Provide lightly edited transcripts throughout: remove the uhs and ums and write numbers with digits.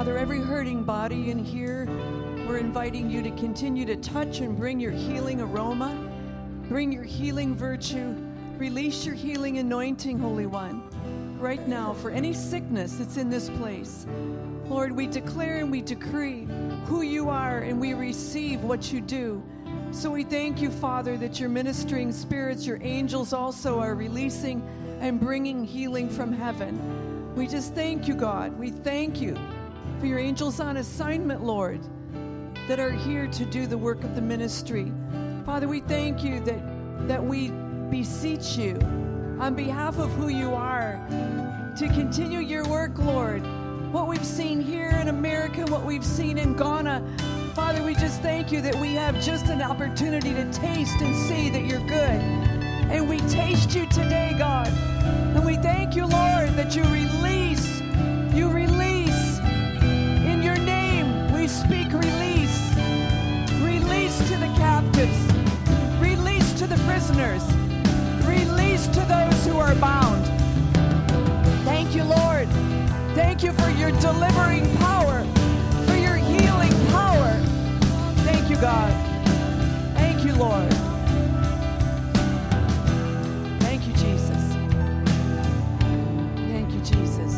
Father, every hurting body in here, we're inviting you to continue to touch and bring your healing aroma, bring your healing virtue, release your healing anointing, Holy One, right now for any sickness that's in this place. Lord, we declare and we decree who you are, and we receive what you do. So we thank you, Father, that your ministering spirits, your angels also are releasing and bringing healing from heaven. We just thank you, God. We thank you for your angels on assignment, Lord, that are here to do the work of the ministry. Father, we thank you that we beseech you on behalf of who you are to continue your work, Lord. What we've seen here in America, what we've seen in Ghana, Father, we just thank you that we have just an opportunity to taste and see that you're good. And we taste you today, God. And we thank you, Lord, that you release. In your name, we speak release. Release to the captives. Release to the prisoners. Release to those who are bound. Thank you, Lord. Thank you for your delivering power, for your healing power. Thank you, God. Thank you, Lord. Thank you, Jesus. Thank you, Jesus.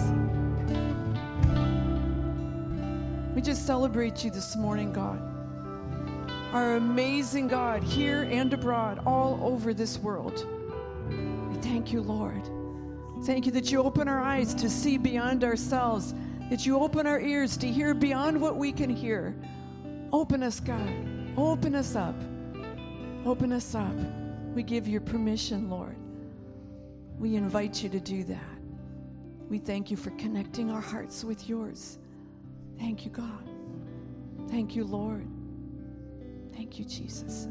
We just celebrate you this morning, God. Our amazing God, here and abroad, all over this world. We thank you, Lord. Thank you that you open our eyes to see beyond ourselves, that you open our ears to hear beyond what we can hear. Open us, God. Open us up. Open us up. We give you permission, Lord. We invite you to do that. We thank you for connecting our hearts with yours. Thank you, God. Thank you, Lord. Thank you, Jesus.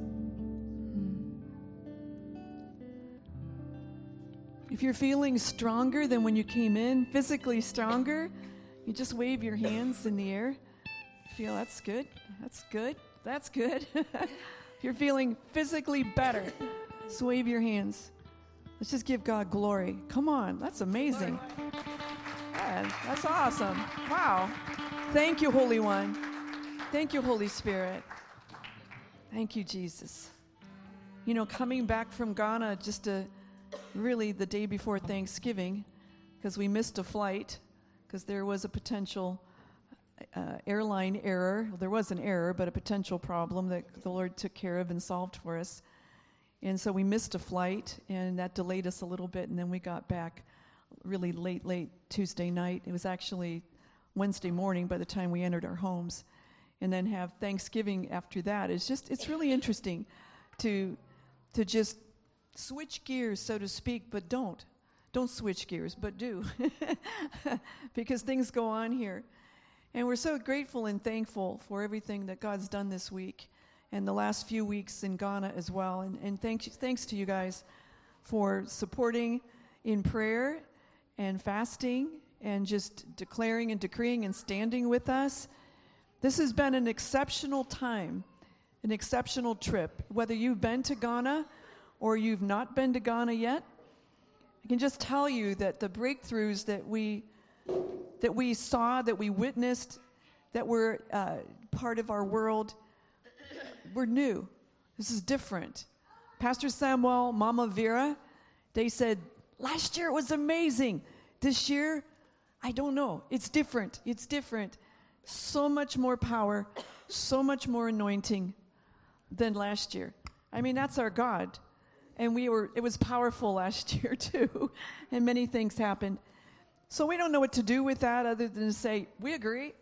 If you're feeling stronger than when you came in, physically stronger, you just wave your hands in the air. Feel that's good. That's good. That's good. If you're feeling physically better, just wave your hands. Let's just give God glory. Come on. That's amazing. Yeah, that's awesome. Wow. Thank you, Holy One. Thank you, Holy Spirit. Thank you, Jesus. You know, coming back from Ghana really the day before Thanksgiving, because we missed a flight, because there was a potential airline error. Well, there was an error, but a potential problem that the Lord took care of and solved for us. And so we missed a flight, and that delayed us a little bit, and then we got back really late Tuesday night. It was actually Wednesday morning by the time we entered our homes, and then have Thanksgiving after that. It's really interesting to just switch gears, so to speak, but don't switch gears, but do, because things go on here. And we're so grateful and thankful for everything that God's done this week and the last few weeks in Ghana as well. And thanks to you guys for supporting in prayer and fasting and just declaring and decreeing and standing with us. This has been an exceptional time, an exceptional trip. Whether you've been to Ghana or you've not been to Ghana yet, I can just tell you that the breakthroughs that we saw, that we witnessed, that were part of our world, were new. This is different. Pastor Samuel, Mama Vera, they said, last year it was amazing. This year, I don't know. It's different. It's different. So much more power, so much more anointing than last year. I mean, that's our God. And it was powerful last year too, and many things happened. So we don't know what to do with that other than to say, we agree.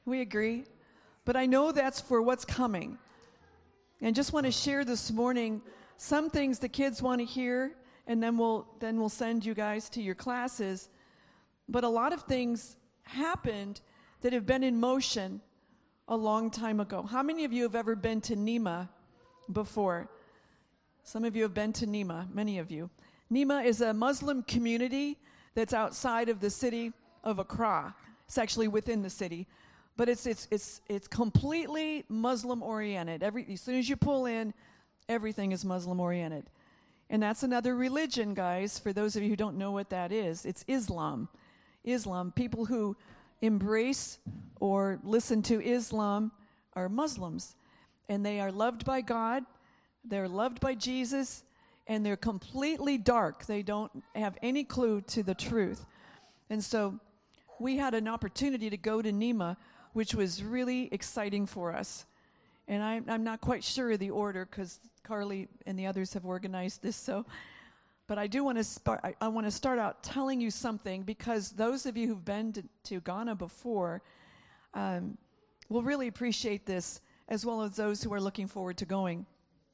But I know that's for what's coming. And just want to share this morning some things the kids want to hear, and then we'll send you guys to your classes. But a lot of things happened that have been in motion a long time ago. How many of you have ever been to Nema before? Some of you have been to Nema, many of you. Nema is a Muslim community that's outside of the city of Accra. It's actually within the city, but it's completely Muslim oriented. As soon as you pull in, everything is Muslim oriented. And that's another religion, guys, for those of you who don't know what that is. It's Islam. People who embrace or listen to Islam are Muslims. And they are loved by God, they're loved by Jesus, and they're completely dark. They don't have any clue to the truth. And so we had an opportunity to go to Nema, which was really exciting for us. And I'm not quite sure of the order because Carly and the others have organized this. But I do want to I want to start out telling you something, because those of you who've been to Ghana before will really appreciate this, as well as those who are looking forward to going.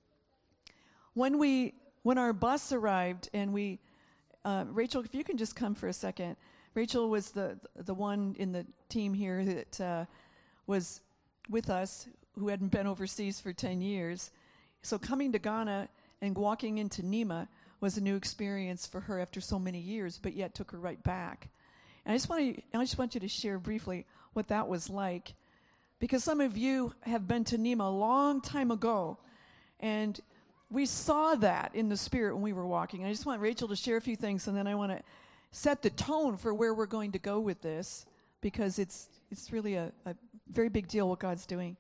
When our bus arrived, and Rachel, if you can just come for a second. Rachel was the one in the team here that was with us, who hadn't been overseas for 10 years. So coming to Ghana and walking into Nema was a new experience for her after so many years, but yet took her right back. And I just want you to share briefly what that was like, because some of you have been to Nema a long time ago, and we saw that in the spirit when we were walking. I just want Rachel to share a few things, and then I want to set the tone for where we're going to go with this, because it's really a very big deal what God's doing.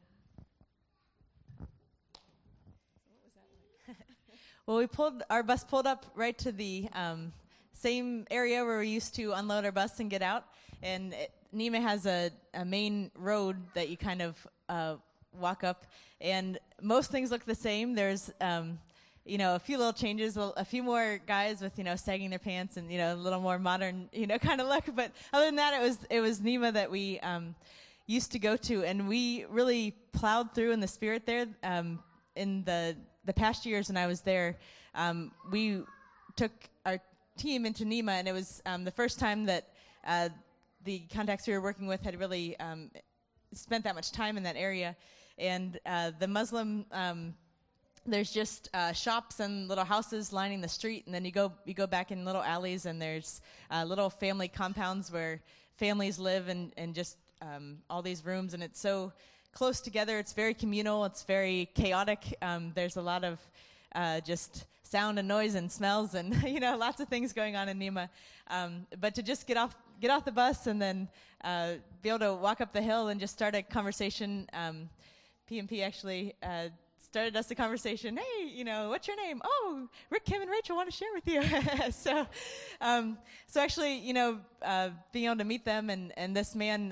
Well, our bus pulled up right to the same area where we used to unload our bus and get out. And Nema has a main road that you kind of walk up, and most things look the same. There's a few little changes, a few more guys with sagging their pants and a little more modern kind of look. But other than that, it was Nema that we used to go to, and we really plowed through in the spirit there. In the past years when I was there, we took our team into Nema, and it was the first time that the contacts we were working with had really spent that much time in that area. And the Muslim, there's just shops and little houses lining the street, and then you go back in little alleys, and there's little family compounds where families live, and just all these rooms, and it's so close together. It's very communal. It's very chaotic. There's a lot of just sound and noise and smells and lots of things going on in Nema. But to just get off the bus and then be able to walk up the hill and just start a conversation. PMP actually started us a conversation. Hey, what's your name? Oh, Rick, Kim, and Rachel want to share with you. So actually, being able to meet them, and this man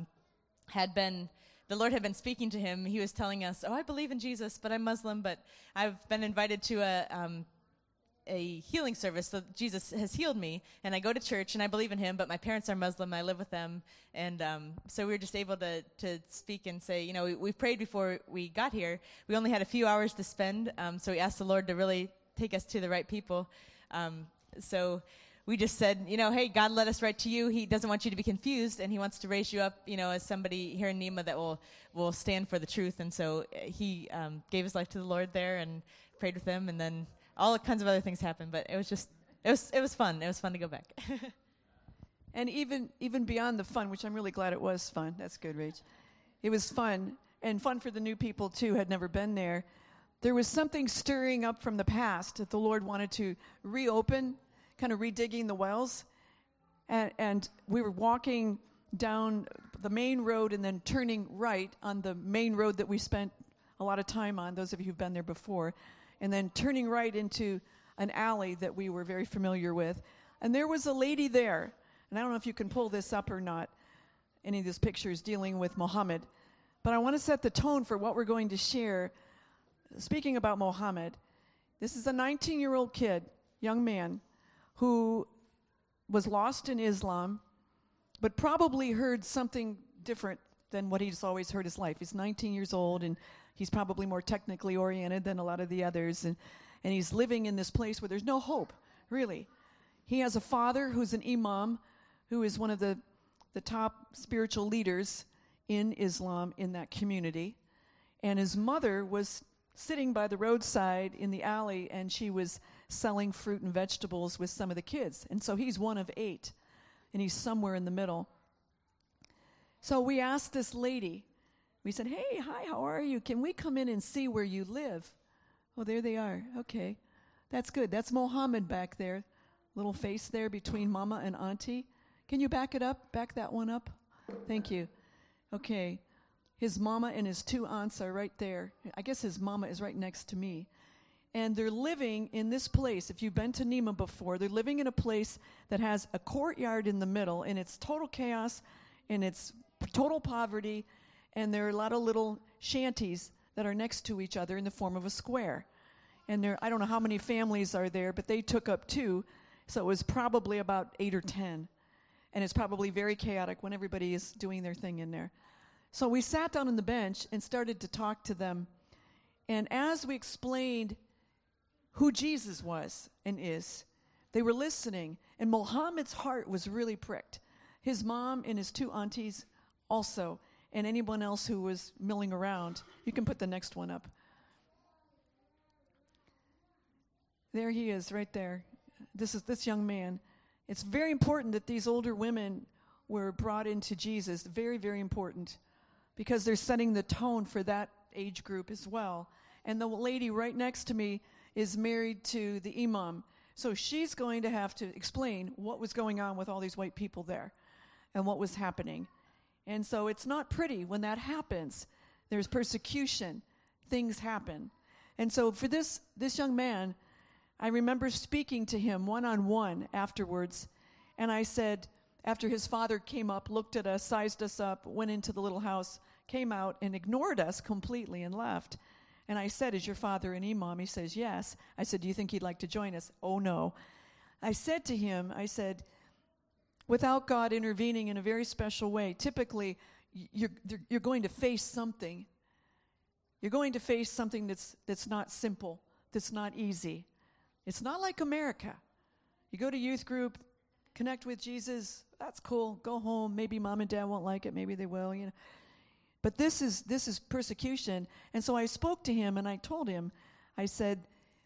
the Lord had been speaking to him. He was telling us, I believe in Jesus, but I'm Muslim, but I've been invited to a healing service. So Jesus has healed me, and I go to church, and I believe in him, but my parents are Muslim, and I live with them. And so we were just able to speak and say, we prayed before we got here. We only had a few hours to spend, so we asked the Lord to really take us to the right people. So we just said, hey, God led us right to you. He doesn't want you to be confused, and he wants to raise you up, as somebody here in Nema that will stand for the truth. And so he gave his life to the Lord there and prayed with him, and then all kinds of other things happened. But it was fun. It was fun to go back. And even beyond the fun, which I'm really glad it was fun. That's good, Rach. It was fun, and fun for the new people, too, had never been there. There was something stirring up from the past that the Lord wanted to reopen, kind of redigging the wells. And we were walking down the main road and then turning right on the main road that we spent a lot of time on, those of you who've been there before, and then turning right into an alley that we were very familiar with. And there was a lady there, and I don't know if you can pull this up or not, any of these pictures dealing with Muhammad, but I want to set the tone for what we're going to share. Speaking about Muhammad, this is a 19-year-old kid, young man, who was lost in Islam, but probably heard something different than what he's always heard his life. He's 19 years old, and he's probably more technically oriented than a lot of the others, and he's living in this place where there's no hope, really. He has a father who's an imam, who is one of the top spiritual leaders in Islam in that community, and his mother was sitting by the roadside in the alley, and she was selling fruit and vegetables with some of the kids. And so he's one of 8, and he's somewhere in the middle. So we asked this lady, we said, hey, hi, how are you? Can we come in and see where you live? Oh, there they are. Okay, that's good. That's Mohammed back there, little face there between mama and auntie. Can you back it up? Back that one up? Thank you. Okay. His mama and his two aunts are right there. I guess his mama is right next to me. And they're living in this place. If you've been to Nema before, they're living in a place that has a courtyard in the middle, and it's total chaos, and it's total poverty, and there are a lot of little shanties that are next to each other in the form of a square. And I don't know how many families are there, but they took up 2, so it was probably about 8 or 10. And it's probably very chaotic when everybody is doing their thing in there. So we sat down on the bench and started to talk to them. And as we explained who Jesus was and is, they were listening. And Mohammed's heart was really pricked. His mom and his 2 aunties also, and anyone else who was milling around. You can put the next one up. There he is, right there. This is this young man. It's very important that these older women were brought into Jesus. Very, very important, because they're setting the tone for that age group as well. And the lady right next to me is married to the imam. So she's going to have to explain what was going on with all these white people there and what was happening. And so it's not pretty when that happens. There's persecution. Things happen. And so for this young man, I remember speaking to him one-on-one afterwards. And I said, after his father came up, looked at us, sized us up, went into the little house, came out and ignored us completely and left. And I said, is your father an imam? He says, yes. I said, do you think he'd like to join us? Oh, no. I said to him, I said, without God intervening in a very special way, typically you're going to face something. You're going to face something that's not simple, that's not easy. It's not like America. You go to youth group, connect with Jesus, that's cool, go home. Maybe mom and dad won't like it, maybe they will, you know. But this is persecution. And so I spoke to him and I told him, I said,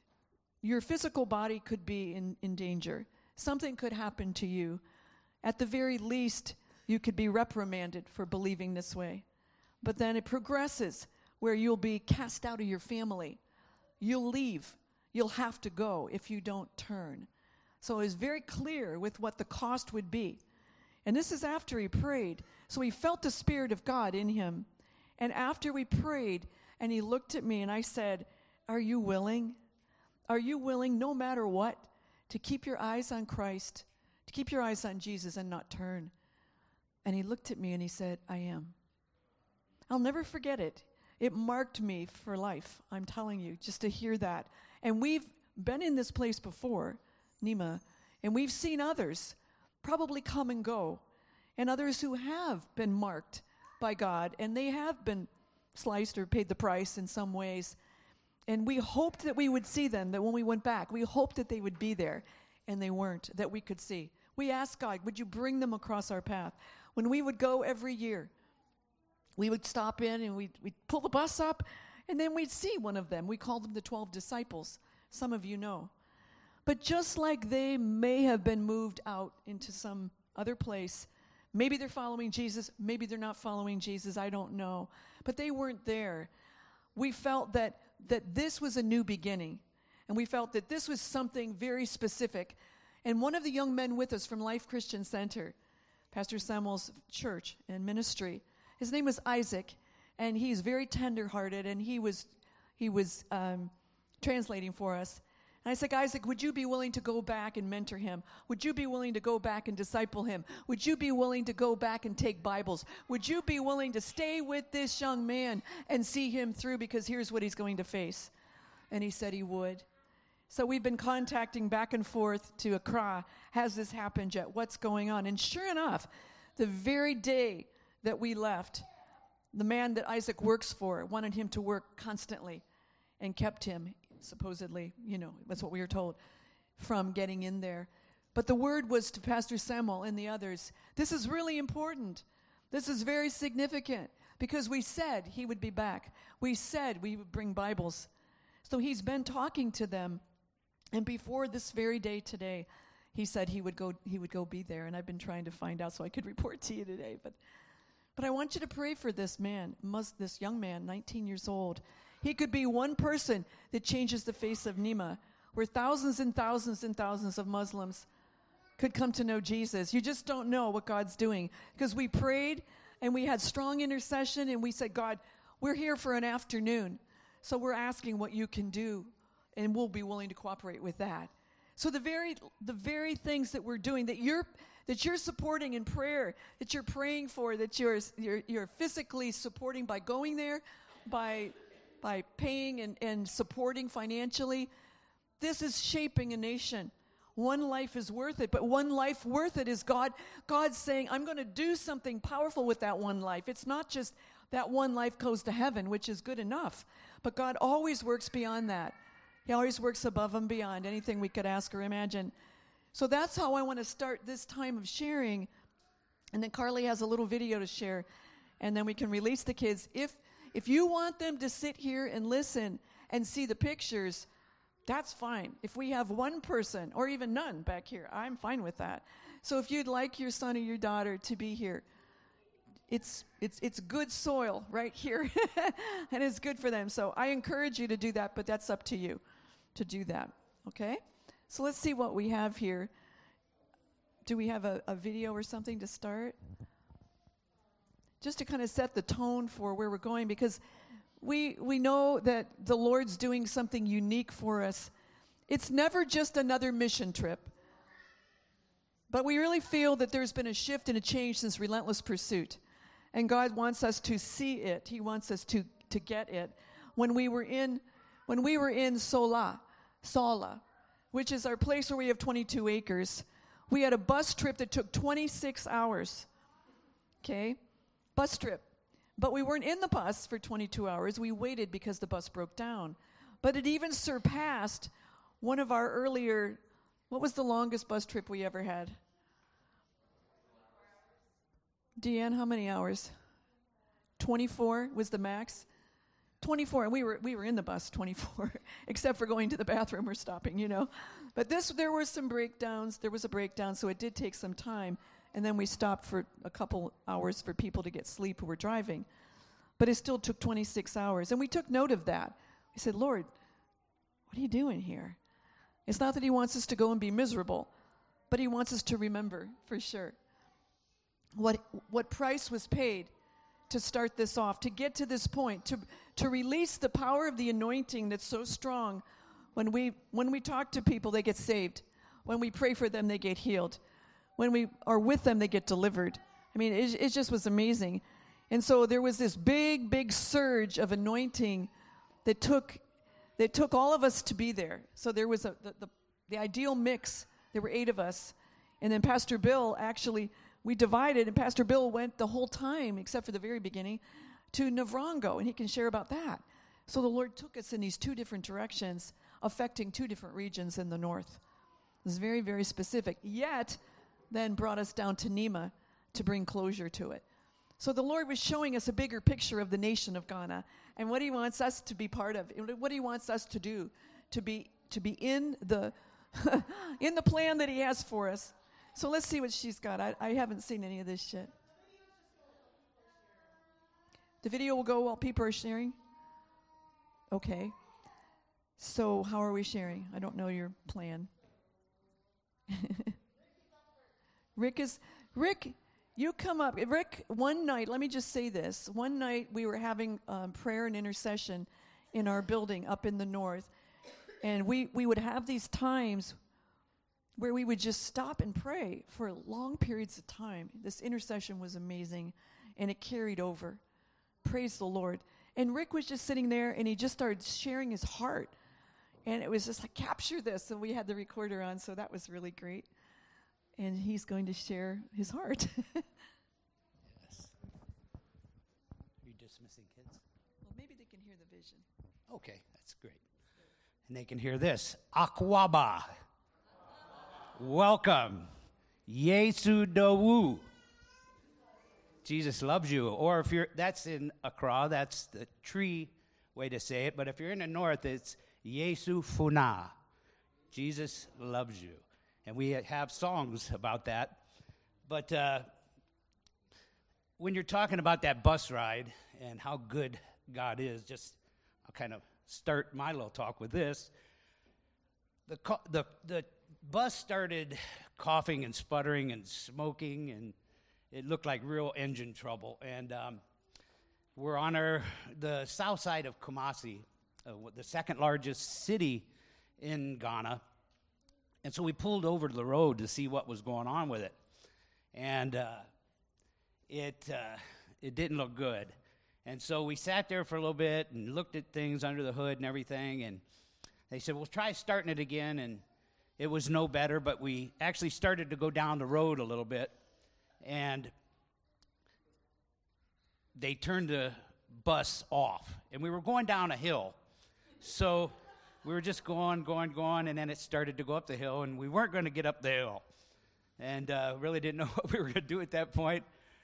your physical body could be in danger. Something could happen to you. At the very least, you could be reprimanded for believing this way. But then it progresses where you'll be cast out of your family. You'll leave. You'll have to go if you don't turn. So it was very clear with what the cost would be. And this is after he prayed. So he felt the Spirit of God in him. And after we prayed, and he looked at me and I said, are you willing? Are you willing, no matter what, to keep your eyes on Christ, to keep your eyes on Jesus and not turn? And he looked at me and he said, I am. I'll never forget it. It marked me for life, I'm telling you, just to hear that. And we've been in this place before, Nema, and we've seen others probably come and go, and others who have been marked by God, and they have been sliced or paid the price in some ways. And we hoped that we would see them, that when we went back, we hoped that they would be there, and they weren't, that we could see. We asked God, would you bring them across our path? When we would go every year, we would stop in and we'd pull the bus up, and then we'd see one of them. We called them the 12 disciples. Some of you know. But just like they may have been moved out into some other place, maybe they're following Jesus, maybe they're not following Jesus, I don't know. But they weren't there. We felt that this was a new beginning, and we felt that this was something very specific. And one of the young men with us from Life Christian Center, Pastor Samuel's church and ministry, his name was Isaac, and he's very tender-hearted, and he was translating for us. And I said, Isaac, would you be willing to go back and mentor him? Would you be willing to go back and disciple him? Would you be willing to go back and take Bibles? Would you be willing to stay with this young man and see him through, because here's what he's going to face? And he said he would. So we've been contacting back and forth to Accra. Has this happened yet? What's going on? And sure enough, the very day that we left, the man that Isaac works for wanted him to work constantly and kept him, supposedly, that's what we were told, from getting in there. But the word was to Pastor Samuel and the others, this is really important. This is very significant, because we said he would be back. We said we would bring Bibles. So he's been talking to them. And before this very day today, he said he would go be there. And I've been trying to find out so I could report to you today. But I want you to pray for this man, this young man, 19 years old. He could be one person that changes the face of Nema, where thousands and thousands and thousands of Muslims could come to know Jesus. You just don't know what God's doing. Because we prayed and we had strong intercession and we said, God, we're here for an afternoon. So we're asking what you can do, and we'll be willing to cooperate with that. So the very things that we're doing, that you're supporting in prayer, that you're praying for, that you're physically supporting by going there, by paying and supporting financially, this is shaping a nation. One life is worth it, but one life worth it is God saying, I'm going to do something powerful with that one life. It's not just that one life goes to heaven, which is good enough, but God always works beyond that. He always works above and beyond anything we could ask or imagine. So that's how I want to start this time of sharing. And then Carly has a little video to share, and then we can release the kids. If you want them to sit here and listen and see the pictures, that's fine. If we have one person or even none back here, I'm fine with that. So if you'd like your son or your daughter to be here, it's good soil right here, and it's good for them. So I encourage you to do that, but that's up to you to do that, okay? So let's see what we have here. Do we have a video or something to start? Just to kind of set the tone for where we're going, because we know that the Lord's doing something unique for us. It's never just another mission trip. But we really feel that there's been a shift and a change since Relentless Pursuit. And God wants us to see it. He wants us to get it. When we were in Sala, which is our place where we have 22 acres, we had a bus trip that took 26 hours. Okay? Bus trip. But we weren't in the bus for 22 hours. We waited because the bus broke down. But it even surpassed one of our earlier, what was the longest bus trip we ever had? Deanne, how many hours? 24 was the max? 24, and we were in the bus 24, except for going to the bathroom or stopping, But there were some breakdowns. There was a breakdown, so it did take some time. And then we stopped for a couple hours for people to get sleep who were driving. But it still took 26 hours. And we took note of that. We said, Lord, what are you doing here? It's not that he wants us to go and be miserable, but he wants us to remember for sure what price was paid to start this off, to get to this point, to release the power of the anointing that's so strong. When we talk to people, they get saved. When we pray for them, they get healed. When we are with them, they get delivered. I mean, it just was amazing. And so there was this big, big surge of anointing that took all of us to be there. So there was the ideal mix. There were 8 of us. And then Pastor Bill, actually, we divided, and Pastor Bill went the whole time, except for the very beginning, to Navrongo, and he can share about that. So the Lord took us in these 2 different directions, affecting 2 different regions in the north. It was very, very specific. Yet, then brought us down to Nema to bring closure to it. So the Lord was showing us a bigger picture of the nation of Ghana and what he wants us to be part of, what he wants us to do, to be in the in the plan that he has for us. So let's see what she's got. I haven't seen any of this yet. The video will go while people are sharing? Okay. So how are we sharing? I don't know your plan. Rick, you come up. Rick, one night, let me just say this. One night we were having prayer and intercession in our building up in the north. And we would have these times where we would just stop and pray for long periods of time. This intercession was amazing, and it carried over. Praise the Lord. And Rick was just sitting there, and he just started sharing his heart. And it was just like, capture this. And we had the recorder on, so that was really great. And he's going to share his heart. Yes. Are you dismissing kids? Well, maybe they can hear the vision. Okay, that's great. And they can hear this. Akwaba. Welcome. Yesu Dawu. Jesus loves you. Or if that's in Accra, that's the tree way to say it. But if you're in the north, it's Yesu Funa. Jesus loves you. And we have songs about that. But when you're talking about that bus ride and how good God is, I'll kind of start my little talk with this. The bus started coughing and sputtering and smoking, and it looked like real engine trouble. And we're on the south side of Kumasi, the second largest city in Ghana. And so we pulled over to the road to see what was going on with it. And it didn't look good. And so we sat there for a little bit and looked at things under the hood and everything. And they said, well, try starting it again. And it was no better, but we actually started to go down the road a little bit. And they turned the bus off. And we were going down a hill. So we were just going, and then it started to go up the hill, and we weren't going to get up the hill. And really didn't know what we were going to do at that point.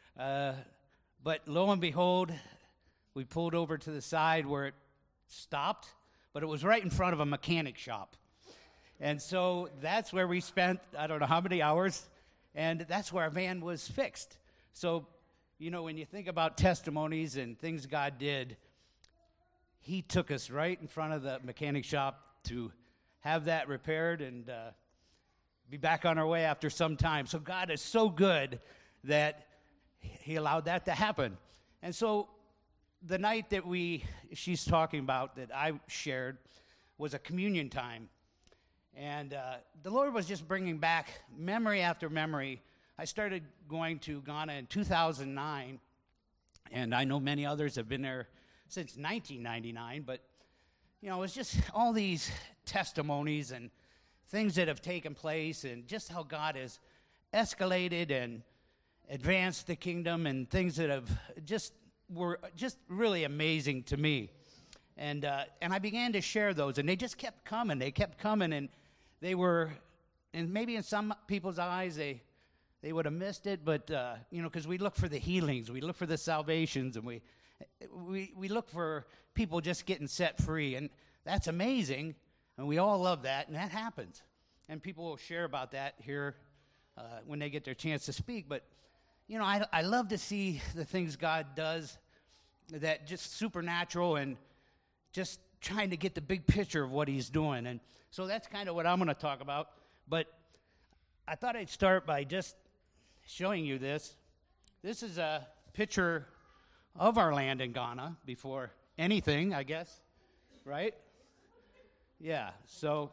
But lo and behold, we pulled over to the side where it stopped, but it was right in front of a mechanic shop. And so that's where we spent, I don't know how many hours, and that's where our van was fixed. So, you know, when you think about testimonies and things God did, he took us right in front of the mechanic shop to have that repaired and be back on our way after some time. So God is so good that he allowed that to happen. And so the night that she's talking about that I shared was a communion time. And the Lord was just bringing back memory after memory. I started going to Ghana in 2009, and I know many others have been there since 1999, but, you know, it's just all these testimonies and things that have taken place and just how God has escalated and advanced the kingdom and things that were just really amazing to me. And I began to share those, and they just kept coming. They kept coming, and they were, and maybe in some people's eyes, they would have missed it, but, you know, because we look for the healings, we look for the salvations, and we look for people just getting set free, and that's amazing, and we all love that, and that happens. And people will share about that here when they get their chance to speak. But, you know, I love to see the things God does that just supernatural and just trying to get the big picture of what he's doing. And so that's kind of what I'm going to talk about. But I thought I'd start by just showing you this. This is a picture of our land in Ghana before anything, I guess, right? Yeah, so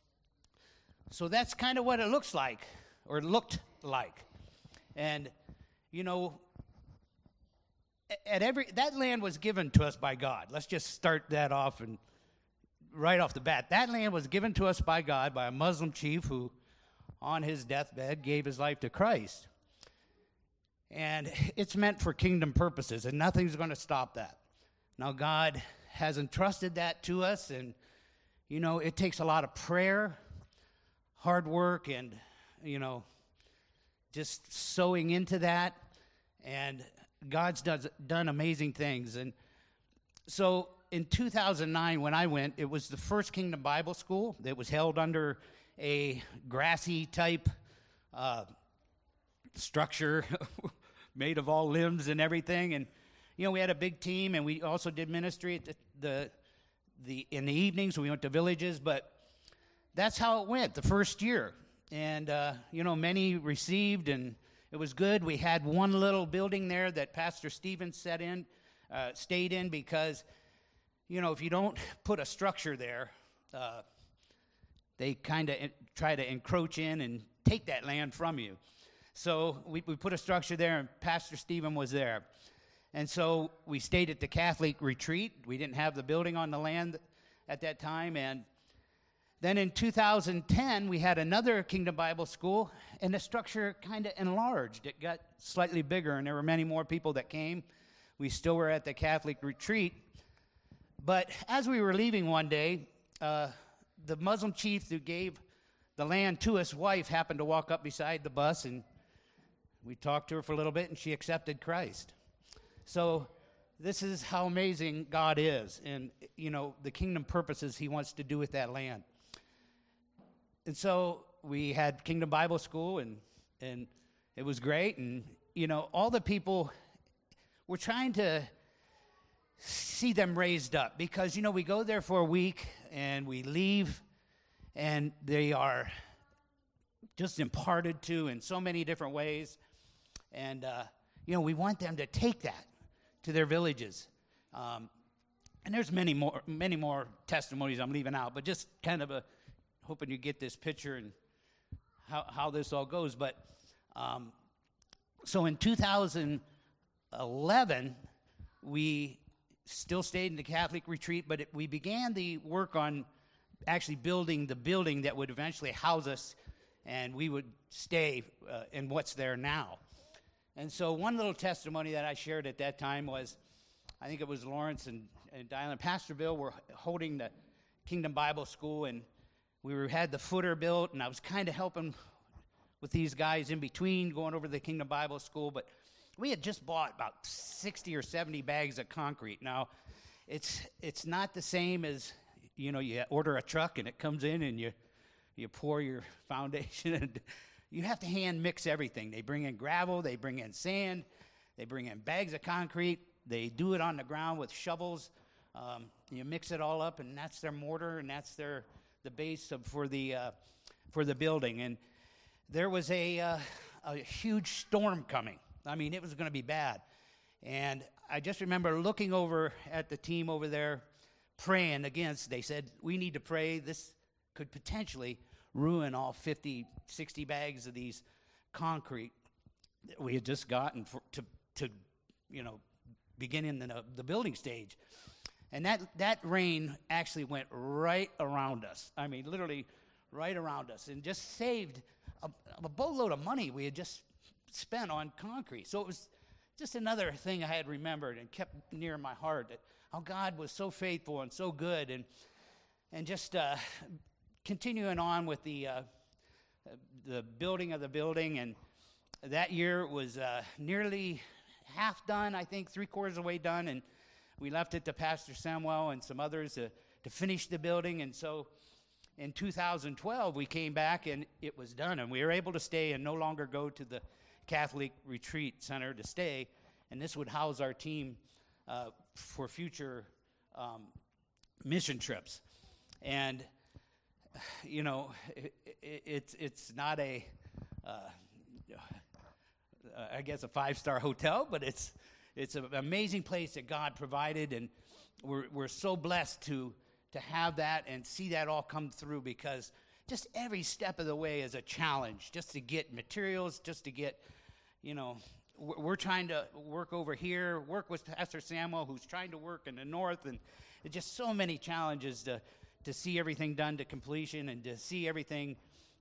that's kind of what it looks like, or looked like. And, you know, that land was given to us by God. Let's just start that off, and right off the bat. That land was given to us by God, by a Muslim chief who, on his deathbed, gave his life to Christ. And it's meant for kingdom purposes, and nothing's going to stop that. Now, God has entrusted that to us, and, you know, it takes a lot of prayer, hard work, and, you know, just sowing into that. And God's done amazing things. And so in 2009, when I went, it was the first Kingdom Bible School that was held under a grassy type structure made of all limbs and everything. And, you know, we had a big team, and we also did ministry at in the evenings. We went to villages, but that's how it went the first year. And, you know, many received, and it was good. We had one little building there that Pastor Stevens stayed in because, you know, if you don't put a structure there, they kind of try to encroach in and take that land from you. So we put a structure there, and Pastor Stephen was there. And so we stayed at the Catholic retreat. We didn't have the building on the land at that time. And then in 2010, we had another Kingdom Bible School, and the structure kind of enlarged. It got slightly bigger, and there were many more people that came. We still were at the Catholic retreat. But as we were leaving one day, the Muslim chief who gave the land to us, wife, happened to walk up beside the bus, and we talked to her for a little bit, and she accepted Christ. So this is how amazing God is, and, you know, the kingdom purposes he wants to do with that land. And so we had Kingdom Bible School, and it was great. And, you know, all the people, we're trying to see them raised up because, you know, we go there for a week and we leave, and they are just imparted to in so many different ways. And, we want them to take that to their villages. And there's many more testimonies I'm leaving out, but just kind of hoping you get this picture and how this all goes. But so in 2011, we still stayed in the Catholic retreat, but we began the work on actually building the building that would eventually house us, and we would stay in what's there now. And so one little testimony that I shared at that time was, I think it was Lawrence and Dylan. Pastor Bill were holding the Kingdom Bible School, and we had the footer built, and I was kind of helping with these guys in between going over to the Kingdom Bible School, but we had just bought about 60 or 70 bags of concrete. Now, it's not the same as, you order a truck and it comes in and you pour your foundation, and you have to hand mix everything. They bring in gravel, they bring in sand, they bring in bags of concrete, they do it on the ground with shovels. You mix it all up, and that's their mortar, and that's the base for the building. And there was a huge storm coming. I mean, it was going to be bad. And I just remember looking over at the team over there, praying against. They said, we need to pray. This could potentially ruin all 50, 60 bags of these concrete that we had just gotten to begin in the building stage. And that rain actually went right around us. I mean, literally right around us, and just saved a boatload of money we had just spent on concrete. So it was just another thing I had remembered and kept near my heart, that how God was so faithful and so good, and just continuing on with the building of the building. And that year was nearly half done, I think, 3/4 of the way done, and we left it to Pastor Samuel and some others to finish the building. And so in 2012, we came back, and it was done, and we were able to stay and no longer go to the Catholic Retreat Center to stay, and this would house our team for future mission trips. And it's not a I guess a 5-star hotel, but it's an amazing place that God provided, and we're so blessed to have that and see that all come through, because just every step of the way is a challenge, just to get materials, just to get, we're trying to work over here, work with Pastor Samuel, who's trying to work in the north, and it's just so many challenges to see everything done to completion, and to see everything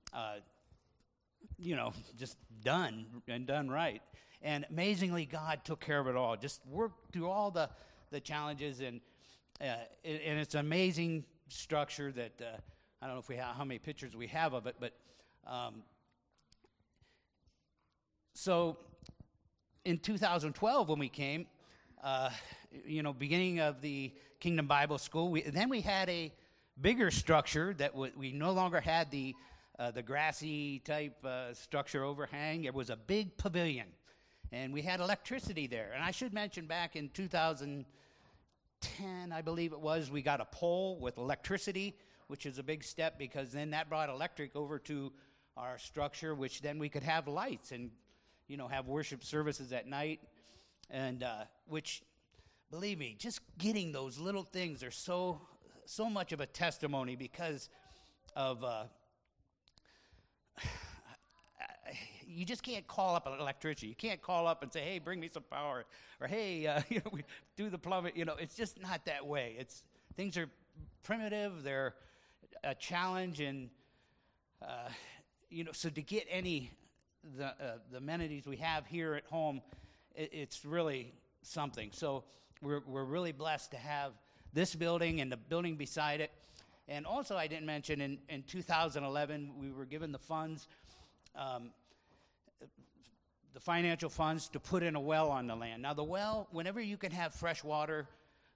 just done and done right. And amazingly, God took care of it all. Just worked through all the challenges, and it's an amazing structure that I don't know how many pictures we have of it, but so in 2012 when we came, beginning of the Kingdom Bible School, we had a bigger structure that we no longer had the grassy type structure overhang. It was a big pavilion, and we had electricity there. And I should mention, back in 2010, I believe it was, we got a pole with electricity, which is a big step, because then that brought electric over to our structure, which then we could have lights and have worship services at night, and which, believe me, just getting those little things are so much of a testimony, because of you just can't call up an electrician. You can't call up and say, hey, bring me some power, or hey, we do the plumbing. It's just not that way. Things are primitive. They're a challenge, and so to get the amenities we have here at home, it's really something. So we're really blessed to have this building and the building beside it. And also, I didn't mention, in 2011, we were given the funds, the financial funds, to put in a well on the land. Now, the well, whenever you can have fresh water,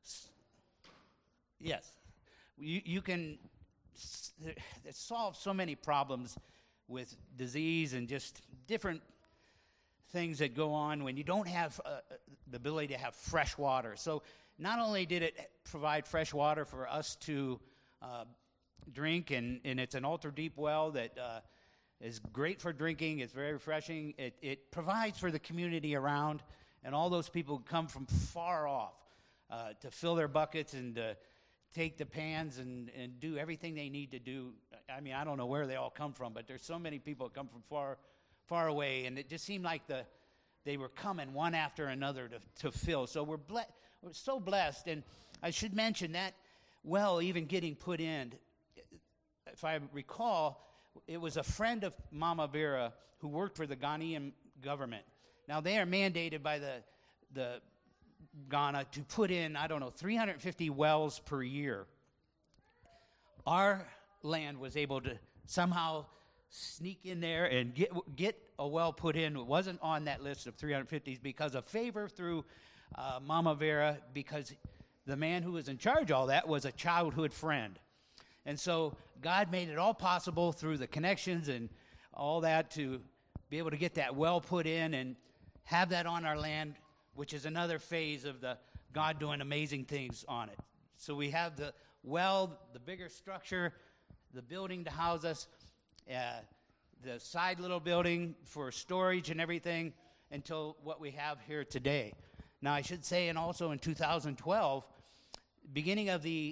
yes, you can solve so many problems with disease and just different things that go on when you don't have the ability to have fresh water. So not only did it provide fresh water for us to drink, and it's an ultra-deep well that is great for drinking. It's very refreshing. It provides for the community around, and all those people who come from far off to fill their buckets and to take the pans and do everything they need to do. I mean, I don't know where they all come from, but there's so many people that come from far away, and it just seemed like they were coming one after another to fill. So we're so blessed, and I should mention that well, even getting put in, if I recall, it was a friend of Mama Vera who worked for the Ghanaian government. Now, they are mandated by the Ghana to put in, 350 wells per year. Our land was able to somehow sneak in there and get a well put in. It wasn't on that list of 350s because of favor through Mama Vera, because the man who was in charge of all that was a childhood friend. And so God made it all possible through the connections and all that to be able to get that well put in and have that on our land, which is another phase of the God doing amazing things on it. So we have the well, the bigger structure, the building to house us, the side little building for storage and everything, until what we have here today. Now, I should say, and also in 2012, beginning of the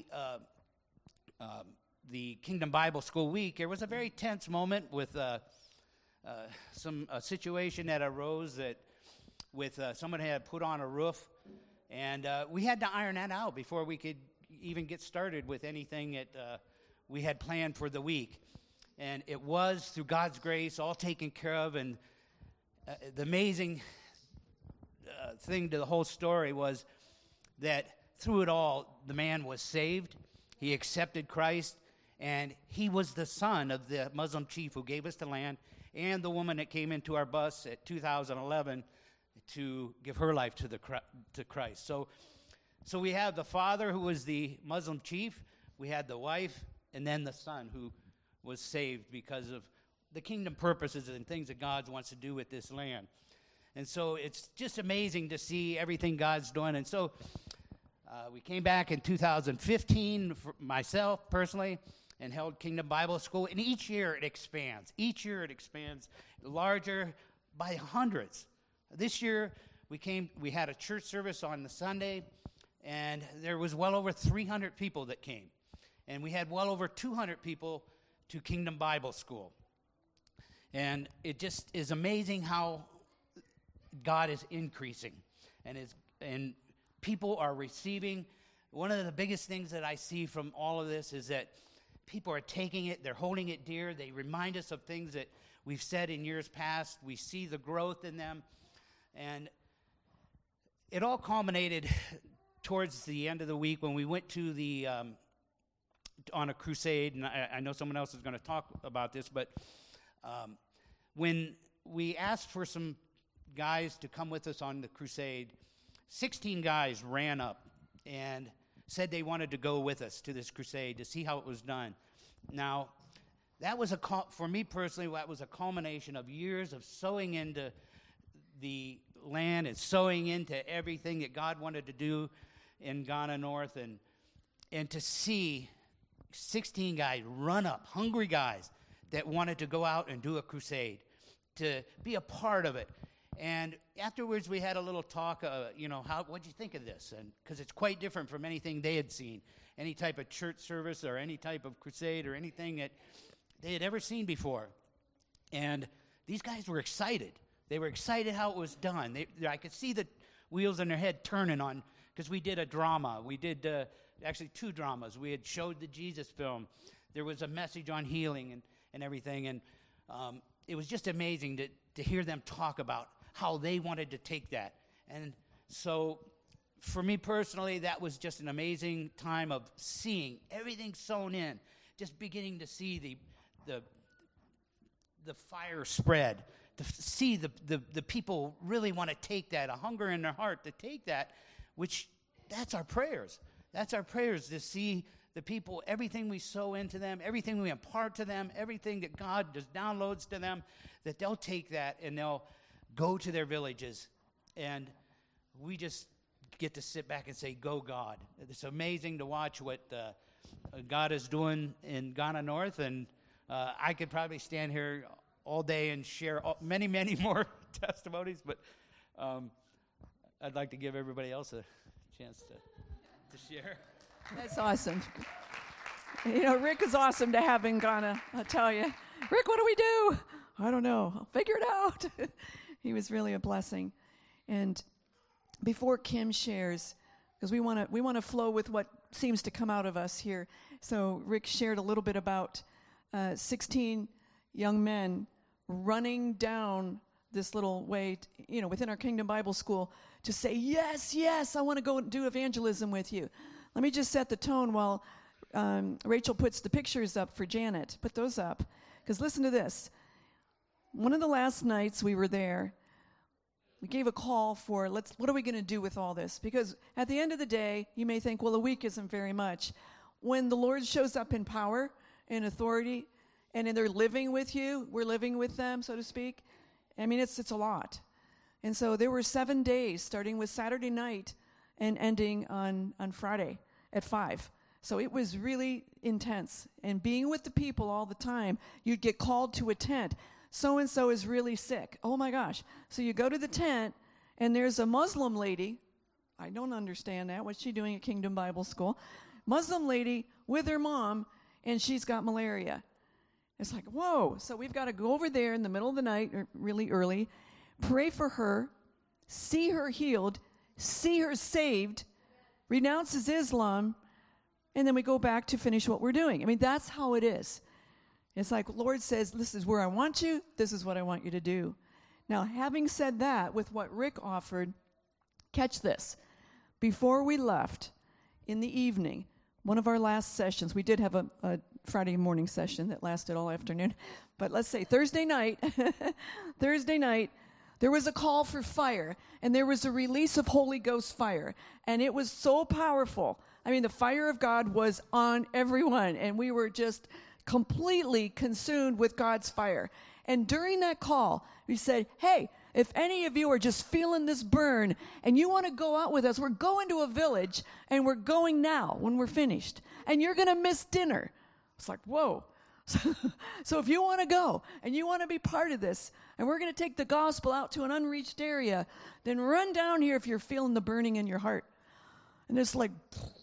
Kingdom Bible School Week, there was a very tense moment with a situation that arose that with someone had put on a roof, and we had to iron that out before we could even get started with anything that we had planned for the week. And it was, through God's grace, all taken care of, and the amazing thing to the whole story was that through it all, the man was saved. He accepted Christ, and he was the son of the Muslim chief who gave us the land, and the woman that came into our bus at 2011 to give her life to Christ. So we have the father who was the Muslim chief, we had the wife, and then the son who was saved because of the kingdom purposes and things that God wants to do with this land. And so it's just amazing to see everything God's doing. And so we came back in 2015, for myself personally, and held Kingdom Bible School. And each year it expands. Each year it expands larger by hundreds. This year we had a church service on the Sunday, and there was well over 300 people that came. And we had well over 200 people to Kingdom Bible School. And it just is amazing how God is increasing, and people are receiving. One of the biggest things that I see from all of this is that people are taking it, they're holding it dear. They remind us of things that we've said in years past. We see the growth in them. And it all culminated towards the end of the week when we went to the on a crusade, and I know someone else is going to talk about this, but when we asked for some guys to come with us on the crusade, 16 guys ran up and said they wanted to go with us to this crusade to see how it was done. Now, that was for me personally, that was a culmination of years of sowing into the land and sowing into everything that God wanted to do in Ghana North, and to see 16 guys run up, hungry guys that wanted to go out and do a crusade, to be a part of it. And afterwards, we had a little talk, what'd you think of this? And because it's quite different from anything they had seen, any type of church service or any type of crusade or anything that they had ever seen before. And these guys were excited. They were excited how it was done. I could see the wheels in their head turning on, because we did a drama. We did actually 2 dramas. We had showed the Jesus film. There was a message on healing and everything. And it was just amazing to hear them talk about how they wanted to take that. And so for me personally, that was just an amazing time of seeing everything sown in, just beginning to see the fire spread, to see the people really want to take that, a hunger in their heart to take that, which that's our prayers. That's our prayers, to see the people, everything we sow into them, everything we impart to them, everything that God just downloads to them, that they'll take that and they'll go to their villages. And we just get to sit back and say, go God. It's amazing to watch what God is doing in Ghana North. And I could probably stand here all day and share many, many more testimonies, but I'd like to give everybody else a chance to share. That's awesome. You know, Rick is awesome to have in Ghana, I'll tell you. Rick, what do we do? I don't know. I'll figure it out. He was really a blessing. And before Kim shares, because we want to flow with what seems to come out of us here. So Rick shared a little bit about 16 young men running down this little way, within our Kingdom Bible School to say, yes, I want to go and do evangelism with you. Let me just set the tone while Rachel puts the pictures up for Janet. Put those up. Because listen to this. One of the last nights we were there, we gave a call for, what are we going to do with all this? Because at the end of the day, you may think, well, a week isn't very much. When the Lord shows up in power and authority, and they're living with you, we're living with them, so to speak, I mean, it's a lot. And so there were 7 days, starting with Saturday night and ending on Friday at 5. So it was really intense. And being with the people all the time, you'd get called to a tent. So-and-so is really sick. Oh, my gosh. So you go to the tent, and there's a Muslim lady. I don't understand that. What's she doing at Kingdom Bible School? Muslim lady with her mom, and she's got malaria. It's like, whoa. So we've got to go over there in the middle of the night, or really early, pray for her, see her healed, see her saved, renounces Islam, and then we go back to finish what we're doing. I mean, that's how it is. It's like, Lord says, this is where I want you. This is what I want you to do. Now, having said that, with what Rick offered, catch this. Before we left, in the evening, one of our last sessions, we did have a Friday morning session that lasted all afternoon, but let's say Thursday night, there was a call for fire, and there was a release of Holy Ghost fire, and it was so powerful. I mean, the fire of God was on everyone, and we were just completely consumed with God's fire. And during that call, we said, hey, if any of you are just feeling this burn and you want to go out with us, we're going to a village, and we're going now when we're finished, and you're going to miss dinner. It's like, whoa. So if you want to go and you want to be part of this, and we're going to take the gospel out to an unreached area, then run down here if you're feeling the burning in your heart. And it's like,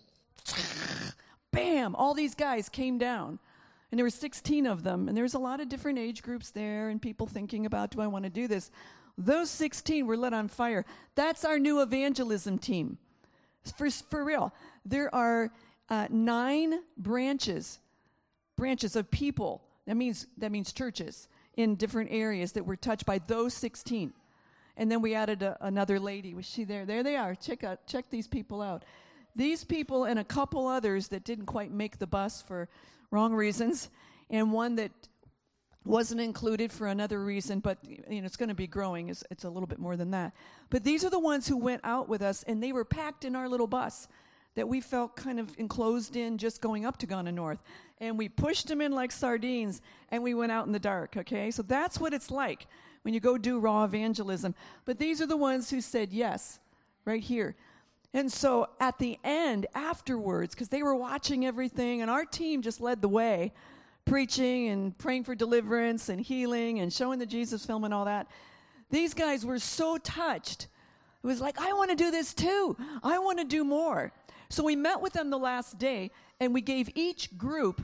bam, all these guys came down. And there were 16 of them, and there's a lot of different age groups there and people thinking about, do I want to do this? Those 16 were lit on fire. That's our new evangelism team. For real. There are 9 branches of people. That means churches in different areas that were touched by those 16. And then we added another lady. Was she there? There they are. Check these people out. These people and a couple others that didn't quite make the bus for wrong reasons, and one that wasn't included for another reason, but it's going to be growing. It's a little bit more than that. But these are the ones who went out with us, and they were packed in our little bus that we felt kind of enclosed in just going up to Ghana North. And we pushed them in like sardines, and we went out in the dark, okay? So that's what it's like when you go do raw evangelism. But these are the ones who said yes, right here. And so at the end, afterwards, because they were watching everything, and our team just led the way, preaching and praying for deliverance and healing and showing the Jesus film and all that, these guys were so touched. It was like, I want to do this too. I want to do more. So we met with them the last day, and we gave each group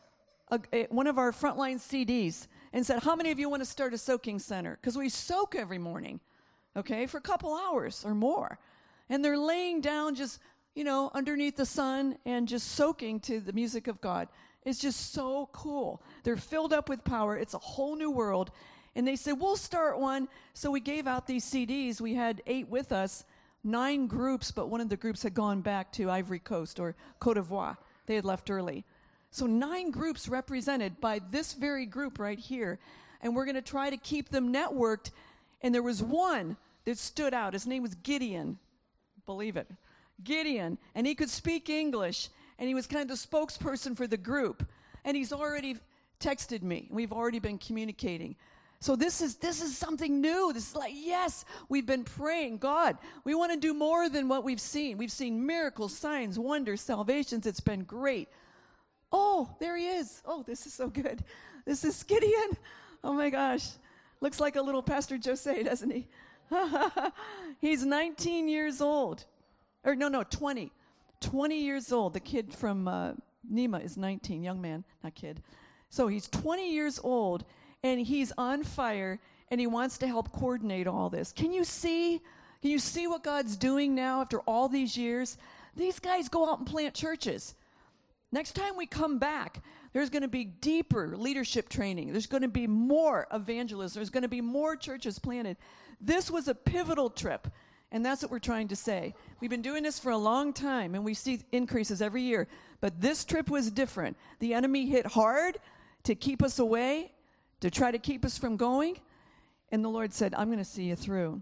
one of our frontline CDs and said, how many of you want to start a soaking center? Because we soak every morning, okay, for a couple hours or more. And they're laying down just, underneath the sun and just soaking to the music of God. It's just so cool. They're filled up with power. It's a whole new world. And they said, we'll start one. So we gave out these CDs. We had 8 with us, 9 groups, but one of the groups had gone back to Ivory Coast or Côte d'Ivoire. They had left early. So 9 groups represented by this very group right here. And we're going to try to keep them networked. And there was one that stood out. His name was Gideon. Believe it. Gideon. And he could speak English. And he was kind of the spokesperson for the group. And he's already texted me. We've already been communicating. So this is something new. This is like, yes, we've been praying. God, we want to do more than what we've seen. We've seen miracles, signs, wonders, salvations. It's been great. Oh, there he is. Oh, this is so good. This is Gideon. Oh my gosh. Looks like a little Pastor Jose, doesn't he? He's 19 years old. Or no, 20. 20 years old. The kid from Nima is 19, young man, not kid. So he's 20 years old, and he's on fire, and he wants to help coordinate all this. Can you see what God's doing now after all these years? These guys go out and plant churches. Next time we come back, there's going to be deeper leadership training. There's going to be more evangelism. There's going to be more churches planted. This was a pivotal trip, and that's what we're trying to say. We've been doing this for a long time, and we see increases every year. But this trip was different. The enemy hit hard to keep us away, to try to keep us from going, and the Lord said, I'm going to see you through.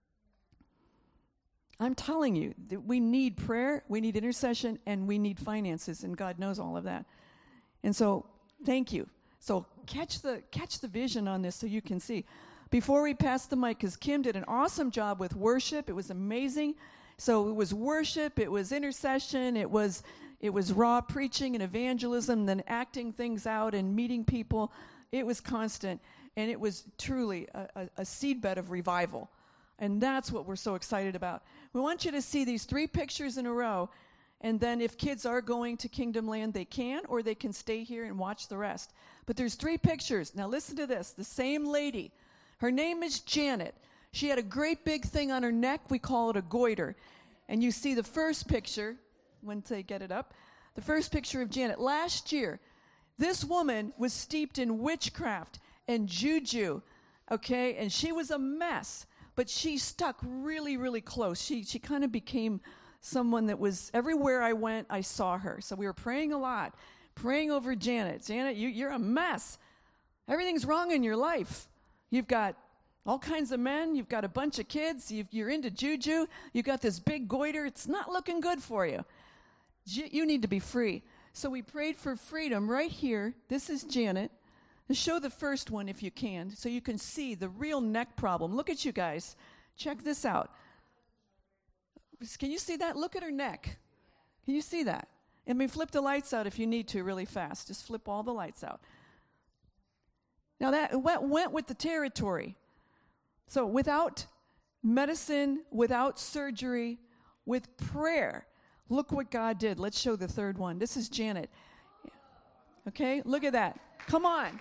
I'm telling you that we need prayer, we need intercession, and we need finances, and God knows all of that. And so, thank you. So catch the vision on this so you can see. Before we pass the mic, because Kim did an awesome job with worship, it was amazing. So it was worship, it was intercession, it was raw preaching and evangelism, then acting things out and meeting people. It was constant, and it was truly a seedbed of revival. And that's what we're so excited about. We want you to see these 3 pictures in a row, and then if kids are going to Kingdom Land, they can, or they can stay here and watch the rest. But there's 3 pictures. Now listen to this. The same lady. Her name is Janet. She had a great big thing on her neck. We call it a goiter. And you see the first picture, once they get it up, the first picture of Janet. Last year, this woman was steeped in witchcraft and juju, okay? And she was a mess. But she stuck really, really close. She kind of became someone that was, everywhere I went, I saw her. So we were praying a lot, praying over Janet. Janet, you're a mess. Everything's wrong in your life. You've got all kinds of men. You've got a bunch of kids. You're into juju. You've got this big goiter. It's not looking good for you. You need to be free. So we prayed for freedom right here. This is Janet. Show the first one if you can, so you can see the real neck problem. Look at you guys. Check this out. Can you see that? Look at her neck. Can you see that? I mean, flip the lights out if you need to really fast. Just flip all the lights out. Now that went with the territory. So without medicine, without surgery, with prayer, look what God did. Let's show the third one. This is Janet. Okay, look at that. Come on.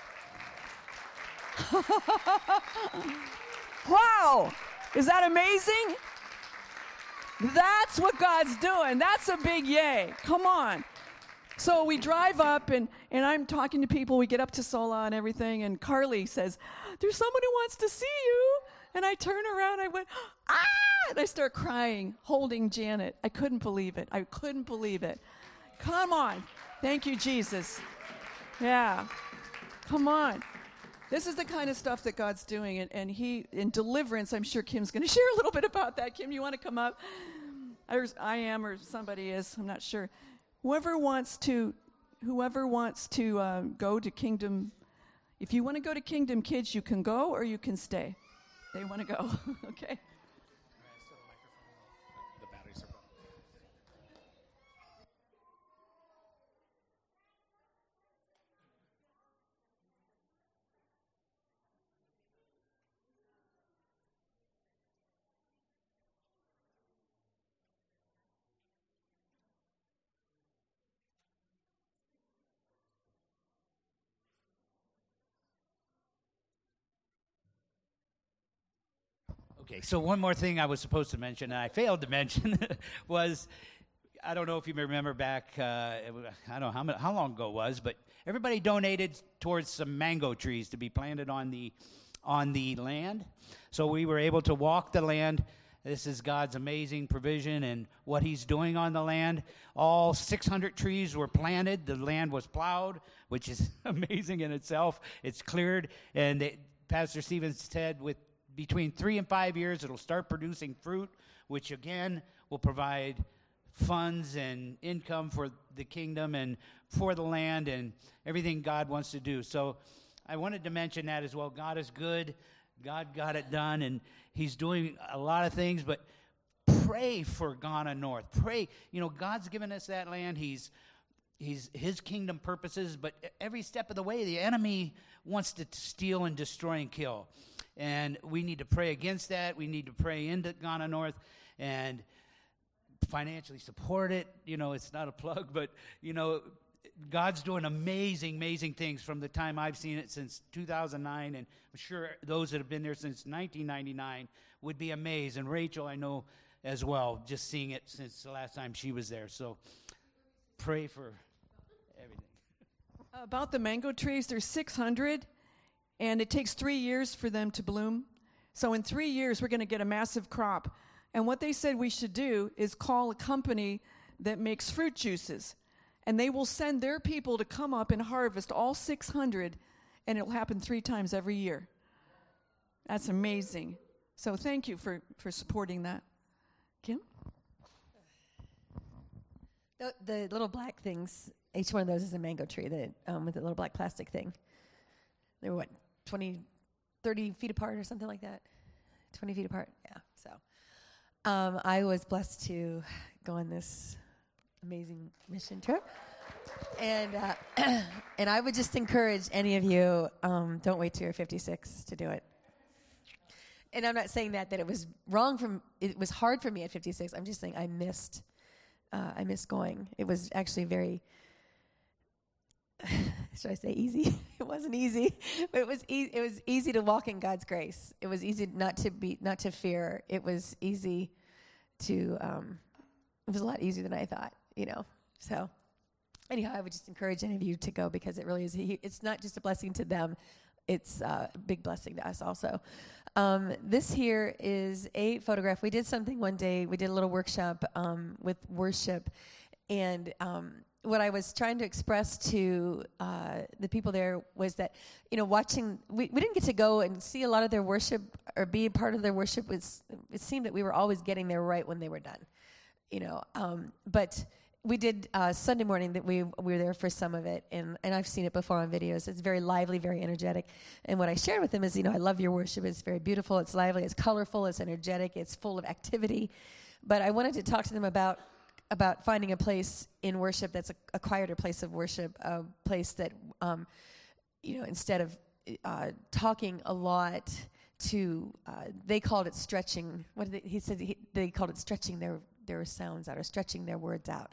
Wow. Is that amazing? That's what God's doing. That's a big yay. Come on. So we drive up, and I'm talking to people. We get up to Sola and everything, and Carly says, there's someone who wants to see you. And I turn around, I went, ah! And I start crying, holding Janet. I couldn't believe it. I couldn't believe it. Come on. Thank you, Jesus. Yeah. Come on. This is the kind of stuff that God's doing, and he, in deliverance, I'm sure Kim's going to share a little bit about that. Kim, you want to come up? I am, or somebody is, I'm not sure. Whoever wants to go to Kingdom, if you want to go to Kingdom Kids, you can go or you can stay. They want to go. Okay. The batteries are gone. Okay, so one more thing I was supposed to mention, and I failed to mention, was, I don't know if you remember back, I don't know how long ago it was, but everybody donated towards some mango trees to be planted on the land. So we were able to walk the land. This is God's amazing provision and what he's doing on the land. All 600 trees were planted. The land was plowed, which is amazing in itself. It's cleared, and Pastor Stevens said between 3 and 5 years, it'll start producing fruit, which again will provide funds and income for the kingdom and for the land and everything God wants to do. So I wanted to mention that as well. God is good. God got it done, and he's doing a lot of things, but pray for Ghana North. Pray. God's given us that land. He's his kingdom purposes, but every step of the way, the enemy wants to steal and destroy and kill. And we need to pray against that. We need to pray into Ghana North and financially support it. It's not a plug, but, God's doing amazing, amazing things from the time I've seen it since 2009, and I'm sure those that have been there since 1999 would be amazed. And Rachel, I know as well, just seeing it since the last time she was there. So pray for everything. About the mango trees, there's 600, and it takes 3 years for them to bloom. So in 3 years, we're going to get a massive crop. And what they said we should do is call a company that makes fruit juices, and they will send their people to come up and harvest all 600, and it'll happen 3 times every year. That's amazing. So thank you for supporting that. Kim? The little black things, each one of those is a mango tree with a little black plastic thing. They were 30 feet apart or something like that? 20 feet apart, yeah. So I was blessed to go on this amazing mission trip. And and I would just encourage any of you, don't wait till you're 56 to do it. And I'm not saying that it was it was hard for me at 56. I'm just saying I missed going. It was actually very, should I say easy? It wasn't easy, but it was easy to walk in God's grace. It was easy not to fear. It was easy to, it was a lot easier than I thought, So anyhow, I would just encourage any of you to go, because it really is, it's not just a blessing to them, it's a big blessing to us also. This here is a photograph. We did something one day. We did a little workshop with worship, and what I was trying to express to the people there was that, watching, we didn't get to go and see a lot of their worship or be a part of their worship. It seemed that we were always getting there right when they were done, but we did Sunday morning that we were there for some of it, and I've seen it before on videos. It's very lively, very energetic. And what I shared with them is, I love your worship. It's very beautiful. It's lively. It's colorful. It's energetic. It's full of activity. But I wanted to talk to them about finding a place in worship that's a quieter place of worship, a place that, instead of talking a lot they called it stretching. He said they called it stretching their sounds out, or stretching their words out.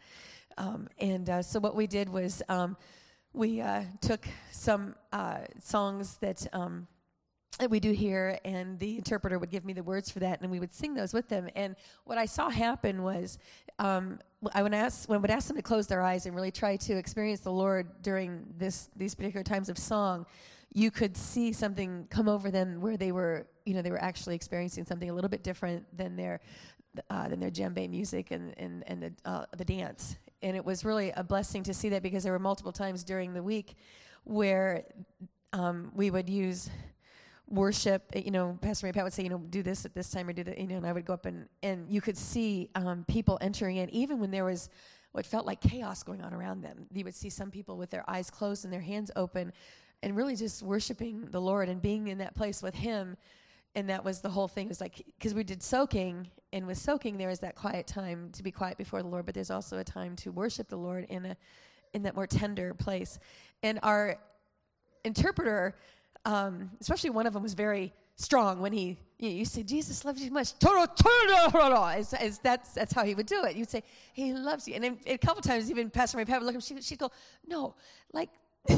So what we did was we took some songs that we do here, and the interpreter would give me the words for that, and we would sing those with them. And what I saw happen was I would ask them to close their eyes and really try to experience the Lord during these particular times of song. You could see something come over them where they were actually experiencing something a little bit different than their djembe music and the dance. And it was really a blessing to see that, because there were multiple times during the week where we would use worship. Pastor Mary Pat would say, do this at this time, or do that, and I would go up and you could see people entering in, even when there was what felt like chaos going on around them. You would see some people with their eyes closed and their hands open, and really just worshiping the Lord and being in that place with Him. And that was the whole thing. It was like, because we did soaking, and with soaking there is that quiet time to be quiet before the Lord, but there's also a time to worship the Lord in that more tender place. And our interpreter, especially one of them, was very strong when you say, Jesus loves you much. That's how he would do it. You'd say, he loves you. And then a couple times, even Pastor Mary Pat would look at him, she'd go, no, like...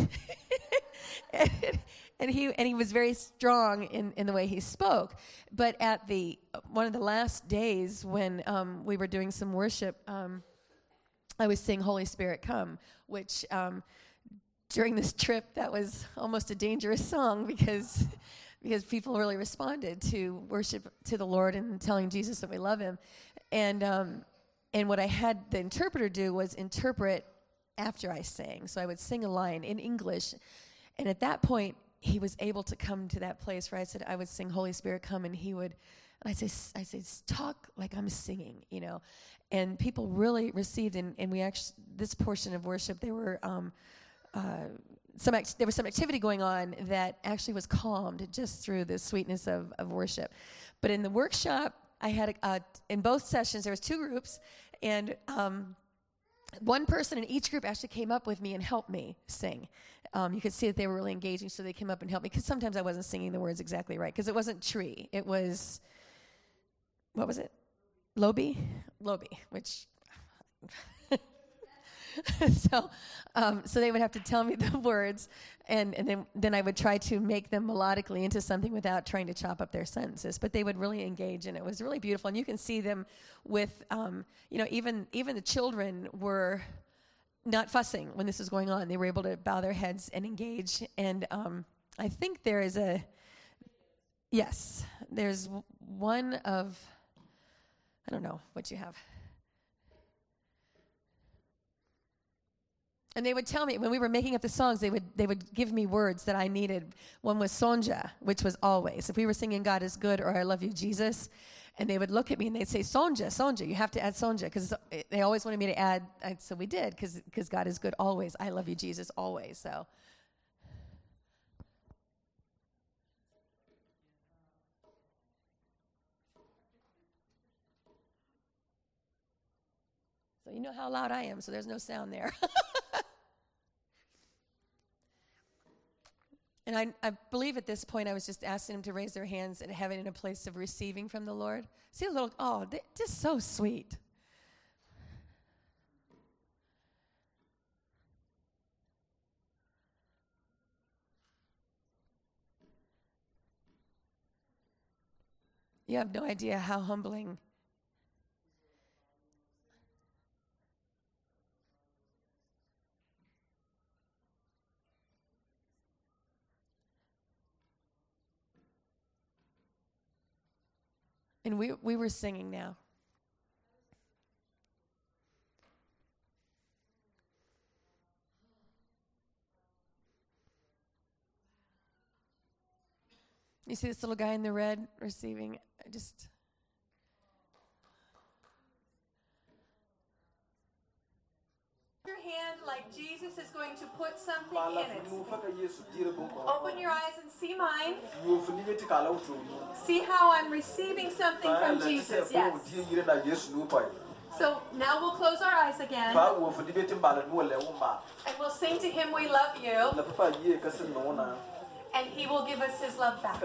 and he was very strong in the way he spoke. But at one of the last days when we were doing some worship, I was singing Holy Spirit Come, which during this trip, that was almost a dangerous song, because people really responded to worship to the Lord and telling Jesus that we love Him. And what I had the interpreter do was interpret after I sang. So I would sing a line in English, and at that point he was able to come to that place where I would sing Holy Spirit Come, and I say talk like I'm singing, and people really received. And we actually, this portion of worship, there were some activity going on that actually was calmed just through the sweetness of worship. But in the workshop, I had in both sessions there was 2 groups, and one person in each group actually came up with me and helped me sing. You could see that they were really engaging, so they came up and helped me, because sometimes I wasn't singing the words exactly right, because it wasn't tree. It was, what was it? Lobi, which... so they would have to tell me the words, and then I would try to make them melodically into something without trying to chop up their sentences. But they would really engage, and it was really beautiful. And you can see them with, even the children were not fussing when this was going on. They were able to bow their heads and engage. And I think there's one of, I don't know what you have. And they would tell me, when we were making up the songs, they would give me words that I needed. One was sonja, which was always. If we were singing God is good or I love you, Jesus, and they would look at me and they'd say, sonja, you have to add sonja, because they always wanted me to add, so we did, because God is good always. I love you, Jesus, always. So you know how loud I am, so there's no sound there. And I believe at this point I was just asking them to raise their hands and have it in a place of receiving from the Lord. See they're just so sweet. You have no idea how humbling. And we were singing now. You see this little guy in the red receiving, your hand like Jesus is going to put something in it. Open your eyes and see mine. See how I'm receiving something from Jesus. Yes. So now we'll close our eyes again. And we'll sing to him, we love you. And he will give us his love back.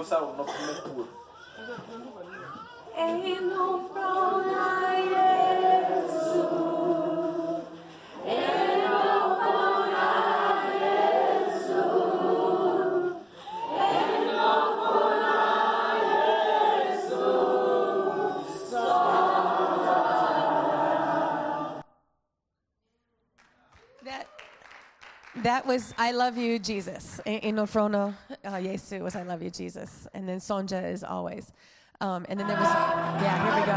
That was I Love You, Jesus. Inofrono Jesu was I Love You, Jesus. And then Sonja is always. And then there was, here we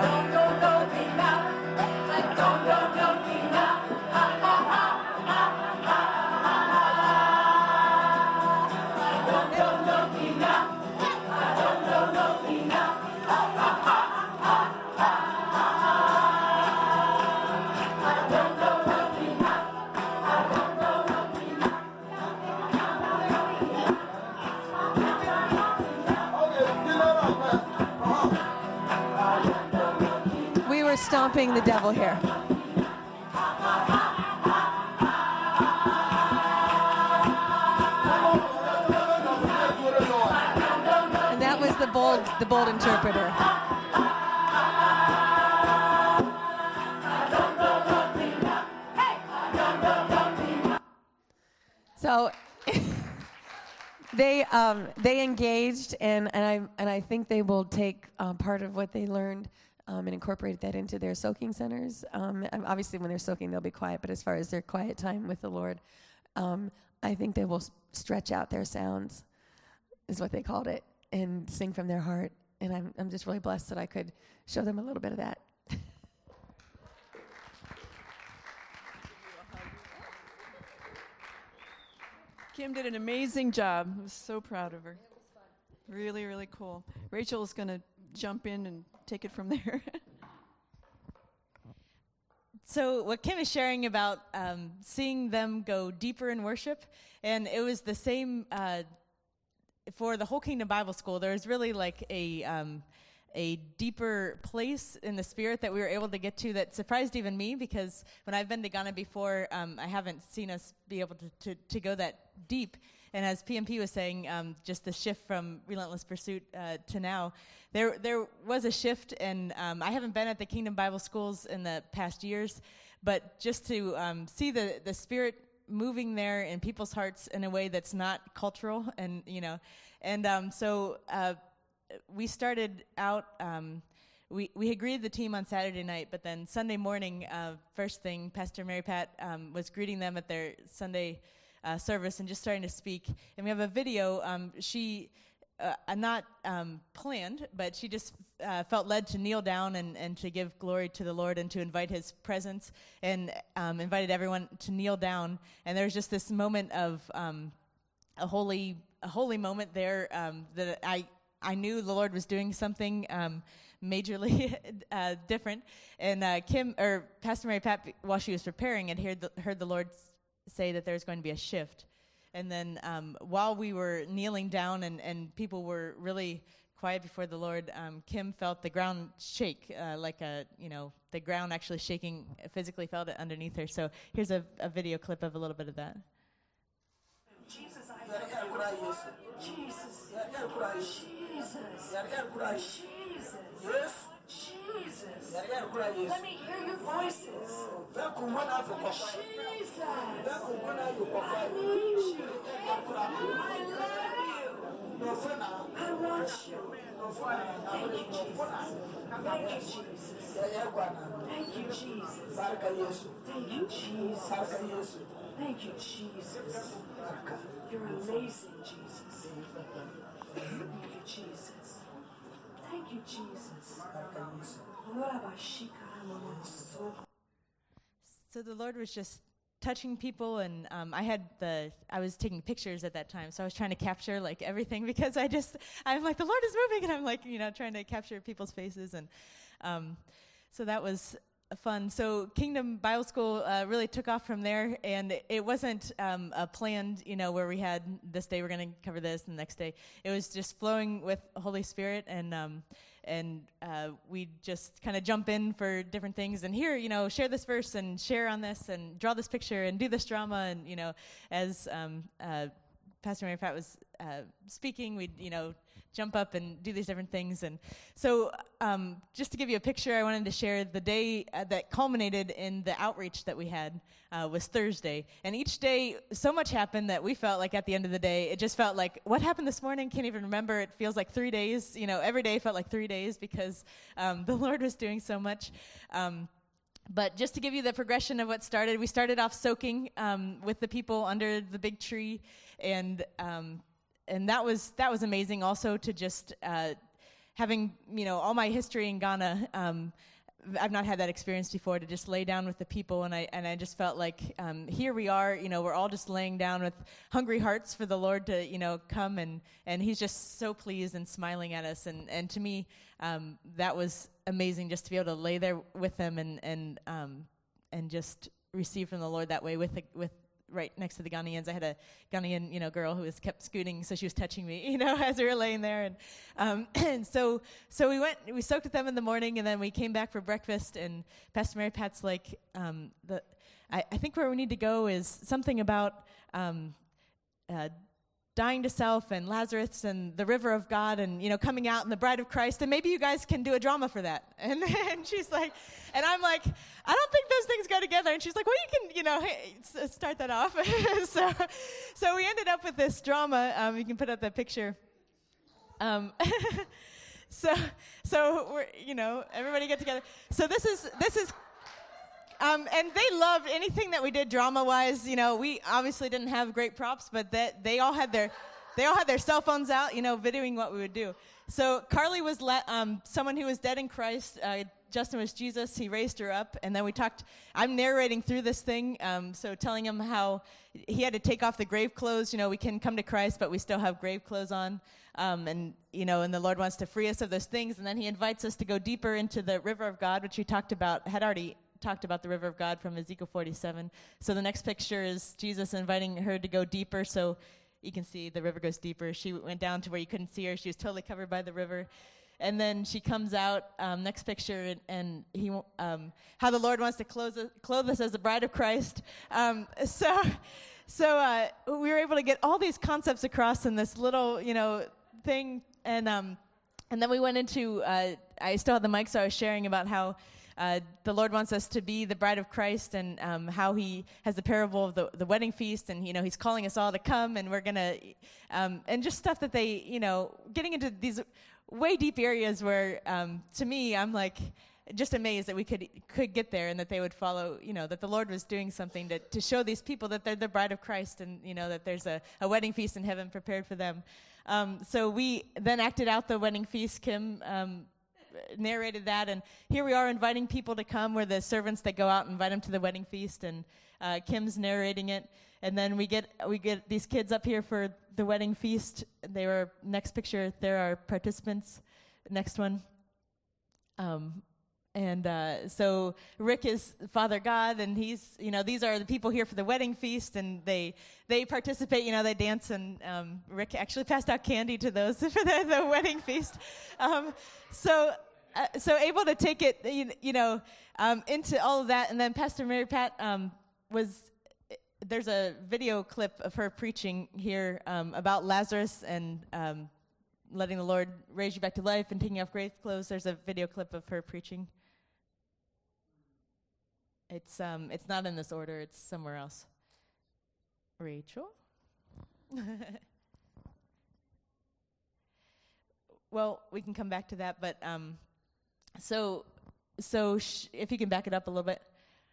stomping the devil here. And that was the bold interpreter. So they engaged, and I think they will take part of what they learned and incorporate that into their soaking centers. Obviously, when they're soaking, they'll be quiet, but as far as their quiet time with the Lord, I think they will stretch out their sounds, is what they called it, and sing from their heart. And I'm just really blessed that I could show them a little bit of that. Kim did an amazing job. I was so proud of her. It was fun. Really, really cool. Rachel's going to jump in and take it from there. So what Kim is sharing about seeing them go deeper in worship, and it was the same for the Whole Kingdom Bible School. There was really like a a deeper place in the spirit that we were able to get to that surprised even me, because when I've been to Ghana before, I haven't seen us be able to go that deep. And as PMP was saying, just the shift from Relentless Pursuit to now, there was a shift, and I haven't been at the Kingdom Bible Schools in the past years, but just to see the Spirit moving there in people's hearts in a way that's not cultural, and so we started out. We agreed the team on Saturday night, but then Sunday morning, first thing, Pastor Mary Pat was greeting them at their Sunday service and just starting to speak. And we have a video. She, not planned, but she just felt led to kneel down and to give glory to the Lord and to invite His presence, and invited everyone to kneel down. And there was just this moment of a holy moment there that I knew the Lord was doing something majorly different. And Pastor Mary Pat, while she was preparing, had heard the Lord say that there's going to be a shift. And then while we were kneeling down and people were really quiet before the Lord, Kim felt the ground shake, the ground actually shaking, physically felt it underneath her. So here's a video clip of a little bit of that. Jesus, I love you. Jesus. Jesus. Let me hear your voices. Jesus. I need you. I love you. I want you. Thank you, Jesus. Thank you, Jesus. Thank you, Jesus. Thank you, Jesus. Thank you, Jesus. You're amazing, Jesus. Thank you, Jesus. Thank you, Jesus. So the Lord was just touching people, and I was taking pictures at that time, so I was trying to capture like everything, because I'm like, the Lord is moving, and I'm like, trying to capture people's faces, and so that was fun. So Kingdom Bible School really took off from there, and it wasn't a planned, where we had this day we're going to cover this, and the next day it was just flowing with Holy Spirit, and we just kind of jump in for different things, and here, share this verse and share on this and draw this picture and do this drama, and as Pastor Mary Pat was speaking, we'd jump up and do these different things. And so just to give you a picture, I wanted to share the day that culminated in the outreach that we had was Thursday. And each day, so much happened that we felt like at the end of the day, it just felt like, what happened this morning? Can't even remember. It feels like 3 days. Every day felt like 3 days, because the Lord was doing so much. But just to give you the progression of what started, we started off soaking with the people under the big tree, and that was amazing. Also, to just having all my history in Ghana, I've not had that experience before. To just lay down with the people, and I just felt like here we are. We're all just laying down with hungry hearts for the Lord to come, and He's just so pleased and smiling at us. And to me, that was amazing, just to be able to lay there with Him and just receive from the Lord that way with right next to the Ghanaians. I had a Ghanaian, girl who was kept scooting, so she was touching me, as we were laying there. And so we soaked with them in the morning, and then we came back for breakfast, and Pastor Mary Pat's like, I think where we need to go is something about dying to self and Lazarus and the river of God and, coming out and the bride of Christ, and maybe you guys can do a drama for that. And she's like, and I'm like, I don't think those things go together. And she's like, well, you can, start that off. So we ended up with this drama. You can put up that picture. So we're, everybody get together. So this is and they loved anything that we did drama-wise. We obviously didn't have great props, but they all had their cell phones out, videoing what we would do. So Carly was someone who was dead in Christ. Justin was Jesus. He raised her up, and then we talked. I'm narrating through this thing, so telling him how he had to take off the grave clothes. We can come to Christ, but we still have grave clothes on, and the Lord wants to free us of those things. And then He invites us to go deeper into the river of God, which we had already talked about the river of God from Ezekiel 47. So the next picture is Jesus inviting her to go deeper. So you can see the river goes deeper. She went down to where you couldn't see her. She was totally covered by the river. and then she comes out, next picture, and he, how the Lord wants to clothe us as the bride of Christ. So we were able to get all these concepts across in this little, thing, and then we went into, I still had the mic, so I was sharing about how the Lord wants us to be the bride of Christ, and how he has the parable of the wedding feast, and, he's calling us all to come, and we're going to, and just stuff that they, getting into these way deep areas where, to me, I'm like just amazed that we could get there, and that they would follow, that the Lord was doing something to show these people that they're the bride of Christ, and, that there's a wedding feast in heaven prepared for them. So we then acted out the wedding feast. Kim narrated that, and here we are inviting people to come. We're the servants that go out and invite them to the wedding feast, and Kim's narrating it. And then we get these kids up here for the wedding feast. They were, next picture, there are participants. Next one. So Rick is Father God, and he's, these are the people here for the wedding feast, and they participate, they dance, and Rick actually passed out candy to those for the wedding feast. So able to take it, into all of that. And then Pastor Mary Pat there's a video clip of her preaching here about Lazarus and letting the Lord raise you back to life and taking off grave clothes. There's a video clip of her preaching. It's not in this order. It's somewhere else. Rachel? Well, we can come back to that, but if you can back it up a little bit.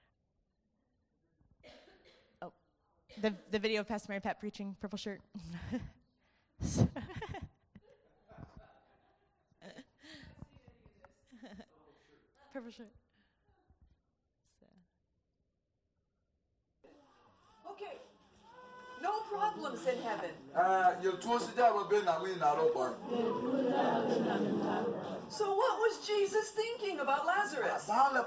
Oh, the video of Pastor Mary Pat preaching, purple shirt. Purple shirt. Okay, no problems in heaven. So what was Jesus thinking about Lazarus?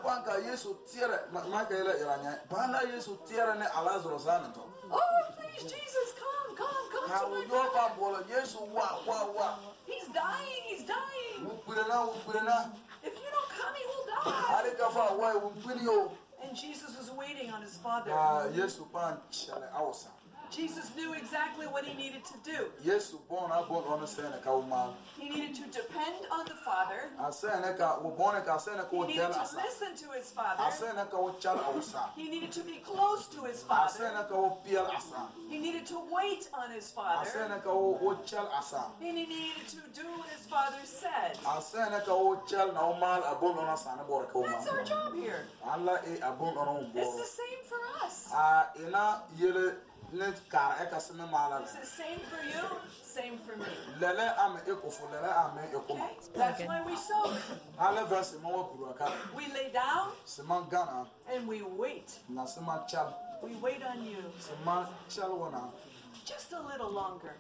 Oh, please, Jesus, come to my brother. He's dying. If you don't come, he will die. And Jesus was waiting on his Father. Jesus knew exactly what he needed to do. He needed to depend on the Father. He needed to listen to his Father. He needed to be close to his Father. He needed to wait on his Father. And he needed to do what his Father said. That's our job here. It's the same for us. It's the same for you, same for me. Okay? That's why we soak. We lay down and we wait. We wait on you. Just a little longer.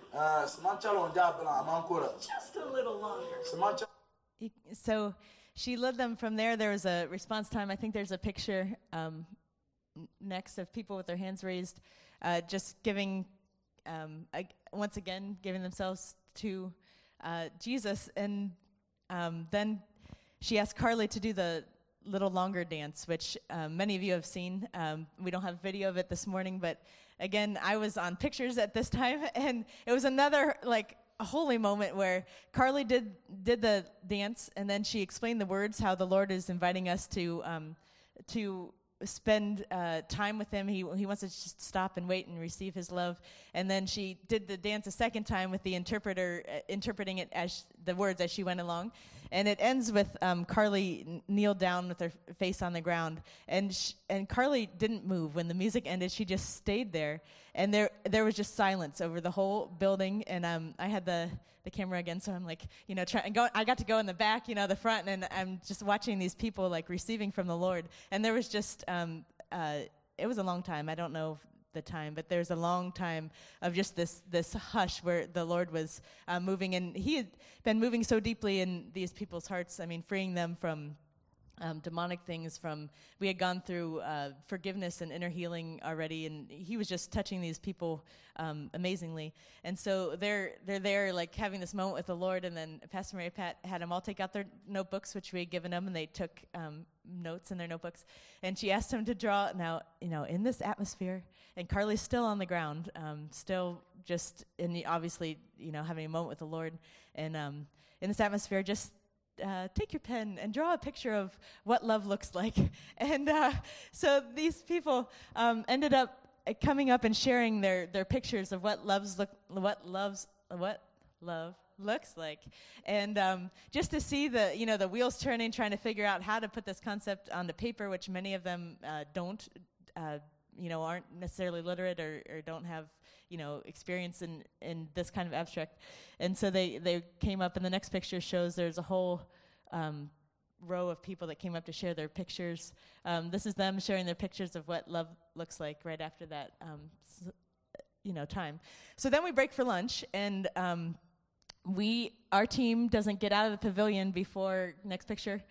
Just a little longer. So she led them from there. There was a response time. I think there's a picture next of people with their hands raised. Just giving, once again, giving themselves to Jesus. And then she asked Carly to do the little longer dance, which many of you have seen. We don't have video of it this morning, but again, I was on pictures at this time, and it was another, a holy moment where Carly did the dance, and then she explained the words, how the Lord is inviting us to spend time with him. He wants us to just stop and wait and receive his love. And then she did the dance a second time with the interpreter interpreting it as the words as she went along. And it ends with Carly kneeled down with her face on the ground, and Carly didn't move when the music ended. She just stayed there, and there was just silence over the whole building. And I had the camera again, so I'm I got to go in the back, the front, and I'm just watching these people receiving from the Lord. And there was just it was a long time. I don't know the time, but there's a long time of just this hush where the Lord was moving, and he had been moving so deeply in these people's hearts. I mean, freeing them from demonic things from, we had gone through forgiveness and inner healing already, and he was just touching these people amazingly. And so they're there like having this moment with the Lord, and then Pastor Mary Pat had them all take out their notebooks, which we had given them, and they took notes in their notebooks. And she asked them to draw, now, in this atmosphere, and Carly's still on the ground, still just obviously, having a moment with the Lord. And in this atmosphere, just take your pen and draw a picture of what love looks like. And so these people ended up coming up and sharing their pictures of what love looks like. And just to see the wheels turning, trying to figure out how to put this concept onto paper, which many of them don't, aren't necessarily literate or don't have experience in this kind of abstract. And so they came up, and the next picture shows there's a whole row of people that came up to share their pictures. This is them sharing their pictures of what love looks like right after that time. So then we break for lunch, and our team doesn't get out of the pavilion before, next picture,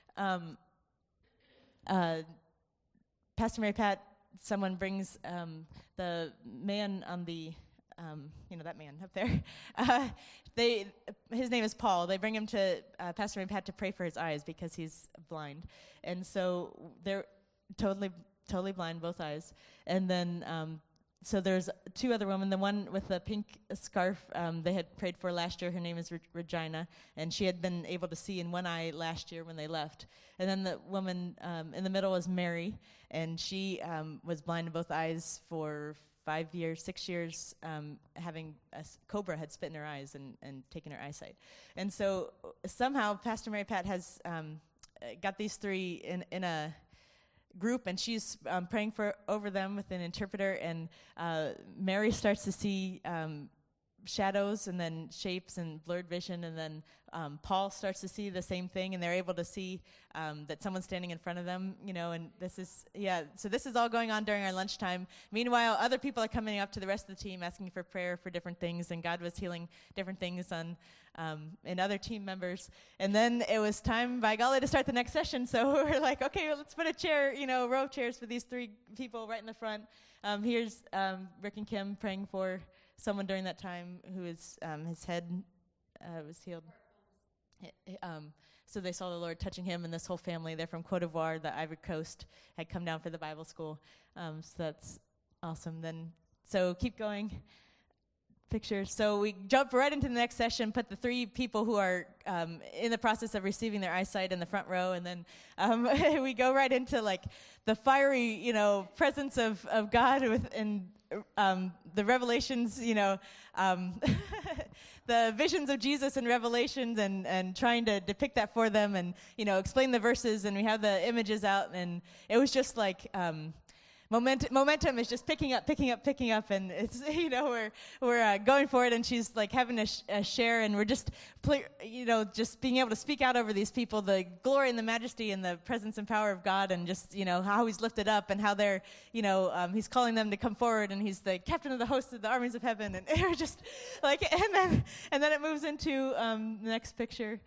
Pastor Mary Pat, someone brings the man on the, that man up there. His name is Paul. They bring him to Pastor Mary Pat to pray for his eyes because he's blind. And so they're totally blind, both eyes. And then, so there's two other women. The one with the pink scarf they had prayed for last year, her name is Regina, and she had been able to see in one eye last year when they left. And then the woman in the middle was Mary, and she was blind in both eyes for 6 years, having a cobra had spit in her eyes and taken her eyesight. And so somehow Pastor Mary Pat has got these three in a group, and she's praying over them with an interpreter, and Mary starts to see shadows and then shapes and blurred vision, and then Paul starts to see the same thing, and they're able to see that someone's standing in front of them, and so this is all going on during our lunchtime. Meanwhile, other people are coming up to the rest of the team asking for prayer for different things, and God was healing different things in other team members. And then it was time, by golly, to start the next session, so we're like, okay, well, let's put a chair, row of chairs for these three people right in the front. Here's Rick and Kim praying for someone during that time who is his head was healed. So they saw the Lord touching him and this whole family. They're from Cote d'Ivoire, the Ivory Coast, had come down for the Bible school. So that's awesome. So keep going. Pictures. So we jump right into the next session, put the three people who are in the process of receiving their eyesight in the front row, and then we go right into like the fiery, presence of God and the revelations, the visions of Jesus in Revelations, and trying to depict that for them, and explain the verses, and we have the images out, and it was just like momentum is just picking up, and it's we're going for it, and she's like having a share, and we're just just being able to speak out over these people, the glory and the majesty and the presence and power of God, and just how He's lifted up, and how they're He's calling them to come forward, and He's the captain of the host of the armies of heaven, and it was just like, and then it moves into the next picture.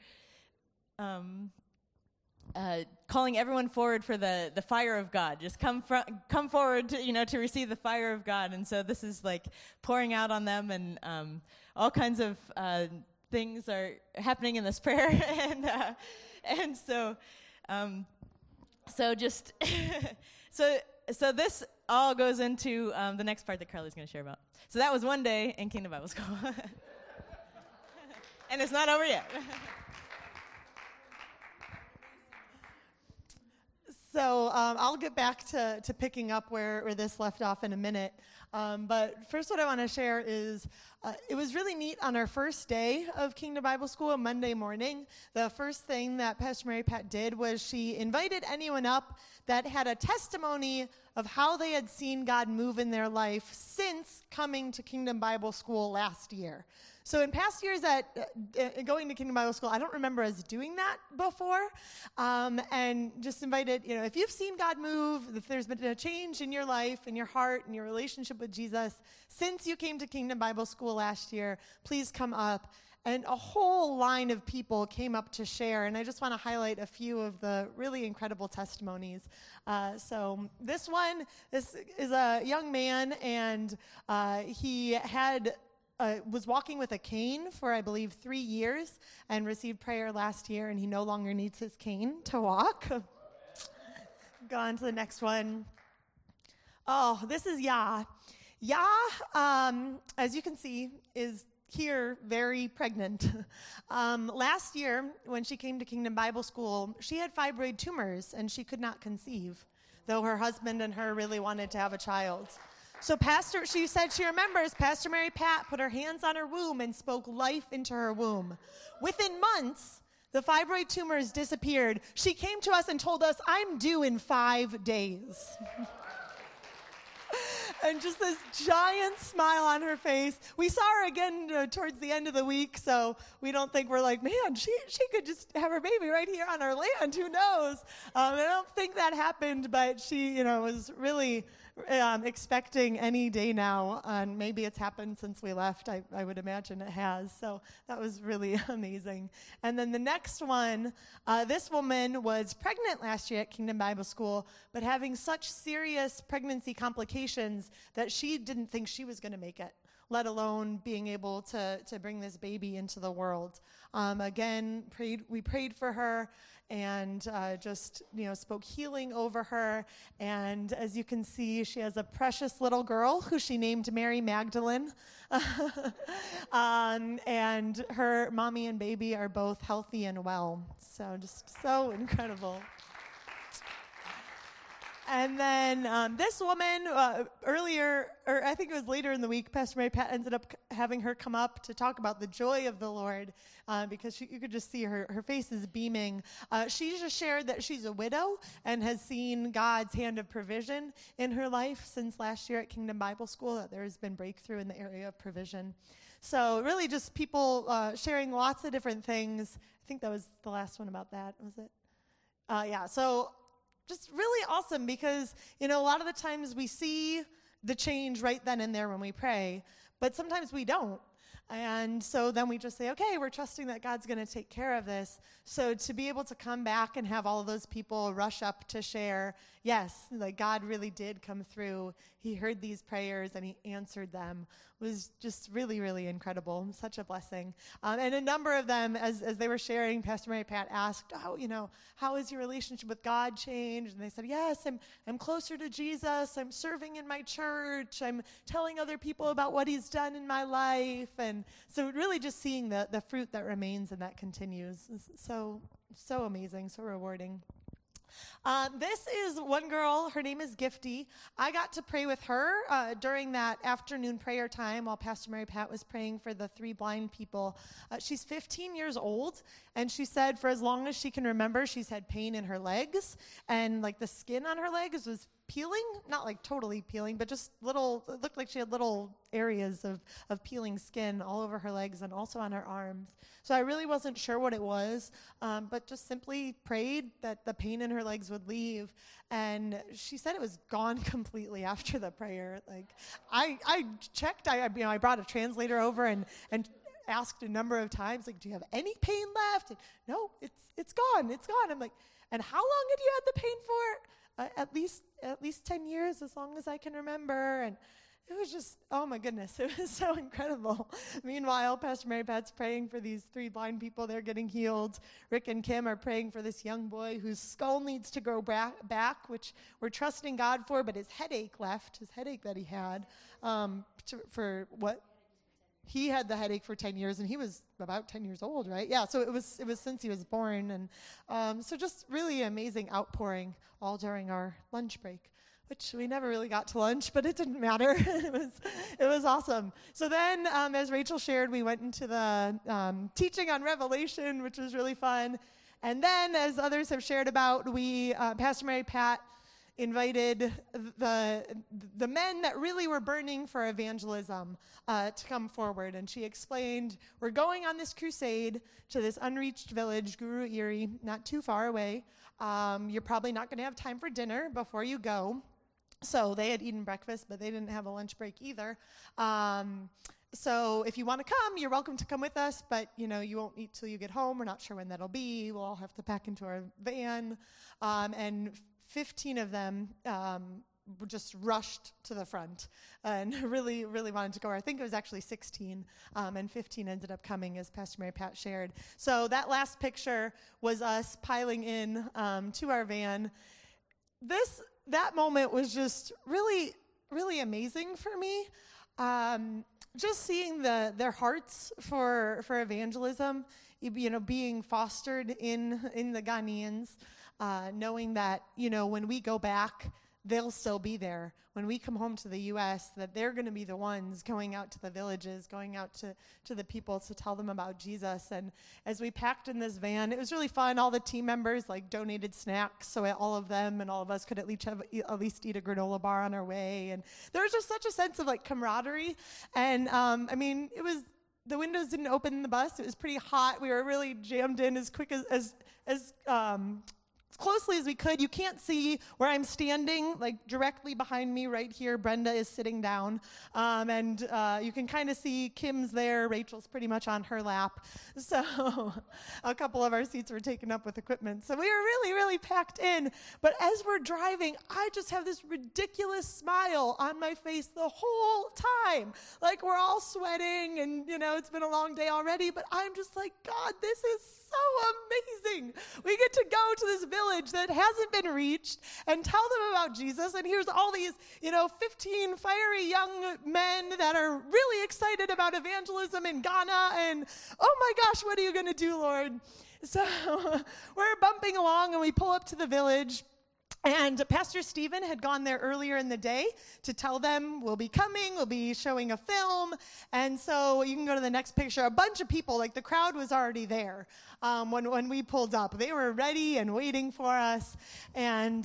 Calling everyone forward for the fire of God. Just come forward to receive the fire of God. And so this is like pouring out on them, and all kinds of things are happening in this prayer. and so just so this all goes into the next part that Carly's going to share about. So that was one day in Kingdom Bible School. And it's not over yet. So I'll get back to picking up where this left off in a minute. But first what I want to share is it was really neat on our first day of Kingdom Bible School, Monday morning. The first thing that Pastor Mary Pat did was she invited anyone up that had a testimony of how they had seen God move in their life since coming to Kingdom Bible School last year. So in past years going to Kingdom Bible School, I don't remember us doing that before. And just invited, if you've seen God move, if there's been a change in your life, in your heart, in your relationship with Jesus, since you came to Kingdom Bible School last year, please come up and a whole line of people came up to share. And I just want to highlight a few of the really incredible testimonies. So this is a young man, and he was walking with a cane for, I believe, 3 years and received prayer last year, and he no longer needs his cane to walk. Go on to the next one. Oh, this is Ya. Ya, as you can see, is here very pregnant. Last year, when she came to Kingdom Bible School, she had fibroid tumors, and she could not conceive, though her husband and her really wanted to have a child. So she said she remembers Pastor Mary Pat put her hands on her womb and spoke life into her womb. Within months, the fibroid tumors disappeared. She came to us and told us, "I'm due in 5 days." And just this giant smile on her face. We saw her again towards the end of the week, so we don't think we're like, man, she could just have her baby right here on our land. Who knows? I don't think that happened, but she, was really expecting any day now, and maybe it's happened since we left. I would imagine it has. So that was really amazing. And then the next one, this woman was pregnant last year at Kingdom Bible School, but having such serious pregnancy complications that she didn't think she was going to make it, let alone being able to bring this baby into the world. Again, we prayed for her, and just spoke healing over her. And as you can see, she has a precious little girl who she named Mary Magdalene. And her mommy and baby are both healthy and well. So just so incredible. And then this woman, earlier, or I think it was later in the week, Pastor Mary Pat ended up having her come up to talk about the joy of the Lord, because you could just see her face is beaming. She just shared that she's a widow and has seen God's hand of provision in her life since last year at Kingdom Bible School, that there has been breakthrough in the area of provision. So really just people sharing lots of different things. I think that was the last one about that, was it? Yeah, so just really awesome, because, a lot of the times we see the change right then and there when we pray, but sometimes we don't. And so then we just say, okay, we're trusting that God's going to take care of this. So to be able to come back and have all of those people rush up to share, yes, like God really did come through. He heard these prayers and he answered them, was just really, really incredible. Such a blessing. And a number of them, as they were sharing, Pastor Mary Pat asked, how has your relationship with God changed? And they said, yes, I'm closer to Jesus. I'm serving in my church. I'm telling other people about what he's done in my life. And so really just seeing the fruit that remains and that continues is so amazing, so rewarding. This is one girl. Her name is Gifty. I got to pray with her during that afternoon prayer time while Pastor Mary Pat was praying for the 3 blind people. She's 15 years old, and she said for as long as she can remember, she's had pain in her legs, and like the skin on her legs was peeling, not like totally peeling, but just little, it looked like she had little areas of peeling skin all over her legs and also on her arms. So I really wasn't sure what it was, but just simply prayed that the pain in her legs would leave. And she said it was gone completely after the prayer. Like I checked, I brought a translator over and asked a number of times, like, do you have any pain left? And, no, it's gone. I'm like, and how long had you had the pain for? At least 10 years, as long as I can remember. And it was just, oh my goodness, it was so incredible. Meanwhile, Pastor Mary Pat's praying for these 3 blind people. They're getting healed. Rick and Kim are praying for this young boy whose skull needs to grow back, which we're trusting God for, but his headache that he had, for what? He had the headache for 10 years, and he was about 10 years old, right? Yeah, so it was since he was born. And so just really amazing outpouring all during our lunch break, which we never really got to lunch, but it didn't matter. It was awesome. So then, as Rachel shared, we went into the teaching on Revelation, which was really fun. And then, as others have shared about, Pastor Mary Pat invited the men that really were burning for evangelism to come forward. And she explained, we're going on this crusade to this unreached village, Guru Eri, not too far away. You're probably not going to have time for dinner before you go. So they had eaten breakfast, but they didn't have a lunch break either. So if you want to come, you're welcome to come with us, but, you won't eat till you get home. We're not sure when that'll be. We'll all have to pack into our van. And 15 of them just rushed to the front and really, really wanted to go. I think it was actually 16, and 15 ended up coming, as Pastor Mary Pat shared. So that last picture was us piling in to our van. That moment was just really, really amazing for me. Just seeing their hearts for evangelism, being fostered in the Ghanaians, knowing that, when we go back, they'll still be there. When we come home to the U.S., that they're going to be the ones going out to the villages, going out to the people to tell them about Jesus. And as we packed in this van, it was really fun. All the team members donated snacks, so all of them and all of us could at least eat a granola bar on our way. And there was just such a sense of camaraderie. And it was, the windows didn't open in the bus. It was pretty hot. We were really jammed in as quick as closely as we could. You can't see where I'm standing, directly behind me right here. Brenda is sitting down. And you can kind of see Kim's there. Rachel's pretty much on her lap. So a couple of our seats were taken up with equipment. So we were really, really packed in. But as we're driving, I just have this ridiculous smile on my face the whole time. We're all sweating and, it's been a long day already. But I'm just like, God, this is so amazing. We get to go to this village that hasn't been reached and tell them about Jesus. And here's all these, 15 fiery young men that are really excited about evangelism in Ghana. And, oh my gosh, what are you going to do, Lord? So we're bumping along and we pull up to the village. And Pastor Stephen had gone there earlier in the day to tell them, we'll be coming, we'll be showing a film. And so you can go to the next picture. A bunch of people, the crowd was already there when we pulled up. They were ready and waiting for us. And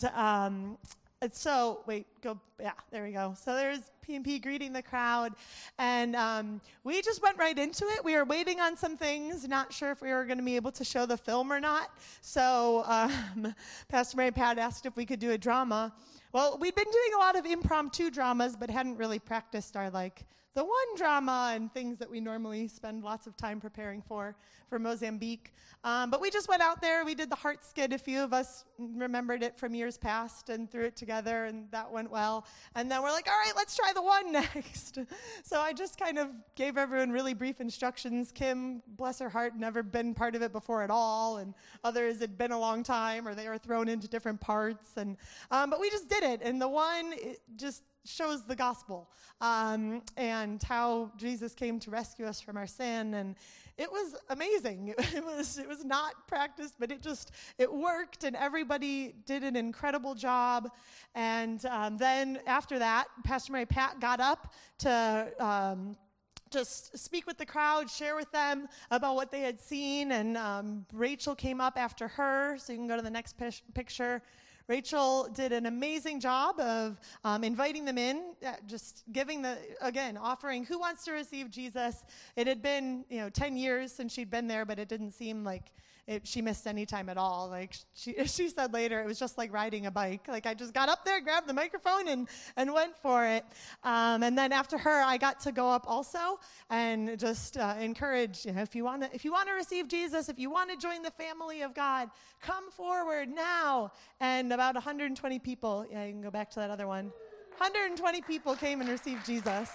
there we go. So there's P&P greeting the crowd. And we just went right into it. We were waiting on some things, not sure if we were going to be able to show the film or not. So Pastor Mary Pat asked if we could do a drama. Well, we'd been doing a lot of impromptu dramas, but hadn't really practiced our the one drama and things that we normally spend lots of time preparing for Mozambique. But we just went out there. We did the heart skit. A few of us remembered it from years past and threw it together, and that went well. And then we're like, all right, let's try the one next. So I just kind of gave everyone really brief instructions. Kim, bless her heart, never been part of it before at all, and others had been a long time, or they were thrown into different parts. And but we just did it. And the one, it just shows the gospel and how Jesus came to rescue us from our sin. And it was amazing. It was not practiced, but it worked, and everybody did an incredible job. And then after that, Pastor Mary Pat got up to just speak with the crowd, share with them about what they had seen. And Rachel came up after her, so you can go to the next picture. Rachel did an amazing job of inviting them in, just offering who wants to receive Jesus. It had been, 10 years since she'd been there, but it didn't seem like she missed any time at all. She said later, it was just like riding a bike. I just got up there, grabbed the microphone, and went for it. And then after her, I got to go up also and just encourage, if you want to receive Jesus, if you want to join the family of God, come forward now. And about 120 people, you can go back to that other one. 120 people came and received Jesus.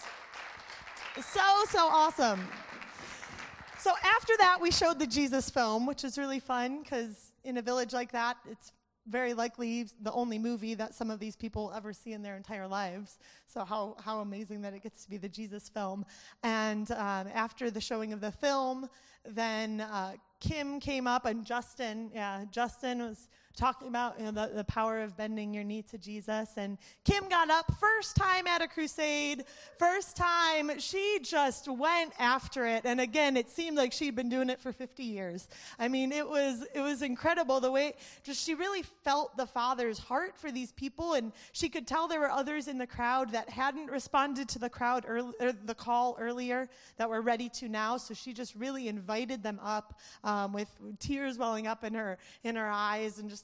So awesome. So after that, we showed the Jesus film, which was really fun because in a village like that, it's very likely the only movie that some of these people ever see in their entire lives. So how amazing that it gets to be the Jesus film. And after the showing of the film, then Kim came up, and Justin was talking about the power of bending your knee to Jesus. And Kim got up, first time at a crusade, first time, she just went after it. And again, it seemed like she'd been doing it for 50 years. I mean, it was incredible the way she really felt the Father's heart for these people. And she could tell there were others in the crowd that hadn't responded to the the call earlier that were ready to now. So she just really invited them up with tears welling up in her eyes, and just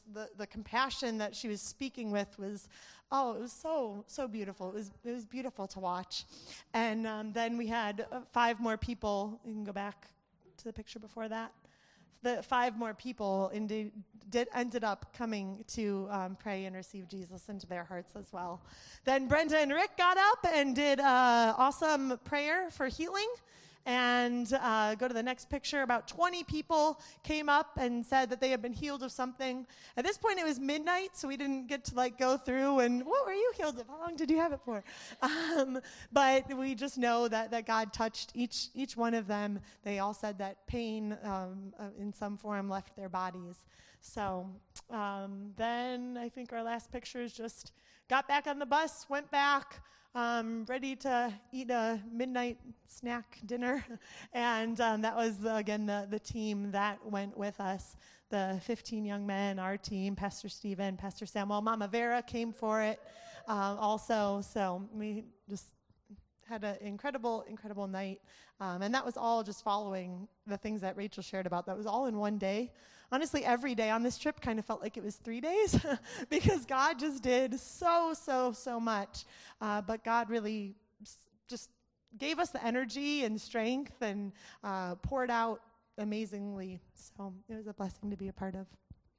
the compassion that she was speaking with was, it was so beautiful. It was beautiful to watch. And then we had 5 more people. You can go back to the picture before that. The 5 more people ended up coming to pray and receive Jesus into their hearts as well. Then Brenda and Rick got up and did awesome prayer for healing. And go to the next picture. About 20 people came up and said that they had been healed of something. At this point, it was midnight, so we didn't get to go through and, what were you healed of? How long did you have it for? But we just know that God touched each one of them. They all said that pain in some form left their bodies. So then I think our last picture is just got back on the bus, went back, ready to eat a midnight snack dinner. And that was, again, the team that went with us, the 15 young men, our team, Pastor Stephen, Pastor Samuel, Mama Vera came for it also. So we just had an incredible night. And that was all just following the things that Rachel shared about. That was all in one day. Honestly, every day on this trip kind of felt like it was 3 days because God just did so much. But God really just gave us the energy and strength and poured out amazingly. So it was a blessing to be a part of.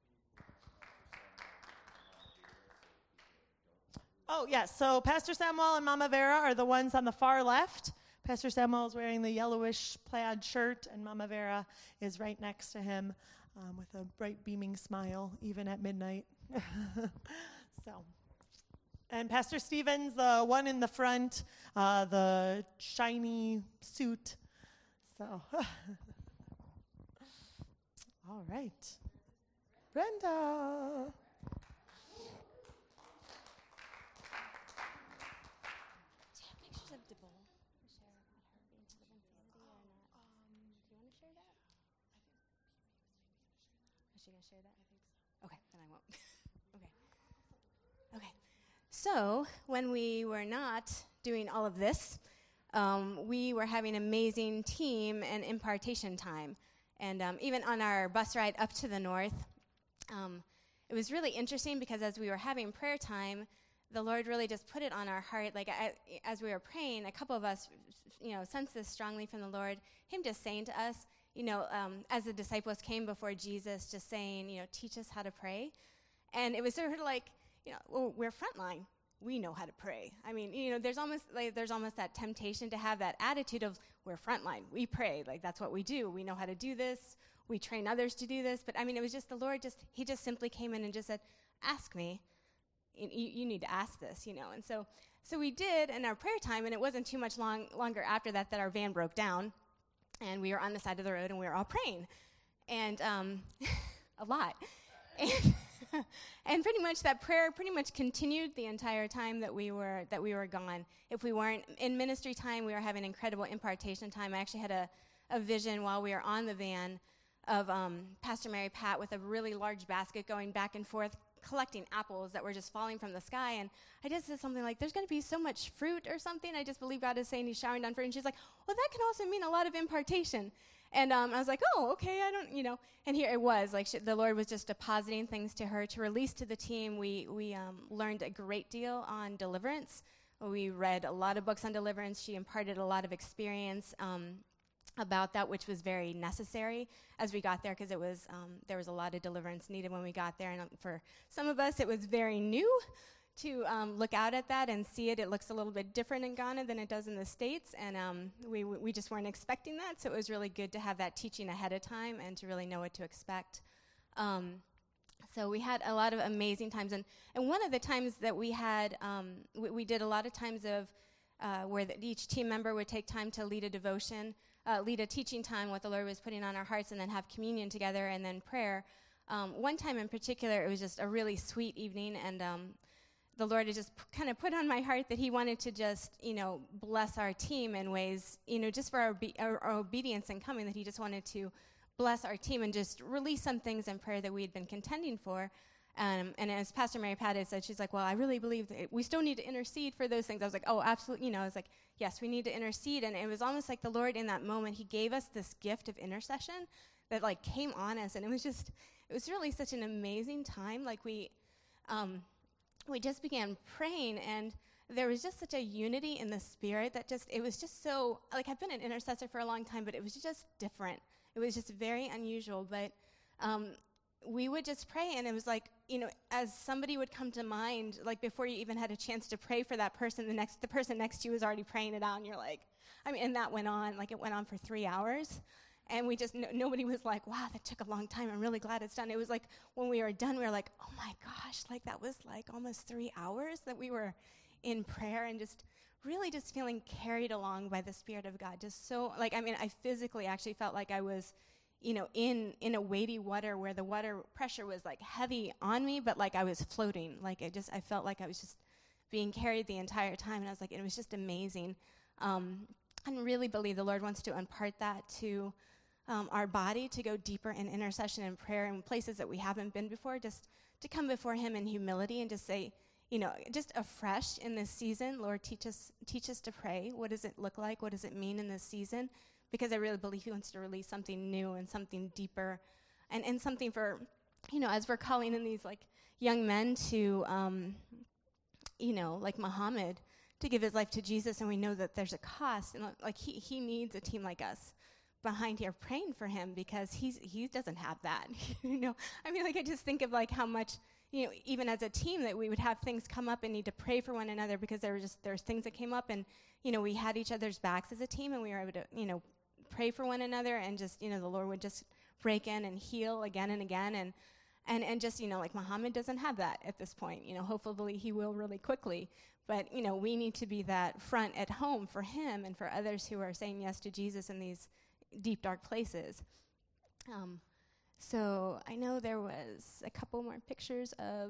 Oh, yes. So Pastor Samuel and Mama Vera are the ones on the far left. Pastor Samuel is wearing the yellowish plaid shirt, and Mama Vera is right next to him with a bright, beaming smile, even at midnight. And Pastor Stephen's the one in the front, the shiny suit. So, all right. Brenda. Share that? I think so. Okay, then I won't. Okay. So when we were not doing all of this, we were having an amazing team and impartation time. And even on our bus ride up to the north, it was really interesting because as we were having prayer time, the Lord really just put it on our heart. As we were praying, a couple of us, sensed this strongly from the Lord, him just saying to us, as the disciples came before Jesus, just saying, teach us how to pray. And it was sort of like, well, we're frontline. We know how to pray. I mean, there's almost that temptation to have that attitude of, we're frontline. We pray. That's what we do. We know how to do this. We train others to do this. But, it was just the Lord, he just simply came in and just said, ask me. You need to ask this, And so we did in our prayer time, and it wasn't too much longer after that our van broke down. And we were on the side of the road, and we were all praying, and a lot. And pretty much that prayer continued the entire time that we were gone. If we weren't in ministry time, we were having incredible impartation time. I actually had a vision while we were on the van of Pastor Mary Pat with a really large basket going back and forth, collecting apples that were just falling from the sky. And I just said something like, there's going to be so much fruit or something. I just believe God is saying he's showering down fruit. And she's like, well, that can also mean a lot of impartation. And I was like, oh, okay, I don't, And here it was, the Lord was just depositing things to her to release to the team. We learned a great deal on deliverance. We read a lot of books on deliverance. She imparted a lot of experience about that, which was very necessary as we got there, because there was a lot of deliverance needed when we got there. And for some of us, it was very new to look out at that and see it. It looks a little bit different in Ghana than it does in the States, and we just weren't expecting that, so it was really good to have that teaching ahead of time and to really know what to expect. So we had a lot of amazing times, and one of the times that we had, we did a lot of times of where each team member would take time to lead a devotion, lead a teaching time, what the Lord was putting on our hearts, and then have communion together, and then prayer. One time in particular, it was just a really sweet evening, and the Lord had just kind of put on my heart that he wanted to just, bless our team in ways, just for our obedience in coming, that he just wanted to bless our team and just release some things in prayer that we had been contending for. And as Pastor Mary Pat had said, she's like, well, I really believe that we still need to intercede for those things. I was like, oh, absolutely. I was like, yes, we need to intercede. And it was almost like the Lord in that moment, he gave us this gift of intercession that like came on us, and it was really such an amazing time. Like we just began praying, and there was just such a unity in the spirit that it was just so, like, I've been an intercessor for a long time, but it was just different. It was just very unusual, but we would just pray, and it was like, as somebody would come to mind, like before you even had a chance to pray for that person, the person next to you was already praying it out, and you're like, and that went on, like it went on for 3 hours, and we just, nobody was like, wow, that took a long time, I'm really glad it's done. It was like, when we were done, we were like, oh my gosh, like that was like almost 3 hours that we were in prayer, and just really just feeling carried along by the Spirit of God. Just so, like, I physically actually felt like I was, in a weighty water where the water pressure was like heavy on me, but like I was floating. Like I felt like I was just being carried the entire time, and I was like, it was just amazing. I really believe the Lord wants to impart that to our body, to go deeper in intercession and prayer in places that we haven't been before, just to come before Him in humility and just say, just afresh in this season, Lord, teach us to pray. What does it look like? What does it mean in this season? Because I really believe He wants to release something new and something deeper, and something for, as we're calling in these like young men to, like Muhammad, to give his life to Jesus, and we know that there's a cost, and like he needs a team like us behind here praying for him, because he doesn't have that. I just think of like how much, even as a team, that we would have things come up and need to pray for one another, because there's things that came up, and we had each other's backs as a team, and we were able to pray for one another, and just the Lord would just break in and heal again and again, and just like Muhammad doesn't have that at this point. Hopefully he will really quickly, but we need to be that front at home for him and for others who are saying yes to Jesus in these deep, dark places. So I know there was a couple more pictures of,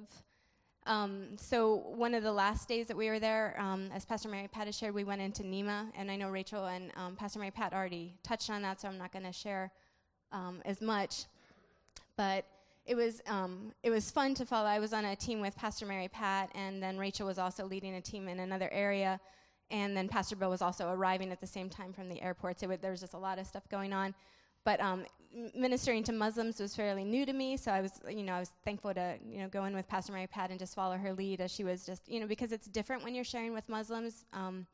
so one of the last days that we were there, as Pastor Mary Pat has shared, we went into Nema, and I know Rachel and Pastor Mary Pat already touched on that, so I'm not going to share as much, but it was fun to follow. I was on a team with Pastor Mary Pat, and then Rachel was also leading a team in another area, and then Pastor Bill was also arriving at the same time from the airport, so there was just a lot of stuff going on. But ministering to Muslims was fairly new to me, so I was thankful to, go in with Pastor Mary Pat and just follow her lead, as she was just, because it's different when you're sharing with Muslims.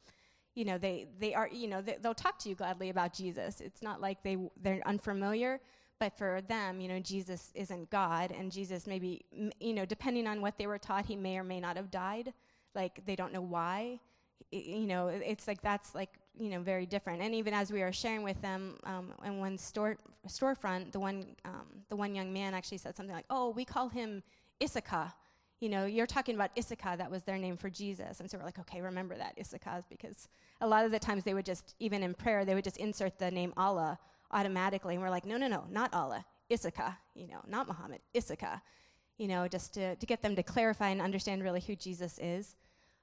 They are, they'll talk to you gladly about Jesus. It's not like they're unfamiliar, but for them, Jesus isn't God, and Jesus maybe, depending on what they were taught, He may or may not have died. Like, they don't know why. It's like that's like, very different. And even as we were sharing with them, in one storefront, the one young man actually said something like, "Oh, we call him Issachar. You're talking about Issachar. That was their name for Jesus." And so we're like, okay, remember that, Issachar, because a lot of the times they would just, even in prayer, they would just insert the name Allah automatically. And we're like, no, not Allah, Issachar, not Muhammad, Issachar, just to get them to clarify and understand really who Jesus is.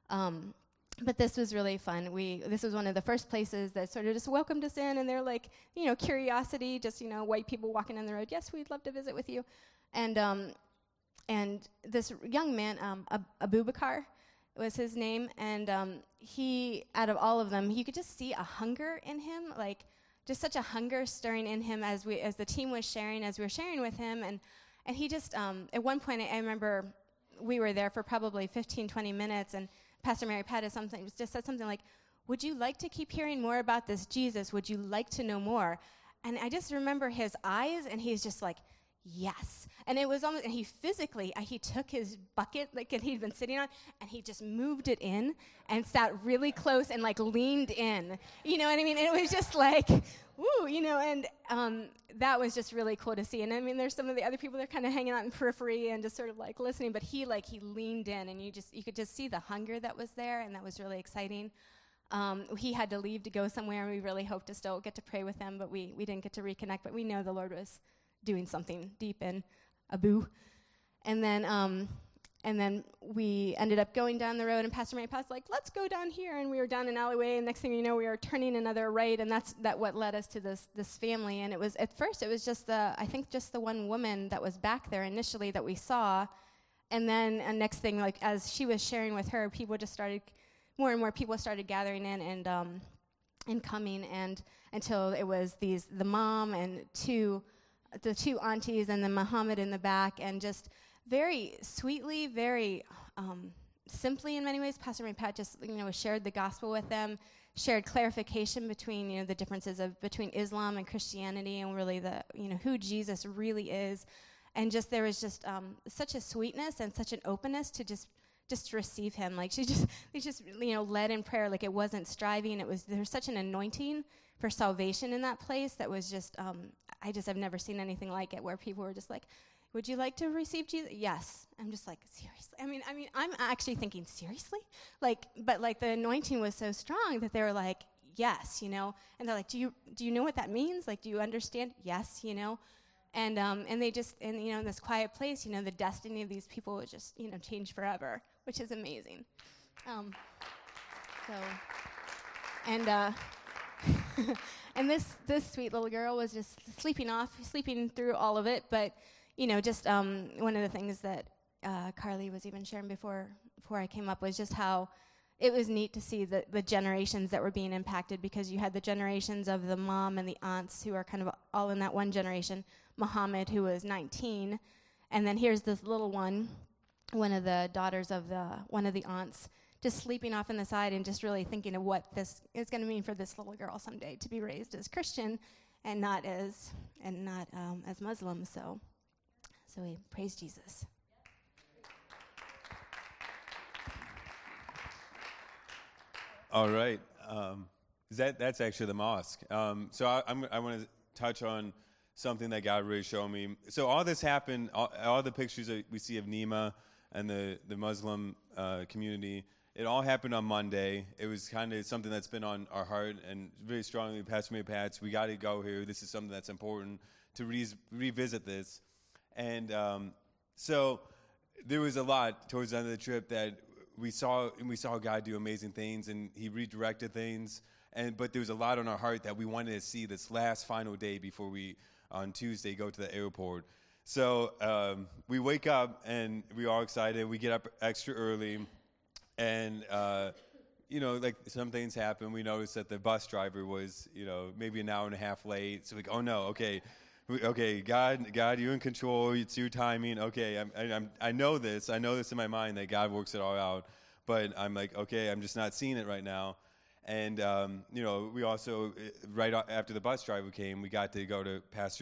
But this was really fun. This was one of the first places that sort of just welcomed us in, and they're like, curiosity, just, white people walking down the road. Yes, we'd love to visit with you. And this young man, Abubakar was his name, and he, out of all of them, you could just see a hunger in him, like just such a hunger stirring in him as the team was sharing, as we were sharing with him. And he just, at one point, I remember we were there for probably 15, 20 minutes, and Pastor Mary Pat just said something like, "Would you like to keep hearing more about this Jesus? Would you like to know more?" And I just remember his eyes, and he's just like, yes. And it was almost, and he physically, he took his bucket, like he'd been sitting on, and he just moved it in and sat really close and like leaned in. You know what I mean? And it was just like, woo, and that was just really cool to see. And I mean, there's some of the other people that are kind of hanging out in periphery and just sort of like listening, but he leaned in, and you could just see the hunger that was there, and that was really exciting. He had to leave to go somewhere, and we really hoped to still get to pray with him, but we didn't get to reconnect, but we know the Lord was doing something deep in Abu. And then we ended up going down the road, and Pastor Mary Pat was like, "Let's go down here." And we were down an alleyway, and next thing you know, we were turning another right, and that's what led us to this family. And it was, at first, it was just the one woman that was back there initially that we saw. And then next thing, like as she was sharing with her, more and more people started gathering in and coming, and until it was the mom and two the two aunties and then Muhammad in the back, and just very sweetly, very simply in many ways, Pastor Mary Pat just, shared the gospel with them, shared clarification between, the differences between Islam and Christianity, and really who Jesus really is. And just, there was just such a sweetness and such an openness to just to receive him. Like they just led in prayer, like it wasn't striving. There's such an anointing for salvation in that place that was just, I've never seen anything like it, where people were just like, would you like to receive Jesus? Yes. I'm just like, seriously? I mean, I'm actually thinking, seriously? But the anointing was so strong that they were like, yes, and they're like, do you know what that means? Like, do you understand? Yes, and they just, in this quiet place, the destiny of these people was just, changed forever, which is amazing. And this sweet little girl was just sleeping through all of it. But, just one of the things that Carly was even sharing before I came up was just how it was neat to see the generations that were being impacted, because you had the generations of the mom and the aunts who are kind of all in that one generation, Muhammad, who was 19, and then here's this little one of the daughters of one of the aunts, just sleeping off in the side and just really thinking of what this is going to mean for this little girl someday to be raised as Christian and not as Muslim. So we praise Jesus. All right. That's actually the mosque. So I want to touch on something that God really showed me. So all this happened, all the pictures that we see of Nima and the Muslim community, it all happened on Monday. It was kind of something that's been on our heart, and very strongly, Pastor Mary Pats, we got to go here. This is something that's important to revisit this. And so there was a lot towards the end of the trip that we saw God do amazing things, and he redirected things. But there was a lot on our heart that we wanted to see this last final day before we, on Tuesday, go to the airport. So we wake up, and we're all excited. We get up extra early, and, like some things happen. We noticed that the bus driver was, maybe an hour and a half late. So we go, oh, no, okay, God, you're in control. It's your timing. Okay, I know this. I know this in my mind that God works it all out. But I'm like, okay, I'm just not seeing it right now. And we also, right after the bus driver came, we got to go to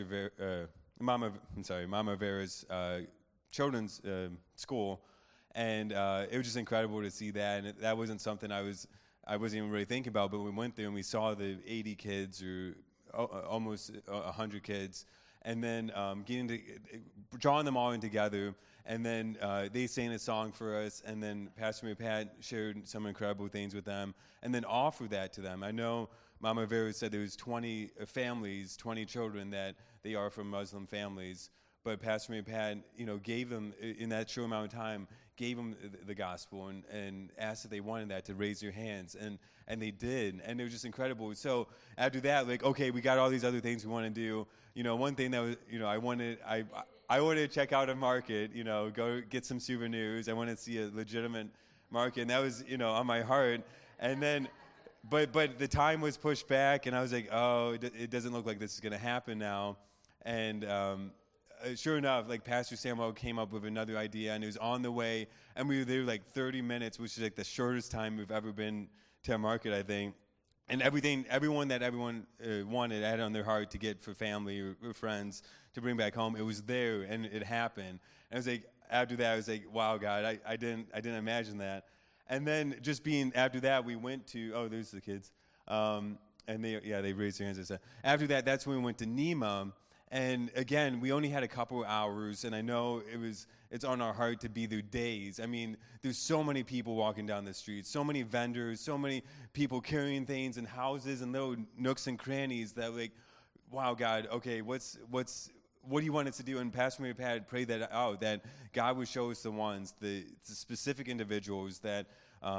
Mama Vera's children's school, and it was just incredible to see that. And that wasn't something I wasn't even really thinking about. But we went there and we saw the 80 kids, or almost 100 kids, and then drawing them all in together. And then they sang a song for us, and then Pastor Mary Pat shared some incredible things with them, and then offered that to them. I know Mama Vera said there was 20 families, 20 children that they are from Muslim families, but Pastor Mary Pat, gave them, in that short amount of time, gave them the gospel and asked if they wanted that to raise their hands, and they did, and it was just incredible. So after that, okay, we got all these other things we want to do. One thing that was, I wanted to check out a market, go get some souvenirs. I wanted to see a legitimate market, and that was, on my heart. And then, but the time was pushed back, and I was like, oh, it doesn't look like this is going to happen now. And sure enough, Pastor Samuel came up with another idea, and it was on the way, and we were there 30 minutes, which is the shortest time we've ever been to a market, I think. And everyone wanted, had on their heart to get for family or friends to bring back home. It was there, and it happened. And I was after that, I was wow, God, I didn't imagine that. And then just being, after that, we went to, there's the kids. And they raised their hands and said, after that, that's when we went to Nima. And again, we only had a couple of hours, and I know it's on our heart to be there days. I mean, there's so many people walking down the street, so many vendors, so many people carrying things in houses and little nooks and crannies that wow, God, okay, what do you want us to do? And Pastor Mary Pat prayed that out, that God would show us the specific individuals that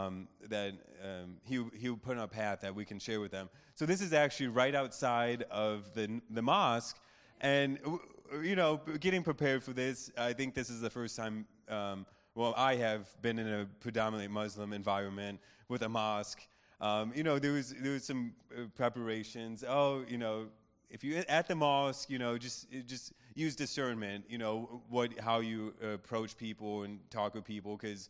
he would put on a path that we can share with them. So this is actually right outside of the mosque. And, getting prepared for this, I think this is the first time, I have been in a predominantly Muslim environment with a mosque. There was some preparations. if you're at the mosque, just use discernment, how you approach people and talk with people, because,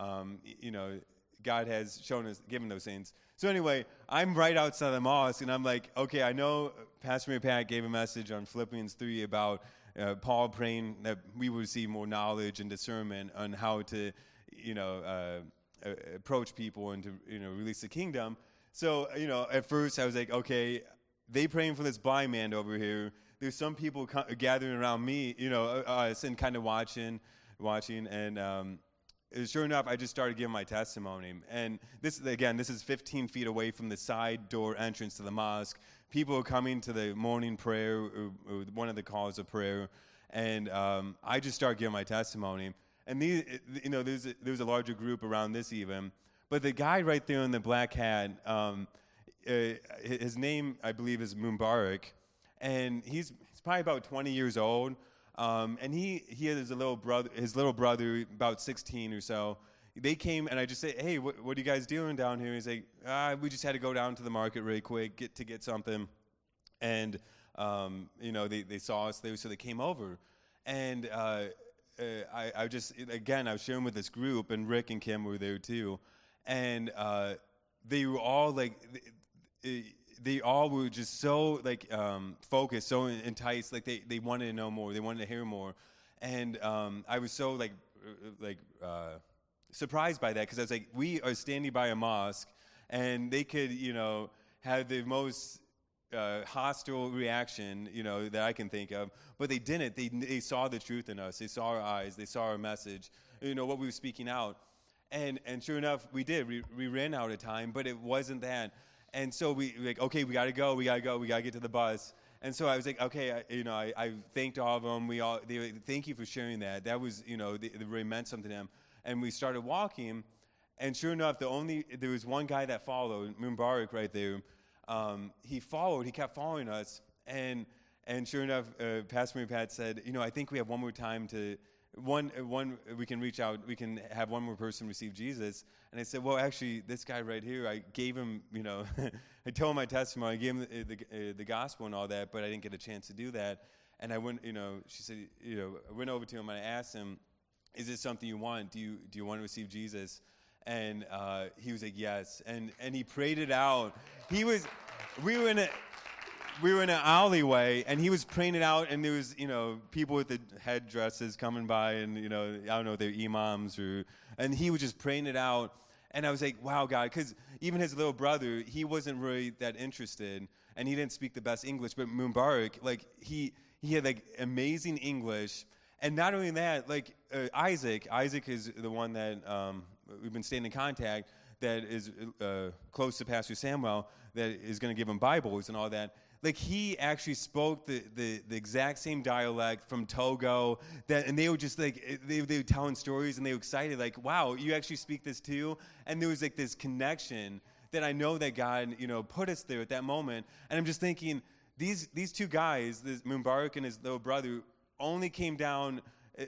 God has given those things. So anyway, I'm right outside the mosque, and I'm like, okay, I know Pastor Mary Pat gave a message on Philippians 3 about Paul praying that we would receive more knowledge and discernment on how to, approach people and to, release the kingdom. So, at first I was like, okay, they praying for this blind man over here. There's some people gathering around me, us, and kind of watching, and sure enough, I just started giving my testimony. And this is 15 feet away from the side door entrance to the mosque. People are coming to the morning prayer, or one of the calls of prayer, and I just started giving my testimony. And there's a larger group around this even. But the guy right there in the black hat, his name, I believe, is Mubarak, and he's probably about 20 years old. And he has his little brother, about 16 or so. They came, and I just said, hey, what are you guys doing down here? He's like, we just had to go down to the market really quick, get something. And, they saw us there, so they came over. And I was sharing with this group, and Rick and Kim were there too. And they were all like, they all were just so focused, so enticed, like they wanted to know more, they wanted to hear more. And I was so surprised by that, because I was like, we are standing by a mosque, and they could have the most hostile reaction that I can think of, but they didn't. They saw the truth in us. They saw our eyes. They saw our message. What we were speaking out. And sure enough, we did. We ran out of time, but it wasn't that. And so we okay, we gotta go. We gotta get to the bus. And so I was like, okay, I thanked all of them. Thank you for sharing that. That was, it really meant something to them. And we started walking, and sure enough, there was one guy that followed, Mubarak right there. He kept following us, and sure enough, Pastor Mary Pat said, I think we have one more time to. We can reach out, we can have one more person receive Jesus. And I said, well, actually, this guy right here, I gave him, I told him my testimony, I gave him the gospel and all that, but I didn't get a chance to do that. And I went, she said, I went over to him and I asked him, is this something you want? Do you want to receive Jesus? And he was like, yes. And he prayed it out. We were in an alleyway, and he was praying it out, and there was, people with the headdresses coming by, and, I don't know, they're imams, and he was just praying it out. And I was like, wow, God, because even his little brother, he wasn't really that interested, and he didn't speak the best English, but Mubarak, he had, amazing English. And not only that, Isaac is the one that we've been staying in contact, that is close to Pastor Samuel, that is going to give him Bibles and all that. He actually spoke the exact same dialect from Togo, and they were just they were telling stories, and they were excited, wow, you actually speak this too? And there was this connection that I know that God, put us there at that moment. And I'm just thinking, these two guys, this Mubarak and his little brother, only came down,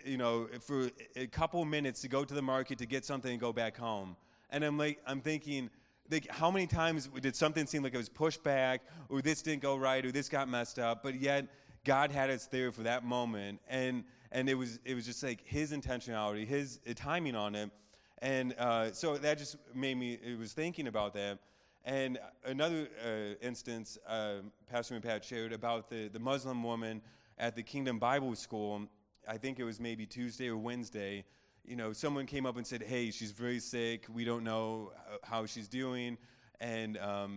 for a couple minutes to go to the market to get something and go back home. And I'm thinking, how many times did something seem like it was pushed back, or this didn't go right, or this got messed up, but yet God had us there for that moment, and it was just His intentionality, His timing on it, and so that just made me. It was thinking about that, and another instance, Pastor Pat shared about the Muslim woman at the Kingdom Bible School. I think it was maybe Tuesday or Wednesday. Someone came up and said, hey, she's very sick. We don't know how she's doing. And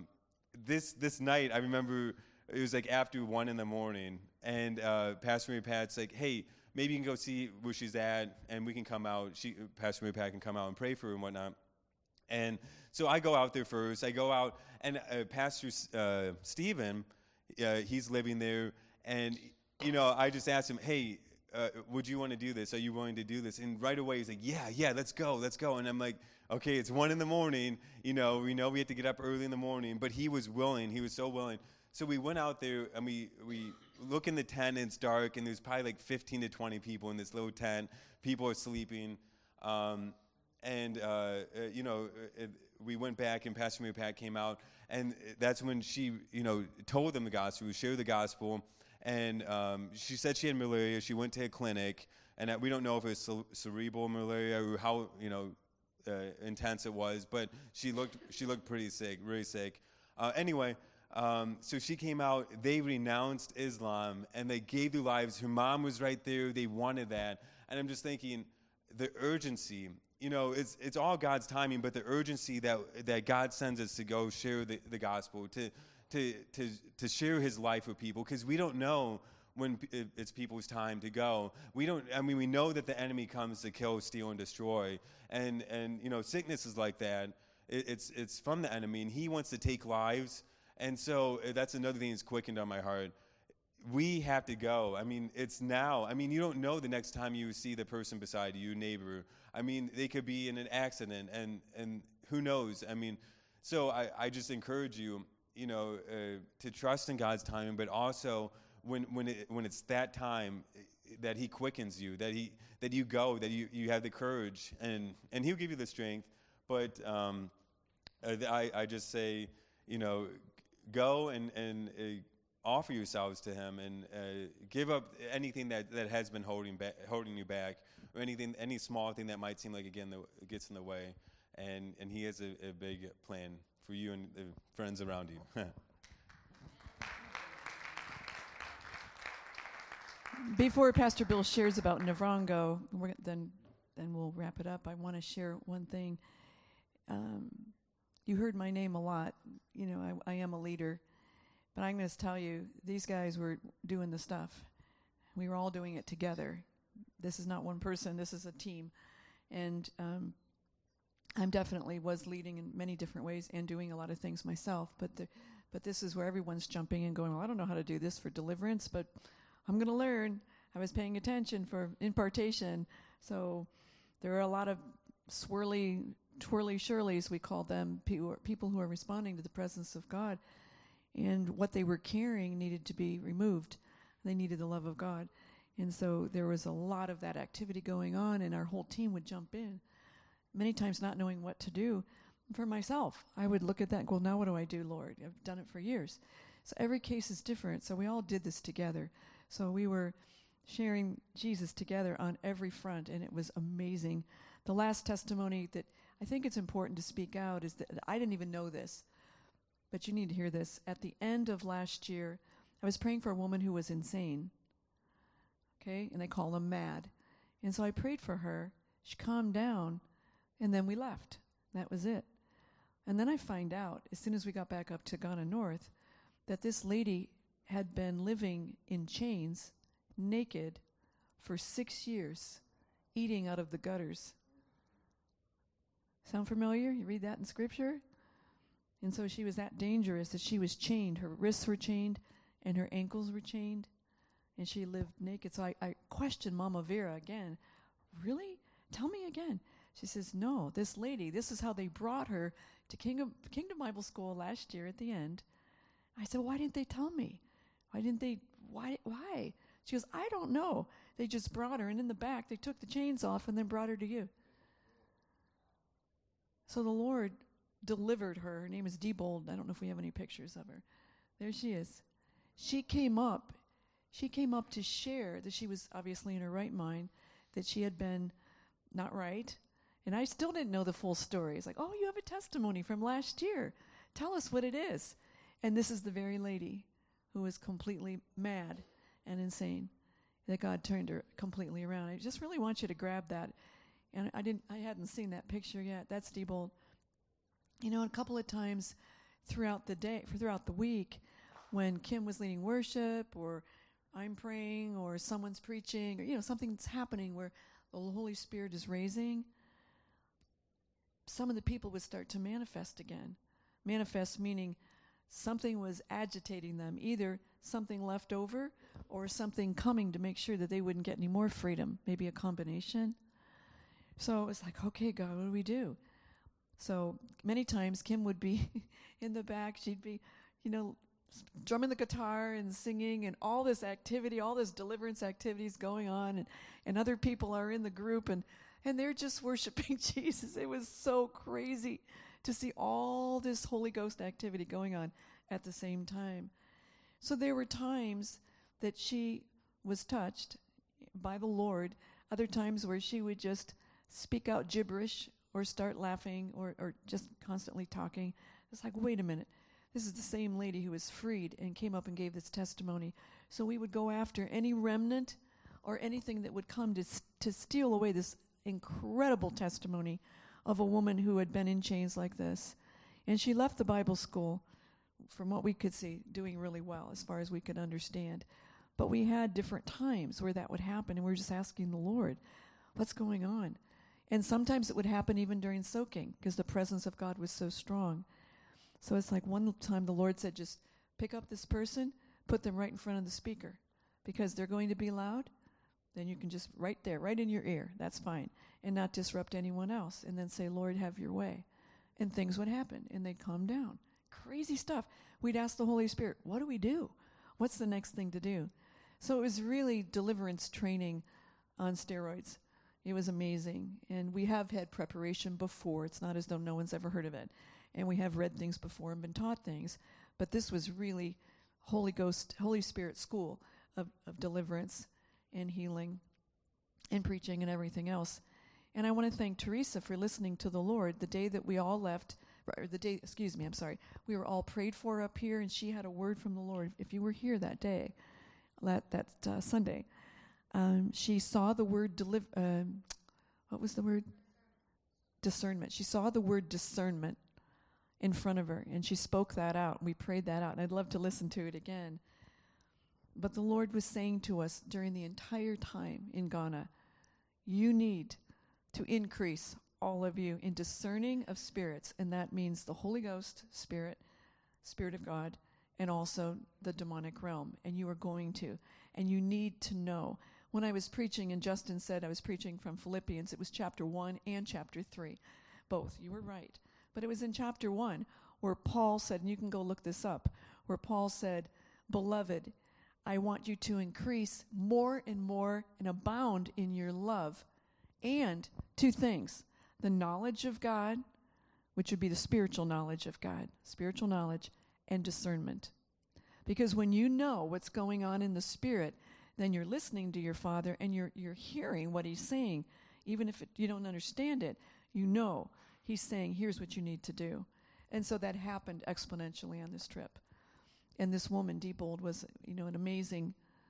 this night, I remember it was after 1 a.m, and Pastor Mary Pat's like, hey, maybe you can go see where she's at, and we can come out. Pastor Mary Pat can come out and pray for her and whatnot. And so I go out there first. I go out, and Pastor Stephen, he's living there, and I just asked him, hey, would you want to do this? Are you willing to do this? And right away he's like, yeah, let's go. And I'm like, okay, it's 1 a.m. We know we had to get up early in the morning, but he was willing. He was so willing. So we went out there, and we look in the tent, and it's dark, and there's probably 15 to 20 people in this little tent. People are sleeping. we went back, and Pastor Mary Pat came out, and that's when she, told them the gospel, shared the gospel, and she said she had malaria. She went to a clinic, and we don't know if it was cerebral malaria or how, intense it was, but she looked pretty sick, really sick. Anyway, so she came out. They renounced Islam, and they gave their lives. Her mom was right there. They wanted that, and I'm just thinking, the urgency. It's all God's timing, but the urgency that God sends us to go share the gospel, to share His life with people, because we don't know when it's people's time to go. We know that the enemy comes to kill, steal, and destroy, and sickness is like that. It's from the enemy, and he wants to take lives, and so that's another thing that's quickened on my heart. We have to go. It's now. You don't know the next time you see the person beside you, neighbor. They could be in an accident, and who knows? So I just encourage you, to trust in God's timing, but also when it's that time that He quickens you, that you go, that you have the courage, and He'll give you the strength. But I just say, go and offer yourselves to Him, and give up anything that has been holding you back, or any small thing that might seem like, again, that gets in the way. And He has a big plan for you and the friends around you. Before Pastor Bill shares about Navrongo, then we'll wrap it up. I want to share one thing. You heard my name a lot. I am a leader. But I'm going to tell you, these guys were doing the stuff. We were all doing it together. This is not one person. This is a team. And I definitely was leading in many different ways and doing a lot of things myself. But this is where everyone's jumping and going, well, I don't know how to do this for deliverance, but I'm going to learn. I was paying attention for impartation. So there are a lot of twirly shirleys, we call them, people who are responding to the presence of God. And what they were carrying needed to be removed. They needed the love of God. And so there was a lot of that activity going on, and our whole team would jump in, many times not knowing what to do. For myself, I would look at that and go, now what do I do, Lord? I've done it for years. So every case is different. So we all did this together. So we were sharing Jesus together on every front, and it was amazing. The last testimony that I think it's important to speak out is that I didn't even know this, but you need to hear this. At the end of last year, I was praying for a woman who was insane, okay, and they call them mad. And so I prayed for her. She calmed down, and then we left. That was it. And then I find out, as soon as we got back up to Ghana North, that this lady had been living in chains, naked, for 6 years, eating out of the gutters. Sound familiar? You read that in Scripture? And so she was that dangerous that she was chained. Her wrists were chained and her ankles were chained, and she lived naked. So I questioned Mama Vera again. Really? Tell me again. She says, no, this lady, this is how they brought her to Kingdom Bible School last year at the end. I said, why didn't they tell me? Why? She goes, I don't know. They just brought her, and in the back, they took the chains off and then brought her to you. So the Lord delivered her. Her name is Diebold. I don't know if we have any pictures of her. There she is. She came up to share that she was obviously in her right mind, that she had been not right. And I still didn't know the full story. It's like, oh, you have a testimony from last year. Tell us what it is. And this is the very lady who was completely mad and insane, that God turned her completely around. I just really want you to grab that. And I hadn't seen that picture yet. That's Diebold. A couple of times throughout the week, when Kim was leading worship, or I'm praying, or someone's preaching, or something's happening where the Holy Spirit is raising, some of the people would start to manifest again. Manifest meaning something was agitating them, either something left over or something coming to make sure that they wouldn't get any more freedom, maybe a combination. So it was like, okay, God, what do we do? So many times Kim would be in the back. She'd be, drumming the guitar and singing, and all this activity, all this deliverance activities going on, and other people are in the group, and they're just worshiping Jesus. It was so crazy to see all this Holy Ghost activity going on at the same time. So there were times that she was touched by the Lord, other times where she would just speak out gibberish or start laughing or just constantly talking. It's like, wait a minute. This is the same lady who was freed and came up and gave this testimony. So we would go after any remnant or anything that would come to steal away this incredible testimony of a woman who had been in chains like this. And she left the Bible school, from what we could see, doing really well as far as we could understand. But we had different times where that would happen, and we were just asking the Lord, what's going on? And sometimes it would happen even during soaking, because the presence of God was so strong. So it's like one time the Lord said, just pick up this person, put them right in front of the speaker, because they're going to be loud. Then you can just right there, right in your ear, that's fine, and not disrupt anyone else. And then say, Lord, have your way. And things would happen, and they'd calm down. Crazy stuff. We'd ask the Holy Spirit, what do we do? What's the next thing to do? So it was really deliverance training on steroids. It was amazing. And we have had preparation before. It's not as though no one's ever heard of it. And we have read things before and been taught things. But this was really Holy Ghost, Holy Spirit school of deliverance and healing and preaching and everything else. And I want to thank Teresa for listening to the Lord the day that we all left, or we were all prayed for up here, and she had a word from the Lord. If you were here that day, that Sunday, she saw the word what was the word? Discernment. She saw the word discernment in front of her, and she spoke that out. We prayed that out, and I'd love to listen to it again. But the Lord was saying to us during the entire time in Ghana, you need to increase, all of you, in discerning of spirits, and that means the Holy Ghost, Spirit of God, and also the demonic realm, and you are going to, and you need to know. When I was preaching, and Justin said I was preaching from Philippians, it was chapter 1 and chapter 3, both. You were right. But it was in chapter 1 where Paul said, and you can go look this up, where Paul said, Beloved, I want you to increase more and abound in your love. And two things, the knowledge of God, which would be the spiritual knowledge of God, spiritual knowledge, and discernment. Because when you know what's going on in the Spirit, then you're listening to your Father and you're hearing what He's saying. Even if you don't understand it, you know He's saying, here's what you need to do. And so that happened exponentially on this trip. And this woman, Diebold, was, an amazing,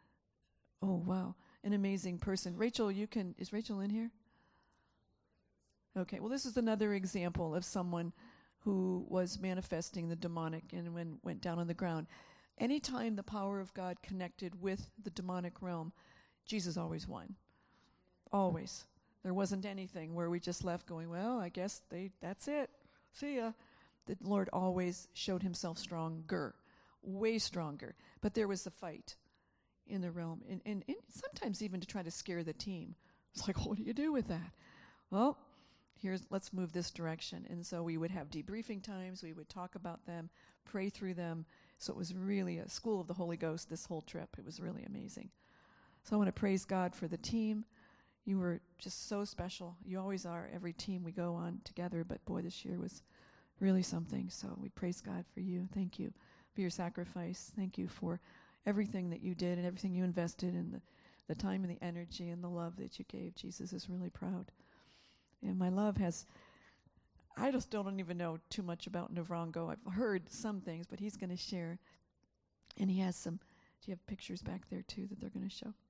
an amazing person. Rachel, is Rachel in here? Okay, well, this is another example of someone who was manifesting the demonic and went down on the ground. Anytime the power of God connected with the demonic realm, Jesus always won. Always. There wasn't anything where we just left going, well, I guess that's it. See ya. The Lord always showed Himself stronger, way stronger. But there was a fight in the realm, and sometimes even to try to scare the team. It's like, what do you do with that? Well, let's move this direction. And so we would have debriefing times. We would talk about them, pray through them. So it was really a school of the Holy Ghost this whole trip. It was really amazing. So I want to praise God for the team. You were just so special. You always are, every team we go on together. But boy, this year was really something. So we praise God for you. Thank you for your sacrifice. Thank you for everything that you did and everything you invested in, the time and the energy and the love that you gave. Jesus is really proud. And my love I just don't even know too much about Navrongo. I've heard some things, but he's going to share. And he has do you have pictures back there too that they're going to show?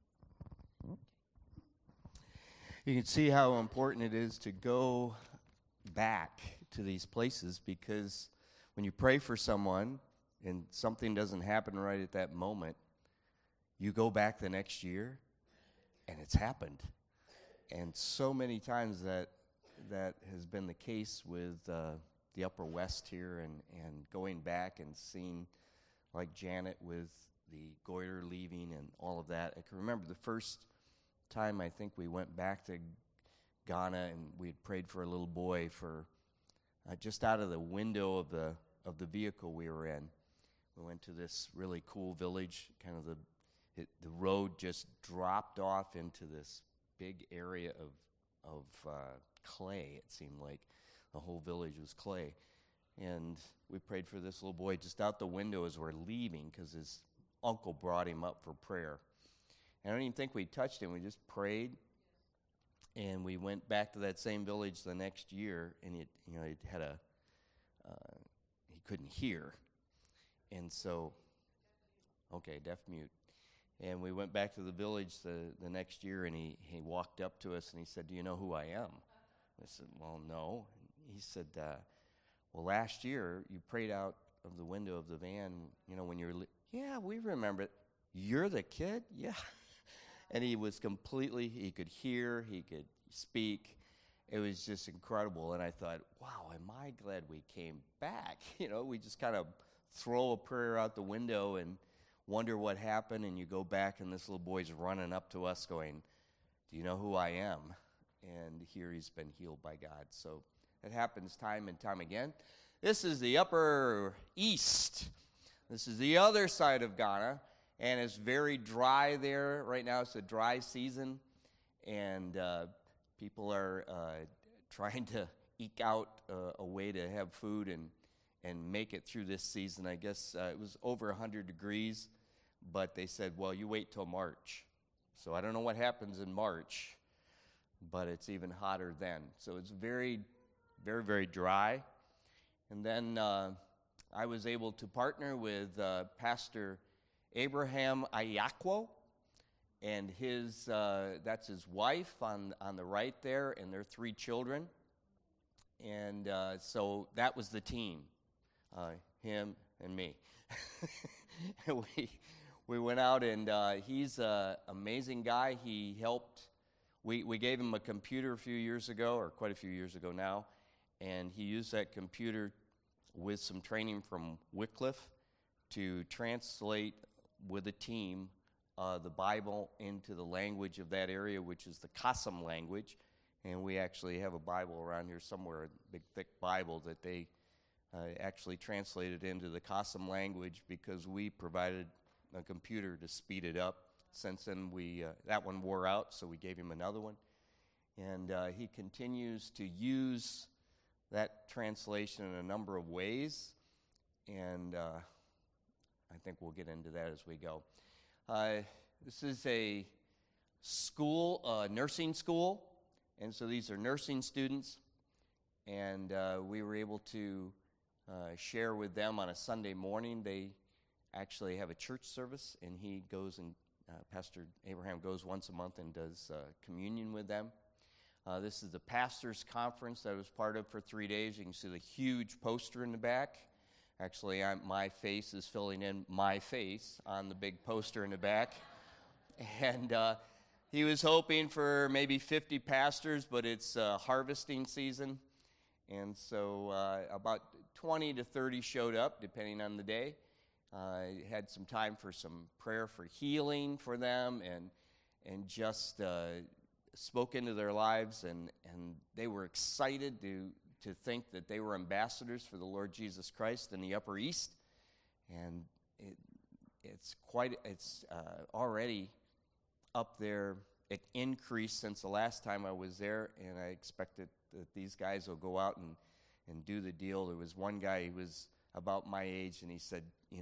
You can see how important it is to go back to these places, because when you pray for someone and something doesn't happen right at that moment, you go back the next year and it's happened. And so many times that has been the case with the Upper West here, and going back and seeing, like Janet with the goiter leaving and all of that. I can remember the first time I think we went back to Ghana, and we had prayed for a little boy for just out of the window of the vehicle we were in. We went to this really cool village. Kind of the road just dropped off into this big area of clay. It seemed like the whole village was clay. And we prayed for this little boy just out the window as we're leaving because his uncle brought him up for prayer. And I don't even think we touched him. We just prayed. And we went back to that same village the next year, and it had he couldn't hear. And so, okay, deaf mute. And we went back to the village the next year, and he walked up to us, and he said, "Do you know who I am?" I said, "Well, no." And he said, "Well, last year you prayed out of the window of the van, when you were, yeah, we remember it. You're the kid?" Yeah. And he was he could hear, he could speak. It was just incredible. And I thought, wow, am I glad we came back? We just kind of throw a prayer out the window and wonder what happened. And you go back, and this little boy's running up to us going, "Do you know who I am?" And here he's been healed by God. So it happens time and time again. This is the Upper East. This is the other side of Ghana. And it's very dry there. Right now it's a dry season. And people are trying to eke out a way to have food and make it through this season. I guess it was over 100 degrees. But they said, well, you wait till March. So I don't know what happens in March. But it's even hotter then. So it's very, very, very dry. And then I was able to partner with Pastor Abraham Ayakwo, and that's his wife on the right there, and their 3 children. And so that was the team, him and me. We went out, and he's an amazing guy. He helped. We gave him a computer a few years ago, or quite a few years ago now, and he used that computer with some training from Wycliffe to translate with a team the Bible into the language of that area, which is the Kasam language. And we actually have a Bible around here somewhere, a big, thick Bible that they actually translated into the Kasam language because we provided a computer to speed it up. Since then, that one wore out, so we gave him another one. And he continues to use that translation in a number of ways. And I think we'll get into that as we go. This is a school, nursing school, and so these are nursing students, and we were able to share with them on a Sunday morning. They actually have a church service, and he goes and Pastor Abraham goes once a month and does communion with them. This is the pastor's conference that I was part of for 3 days. You can see the huge poster in the back. Actually, my face is filling in my face on the big poster in the back. And he was hoping for maybe 50 pastors, but it's harvesting season. And so about 20 to 30 showed up, depending on the day. Had some time for some prayer for healing for them and just spoke into their lives. And they were excited to think that they were ambassadors for the Lord Jesus Christ in the Upper East. And it's already up there. It increased since the last time I was there, and I expected that these guys will go out and do the deal. There was one guy, he was about my age, and he said,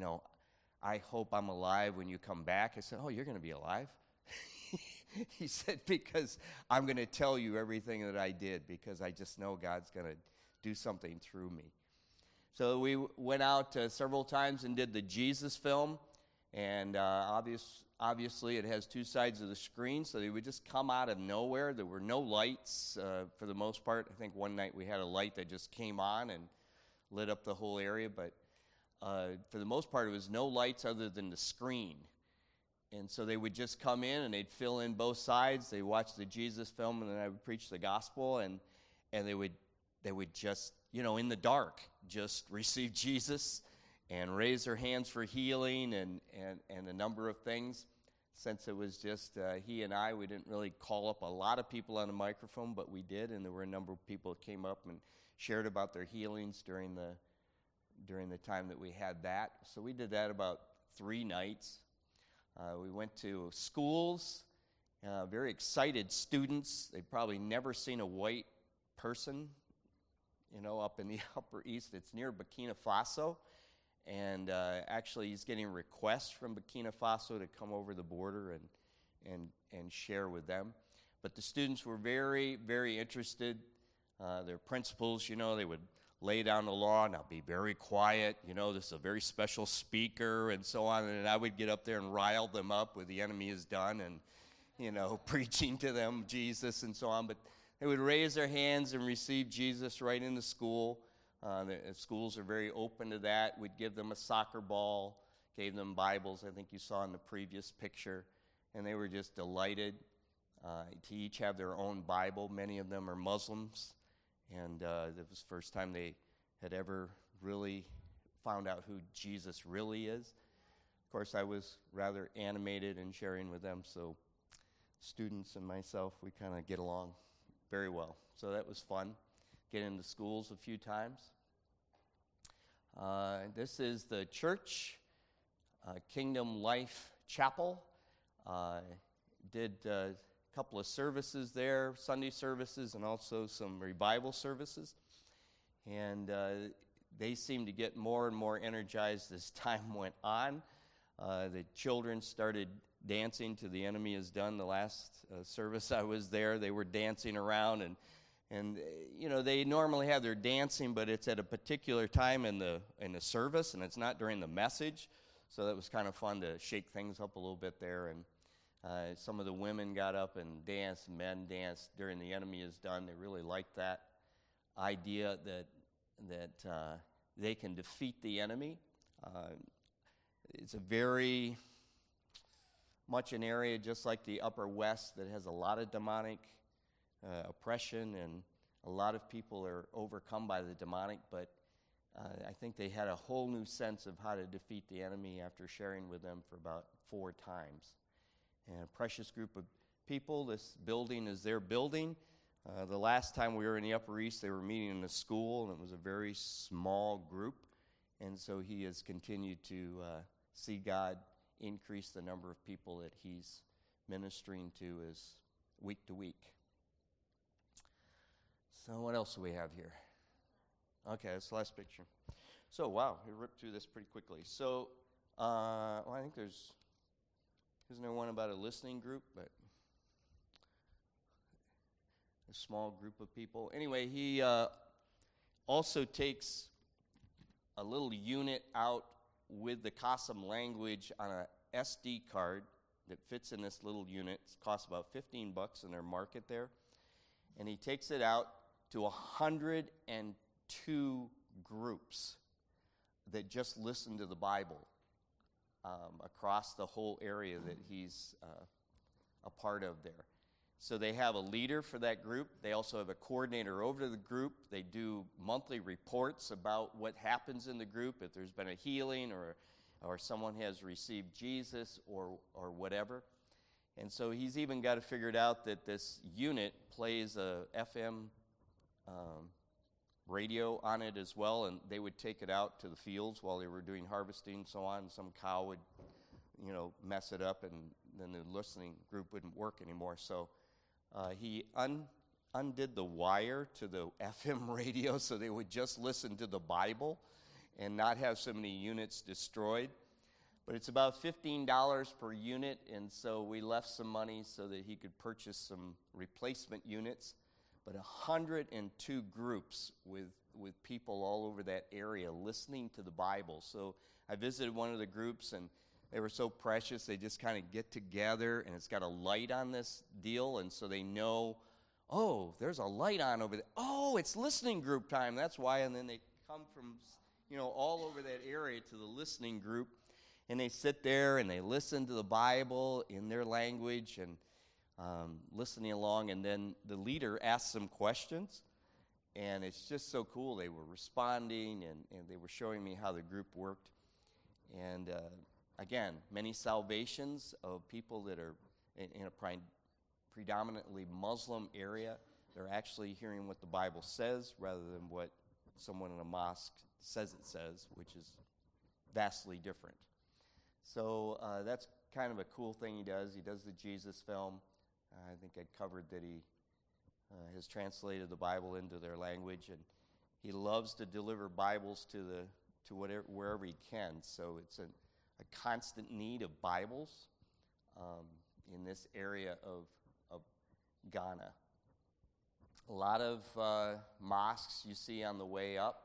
I hope I'm alive when you come back. I said, oh, you're going to be alive? He said, because I'm going to tell you everything that I did, because I just know God's going to do something through me. So we went out several times and did the Jesus film, and obviously it has 2 sides of the screen, so they would just come out of nowhere. There were no lights for the most part. I think one night we had a light that just came on and lit up the whole area, but for the most part it was no lights other than the screen. And so they would just come in and they'd fill in both sides. They watch the Jesus film, and then I would preach the gospel, and they would just, in the dark, just receive Jesus and raise their hands for healing and a number of things. Since it was just he and I, we didn't really call up a lot of people on the microphone, but we did, and there were a number of people that came up and shared about their healings during the time that we had that. So we did that about 3 nights. We went to schools, very excited students. They'd probably never seen a white person up in the Upper East. It's near Burkina Faso. And actually, he's getting requests from Burkina Faso to come over the border and share with them. But the students were very, very interested. Their principals, they would lay down the law. Now be very quiet. This is a very special speaker and so on. And I would get up there and rile them up with the enemy is done and, preaching to them Jesus and so on. But they would raise their hands and receive Jesus right in the school. The schools are very open to that. We'd give them a soccer ball, gave them Bibles, I think you saw in the previous picture, and they were just delighted to each have their own Bible. Many of them are Muslims, and it was the first time they had ever really found out who Jesus really is. Of course, I was rather animated in sharing with them, so students and myself, we kind of get along very well. So that was fun. Get into schools a few times. This is the church, Kingdom Life Chapel. Did a couple of services there, Sunday services, and also some revival services. And they seemed to get more and more energized as time went on. The children started dancing to The Enemy Is Done. The last service I was there, they were dancing around and they normally have their dancing, but it's at a particular time in the service, and it's not during the message. So that was kind of fun to shake things up a little bit there. And some of the women got up and danced, men danced during The Enemy Is Done. They really liked that idea that they can defeat the enemy. It's a very much an area just like the Upper West that has a lot of demonic oppression, and a lot of people are overcome by the demonic, but I think they had a whole new sense of how to defeat the enemy after sharing with them for about 4 times. And a precious group of people. This building is their building. The last time we were in the Upper East, they were meeting in a school, and it was a very small group, and so he has continued to see God increase the number of people that he's ministering to as week to week. So what else do we have here? Okay, that's the last picture. So, wow, we ripped through this pretty quickly. So, I think isn't there one about a listening group, but a small group of people? Anyway, he also takes a little unit out with the Qasem language on a SD card that fits in this little unit. It costs about $15 in their market there. And he takes it out to 102 groups that just listen to the Bible across the whole area that he's a part of there. So they have a leader for that group. They also have a coordinator over the group. They do monthly reports about what happens in the group, if there's been a healing or someone has received Jesus or whatever. And so he's even got to figure it out that this unit plays a FM radio on it as well, and they would take it out to the fields while they were doing harvesting and so on. And some cow would, mess it up, and then the listening group wouldn't work anymore. So he undid the wire to the FM radio so they would just listen to the Bible and not have so many units destroyed. But it's about $15 per unit, and so we left some money so that he could purchase some replacement units. But 102 groups with people all over that area listening to the Bible. So I visited one of the groups, and they were so precious. They just kind of get together, and it's got a light on this deal, and so they know, oh, there's a light on over there. Oh, it's listening group time. That's why. And then they come from, all over that area to the listening group, and they sit there and they listen to the Bible in their language and listening along, and then the leader asks some questions, and it's just so cool. They were responding, and they were showing me how the group worked. And again, many salvations of people that are in a predominantly Muslim area. They're actually hearing what the Bible says rather than what someone in a mosque says it says, which is vastly different. So that's kind of a cool thing he does. He does the Jesus film. I think I covered that he has translated the Bible into their language, and he loves to deliver Bibles to wherever he can. So it's a constant need of Bibles in this area of Ghana. A lot of mosques you see on the way up,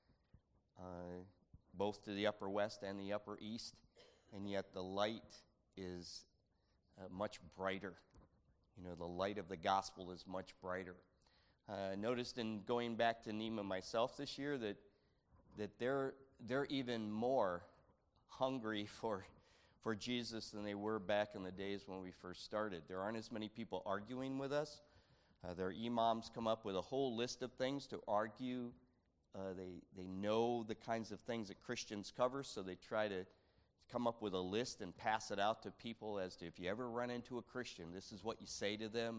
both to the Upper West and the Upper East, and yet the light is much brighter. The light of the gospel is much brighter. Noticed in going back to Nima myself this year that they're even more hungry for Jesus than they were back in the days when we first started. There aren't as many people arguing with us. Their imams come up with a whole list of things to argue. They know the kinds of things that Christians cover, so they try to come up with a list and pass it out to people as to if you ever run into a Christian, this is what you say to them,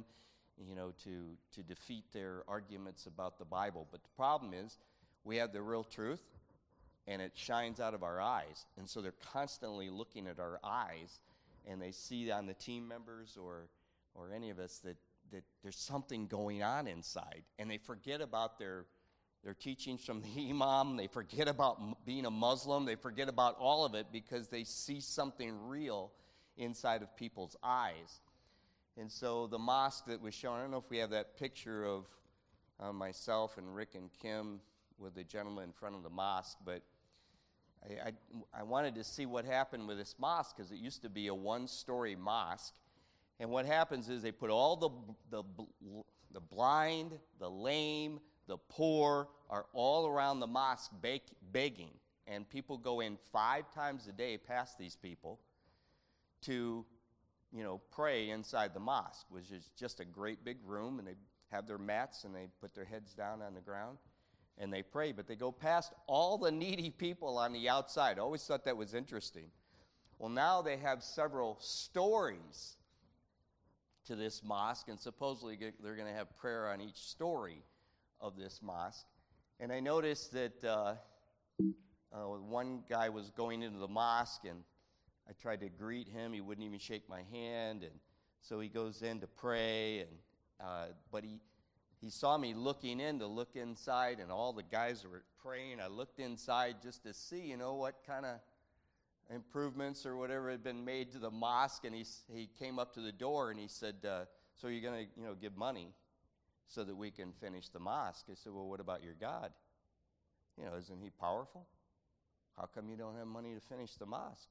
to defeat their arguments about the Bible. But the problem is we have the real truth, and it shines out of our eyes. And so they're constantly looking at our eyes, and they see on the team members or any of us that there's something going on inside. And they forget about their teachings from the imam. They forget about being a Muslim. They forget about all of it because they see something real inside of people's eyes. And so the mosque that was shown, I don't know if we have that picture of myself and Rick and Kim with the gentleman in front of the mosque, but I wanted to see what happened with this mosque because it used to be a one-story mosque. And what happens is they put all the blind, the lame, the poor are all around the mosque begging. And people go in 5 times a day past these people to, pray inside the mosque, which is just a great big room. And they have their mats and they put their heads down on the ground and they pray. But they go past all the needy people on the outside. I always thought that was interesting. Well, now they have several stories to this mosque, and supposedly they're going to have prayer on each story of this mosque. And I noticed that one guy was going into the mosque, and I tried to greet him. He wouldn't even shake my hand, and so he goes in to pray, and but he saw me looking in to look inside, and all the guys were praying. I looked inside just to see, what kind of improvements or whatever had been made to the mosque, and he came up to the door and he said, so you're going to give money so that we can finish the mosque? I said, well, what about your God? Isn't he powerful? How come you don't have money to finish the mosque?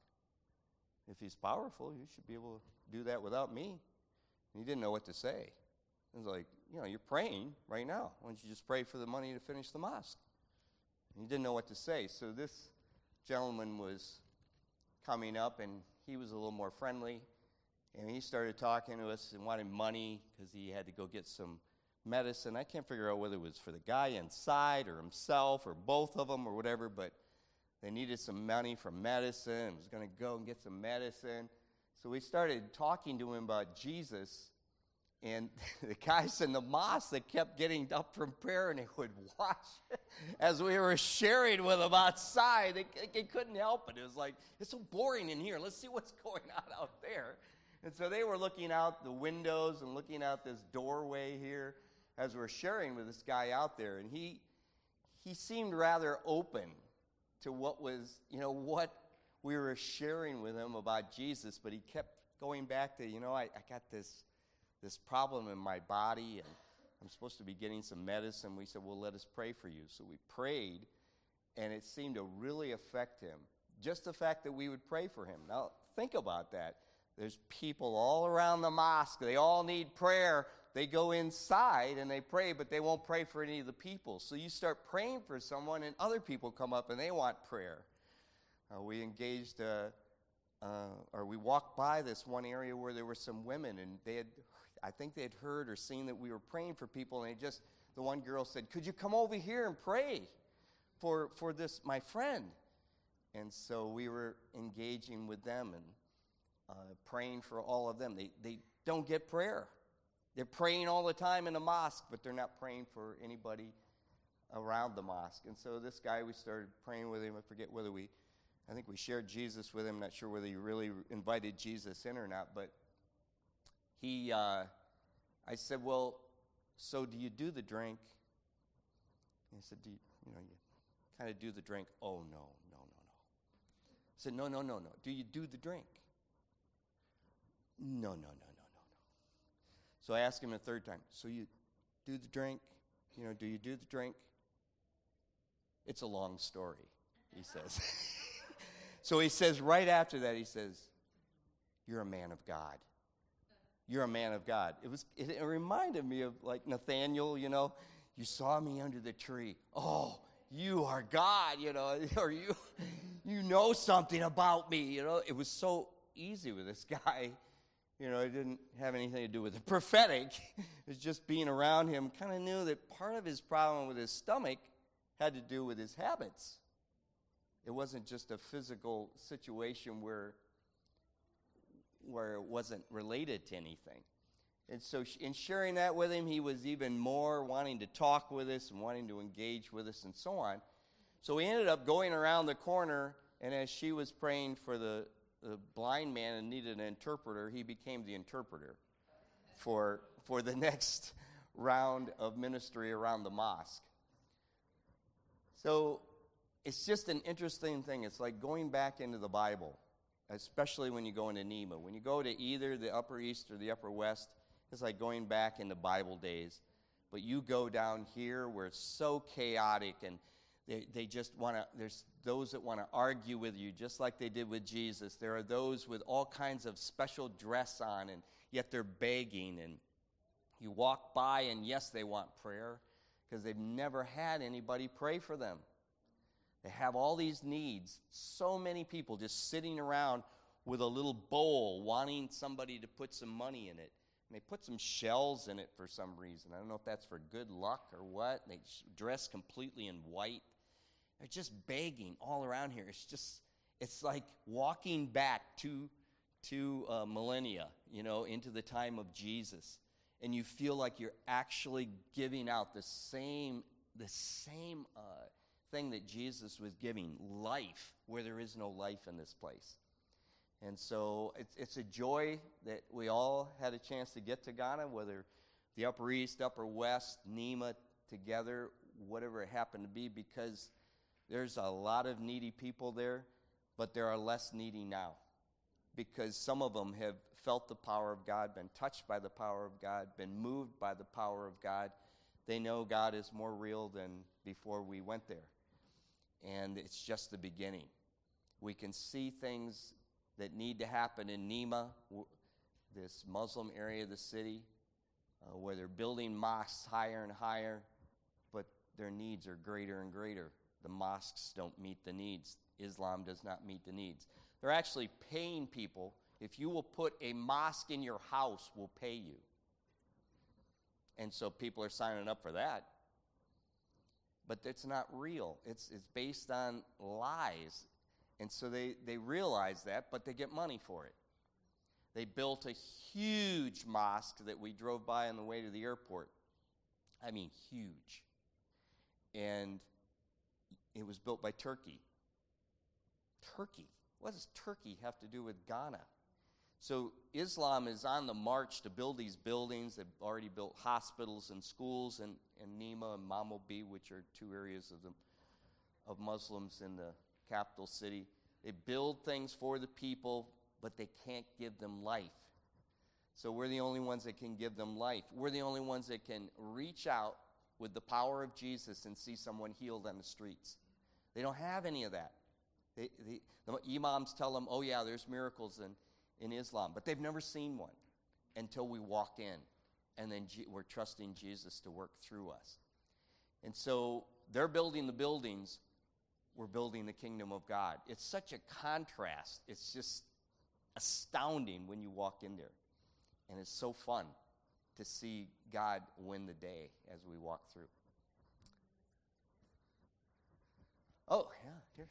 If he's powerful, you should be able to do that without me. And he didn't know what to say. It was like, you're praying right now. Why don't you just pray for the money to finish the mosque? And he didn't know what to say. So this gentleman was coming up, and he was a little more friendly, and he started talking to us and wanted money because he had to go get some medicine. I can't figure out whether it was for the guy inside or himself or both of them or whatever, but they needed some money for medicine. He was going to go and get some medicine. So we started talking to him about Jesus, and the guys in the mosque that kept getting up from prayer, and they would watch as we were sharing with them outside. They couldn't help it. It was like, it's so boring in here. Let's see what's going on out there. And so they were looking out the windows and looking out this doorway here as we're sharing with this guy out there. And he seemed rather open to what was, what we were sharing with him about Jesus. But he kept going back to, I got this problem in my body, and I'm supposed to be getting some medicine. We said, well, let us pray for you. So we prayed, and it seemed to really affect him. Just the fact that we would pray for him. Now, think about that. There's people all around the mosque. They all need prayer. They go inside and they pray, but they won't pray for any of the people. So you start praying for someone, and other people come up and they want prayer. We engaged, or we walked by this one area where there were some women, and I think they had heard or seen that we were praying for people, and the one girl said, could you come over here and pray for this, my friend? And so we were engaging with them and praying for all of them. They don't get prayer. They're praying all the time in the mosque, but they're not praying for anybody around the mosque. And so this guy, we started praying with him. I think we shared Jesus with him. Not sure whether he really invited Jesus in or not, but I said, well, so do you do the drink? And he said, you kind of do the drink. Oh, no. I said, no. Do you do the drink? No. So I asked him a third time, so you do the drink? Do you do the drink? It's a long story, he says. So he says, right after that, he says, you're a man of God. You're a man of God. It reminded me of like Nathaniel, you saw me under the tree. Oh, you are God, or you know something about me, It was so easy with this guy. It didn't have anything to do with the prophetic. It was just being around him. Kind of knew that part of his problem with his stomach had to do with his habits. It wasn't just a physical situation where it wasn't related to anything. And so in sharing that with him, he was even more wanting to talk with us and wanting to engage with us and so on. So we ended up going around the corner, and as she was praying for the blind man and needed an interpreter, he became the interpreter for the next round of ministry around the mosque. So it's just an interesting thing. It's like going back into the Bible, especially when you go into NEMA. When you go to either the Upper East or the Upper West, it's like going back into Bible days. But you go down here where it's so chaotic, and they just want to, there's those that want to argue with you, just like they did with Jesus. There are those with all kinds of special dress on, and yet they're begging. And you walk by, and yes, they want prayer, because they've never had anybody pray for them. They have all these needs. So many people just sitting around with a little bowl wanting somebody to put some money in it. And they put some shells in it for some reason. I don't know if that's for good luck or what. They dress completely in white. They're just begging all around here. It's like walking back to millennia, into the time of Jesus. And you feel like you're actually giving out the same thing that Jesus was giving, life, where there is no life in this place. And so it's a joy that we all had a chance to get to Ghana, whether the Upper East, Upper West, NEMA together, whatever it happened to be, because there's a lot of needy people there, but there are less needy now, because some of them have felt the power of God, been touched by the power of God, been moved by the power of God. They know God is more real than before we went there. And it's just the beginning. We can see things that need to happen in NEMA, this Muslim area of the city, where they're building mosques higher and higher, but their needs are greater and greater. The mosques don't meet the needs. Islam does not meet the needs. They're actually paying people. If you will put a mosque in your house, we'll pay you. And so people are signing up for that. But it's not real. It's based on lies. And so they realize that, but they get money for it. They built a huge mosque that we drove by on the way to the airport. I mean, huge. And it was built by Turkey. Turkey? What does Turkey have to do with Ghana? So Islam is on the march to build these buildings. They've already built hospitals and schools in NEMA and Mamobi, which are two areas of Muslims in the capital city. They build things for the people, but they can't give them life. So we're the only ones that can give them life. We're the only ones that can reach out with the power of Jesus and see someone healed on the streets. They don't have any of that. The imams tell them, oh yeah, there's miracles in Islam, but they've never seen one until we walk in, and then we're trusting Jesus to work through us. And so they're building the buildings, we're building the kingdom of God. It's such a contrast. It's just astounding when you walk in there. And it's so fun to see God win the day as we walk through. Oh, yeah, here.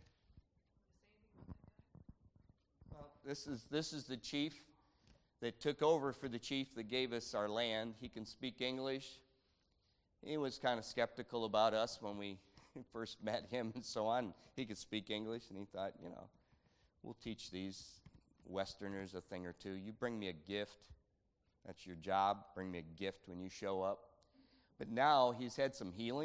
Well, this is the chief that took over for the chief that gave us our land. He can speak English. He was kind of skeptical about us when we first met him and so on. He could speak English, and he thought, we'll teach these Westerners a thing or two. You bring me a gift. That's your job. Bring me a gift when you show up. But now he's had some healing,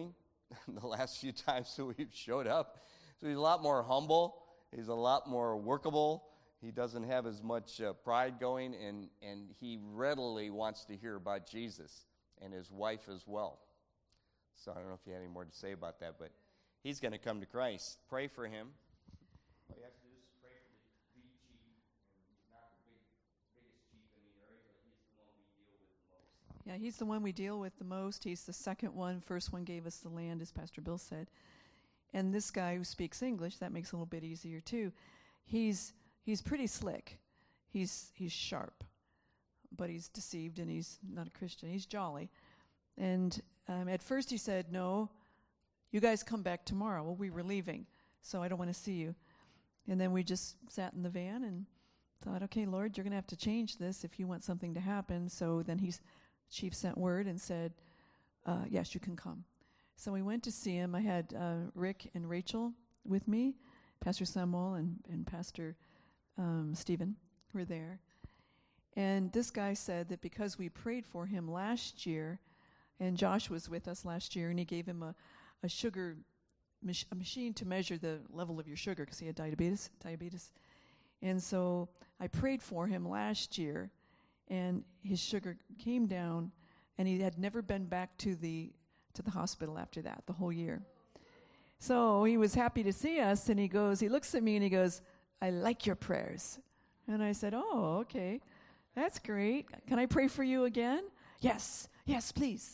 the last few times that we've showed up. So he's a lot more humble. He's a lot more workable. He doesn't have as much pride going, and he readily wants to hear about Jesus, and his wife as well. So I don't know if you have any more to say about that, but he's going to come to Christ. Pray for him. All you have to do is pray for the lead chief. And he's not the biggest chief in the area, but he's the one we deal with the most. Yeah, he's the one we deal with the most. He's the second one. First one gave us the land, as Pastor Bill said. And this guy who speaks English, that makes it a little bit easier too. He's pretty slick. He's sharp, but he's deceived, and he's not a Christian. He's jolly. And at first he said, no, you guys come back tomorrow. Well, we were leaving, so I don't want to see you. And then we just sat in the van and thought, okay, Lord, you're going to have to change this if you want something to happen. So then Chief sent word and said, yes, you can come. So we went to see him. I had Rick and Rachel with me, Pastor Samuel and Pastor Stephen were there. And this guy said that because we prayed for him last year, and Josh was with us last year, and he gave him a sugar a machine to measure the level of your sugar because he had diabetes. And so I prayed for him last year, and his sugar came down, and he had never been back to the hospital after that, the whole year. So he was happy to see us, and he looks at me and he goes, I like your prayers. And I said, oh, okay, that's great. Can I pray for you again? Yes, please.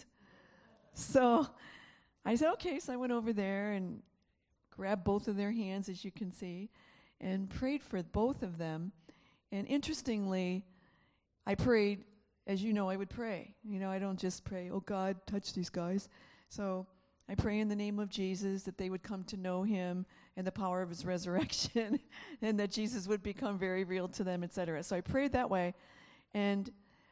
So I said, okay. So I went over there and grabbed both of their hands, as you can see, and prayed for both of them. And interestingly, I prayed, as you know, I would pray. You know, I don't just pray, oh, God, touch these guys. So I pray in the name of Jesus that they would come to know him and the power of his resurrection and that Jesus would become very real to them, etc. So I prayed that way. And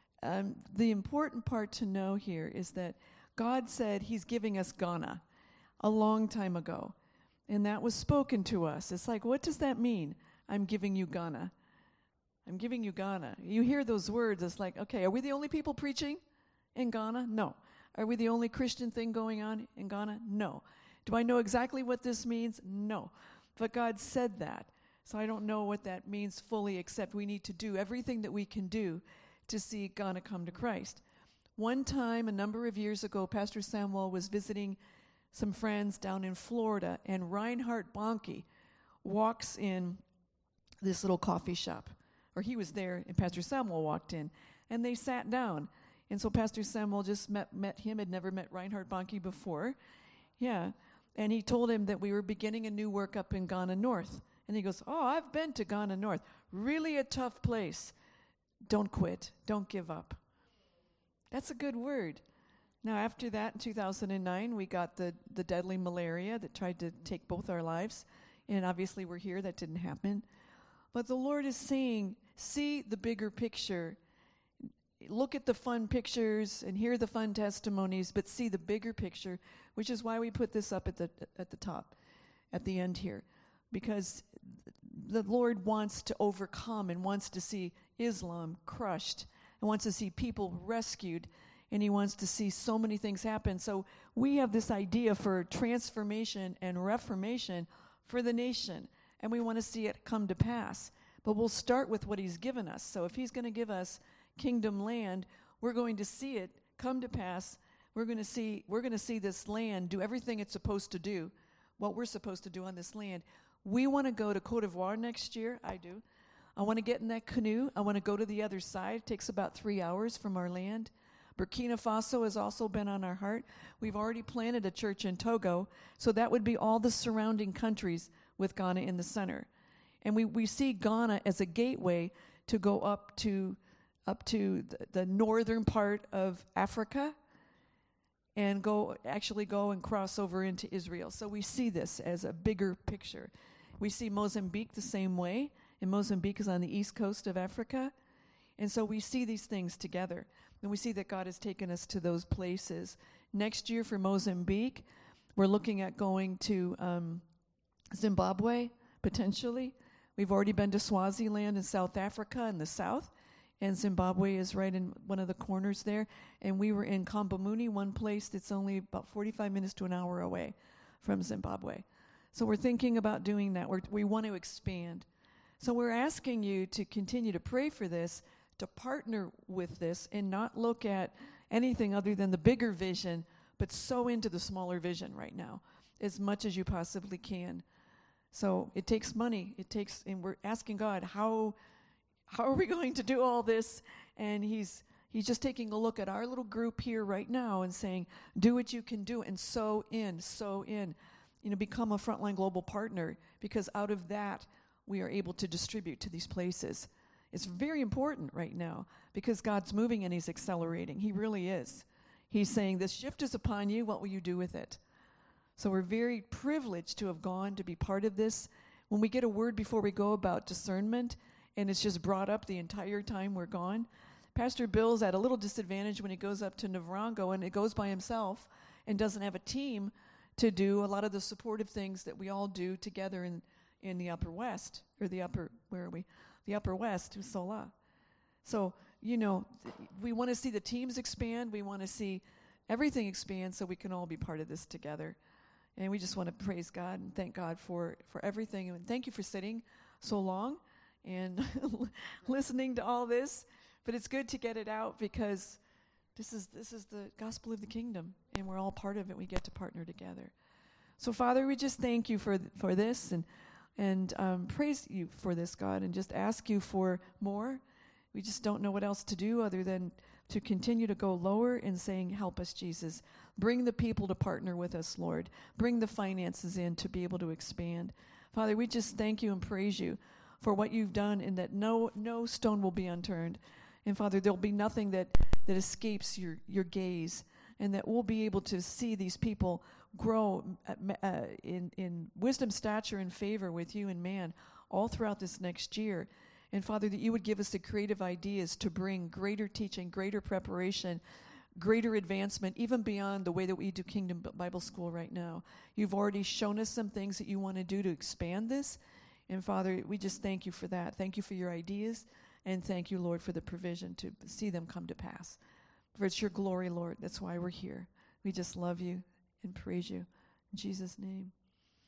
the important part to know here is that God said he's giving us Ghana a long time ago. And that was spoken to us. It's like, what does that mean? I'm giving you Ghana. I'm giving you Ghana. You hear those words, it's like, okay, are we the only people preaching in Ghana? No. Are we the only Christian thing going on in Ghana? No. Do I know exactly what this means? No. But God said that. So I don't know what that means fully, except we need to do everything that we can do to see Ghana come to Christ. One time, a number of years ago, Pastor Samuel was visiting some friends down in Florida, and Reinhard Bonnke walks in this little coffee shop. Or he was there, and Pastor Samuel walked in, and they sat down. And so Pastor Samuel just met him, had never met Reinhard Bonnke before. Yeah. And he told him that we were beginning a new work up in Ghana North. And he goes, oh, I've been to Ghana North. Really a tough place. Don't quit. Don't give up. That's a good word. Now, after that, in 2009, we got the deadly malaria that tried to take both our lives. And obviously we're here. That didn't happen. But the Lord is saying, see the bigger picture. Look at the fun pictures and hear the fun testimonies, but see the bigger picture, which is why we put this up at the top, at the end here, because the Lord wants to overcome and wants to see Islam crushed and wants to see people rescued, and he wants to see so many things happen. So we have this idea for transformation and reformation for the nation, and we want to see it come to pass. But we'll start with what he's given us. So if he's going to give us kingdom land, we're going to see it come to pass. We're going to see this land do everything it's supposed to do, what we're supposed to do on this land. We want to go to Côte d'Ivoire next year. I do. I want to get in that canoe. I want to go to the other side. It takes about 3 hours from our land. Burkina Faso has also been on our heart. We've already planted a church in Togo, so that would be all the surrounding countries with Ghana in the center. And we see Ghana as a gateway to go up to the northern part of Africa and go and cross over into Israel. So we see this as a bigger picture. We see Mozambique the same way, and Mozambique is on the east coast of Africa. And so we see these things together, and we see that God has taken us to those places. Next year for Mozambique, we're looking at going to Zimbabwe, potentially. We've already been to Swaziland in South Africa in the south, and Zimbabwe is right in one of the corners there. And we were in Kambamuni, one place that's only about 45 minutes to an hour away from Zimbabwe. So we're thinking about doing that. We want to expand. So we're asking you to continue to pray for this, to partner with this, and not look at anything other than the bigger vision, but sow into the smaller vision right now as much as you possibly can. So it takes money. And we're asking God, how are we going to do all this? And he's just taking a look at our little group here right now and saying, do what you can do and sow in. Become a Frontline Global partner, because out of that, we are able to distribute to these places. It's very important right now because God's moving and he's accelerating. He really is. He's saying, this shift is upon you. What will you do with it? So we're very privileged to have gone to be part of this. When we get a word before we go about discernment, and it's just brought up the entire time we're gone, Pastor Bill's at a little disadvantage when he goes up to Navrongo and it goes by himself and doesn't have a team to do a lot of the supportive things that we all do together in the Upper West, or the Upper, where are we? The Upper West, Sola. So, we want to see the teams expand. We want to see everything expand so we can all be part of this together. And we just want to praise God and thank God for everything. And thank you for sitting so long and listening to all this. But it's good to get it out because this is the gospel of the kingdom, and we're all part of it. We get to partner together. So, Father, we just thank you for this and praise you for this, God, and just ask you for more. We just don't know what else to do other than to continue to go lower and saying, help us, Jesus. Bring the people to partner with us, Lord. Bring the finances in to be able to expand. Father, we just thank you and praise you for what you've done, and that no stone will be unturned. And Father, there'll be nothing that escapes your gaze, and that we'll be able to see these people grow in wisdom, stature, and favor with you and man all throughout this next year. And Father, that you would give us the creative ideas to bring greater teaching, greater preparation, greater advancement, even beyond the way that we do Kingdom Bible School right now. You've already shown us some things that you want to do to expand this. And Father, we just thank you for that. Thank you for your ideas. And thank you, Lord, for the provision to see them come to pass. For it's your glory, Lord. That's why we're here. We just love you and praise you. In Jesus' name.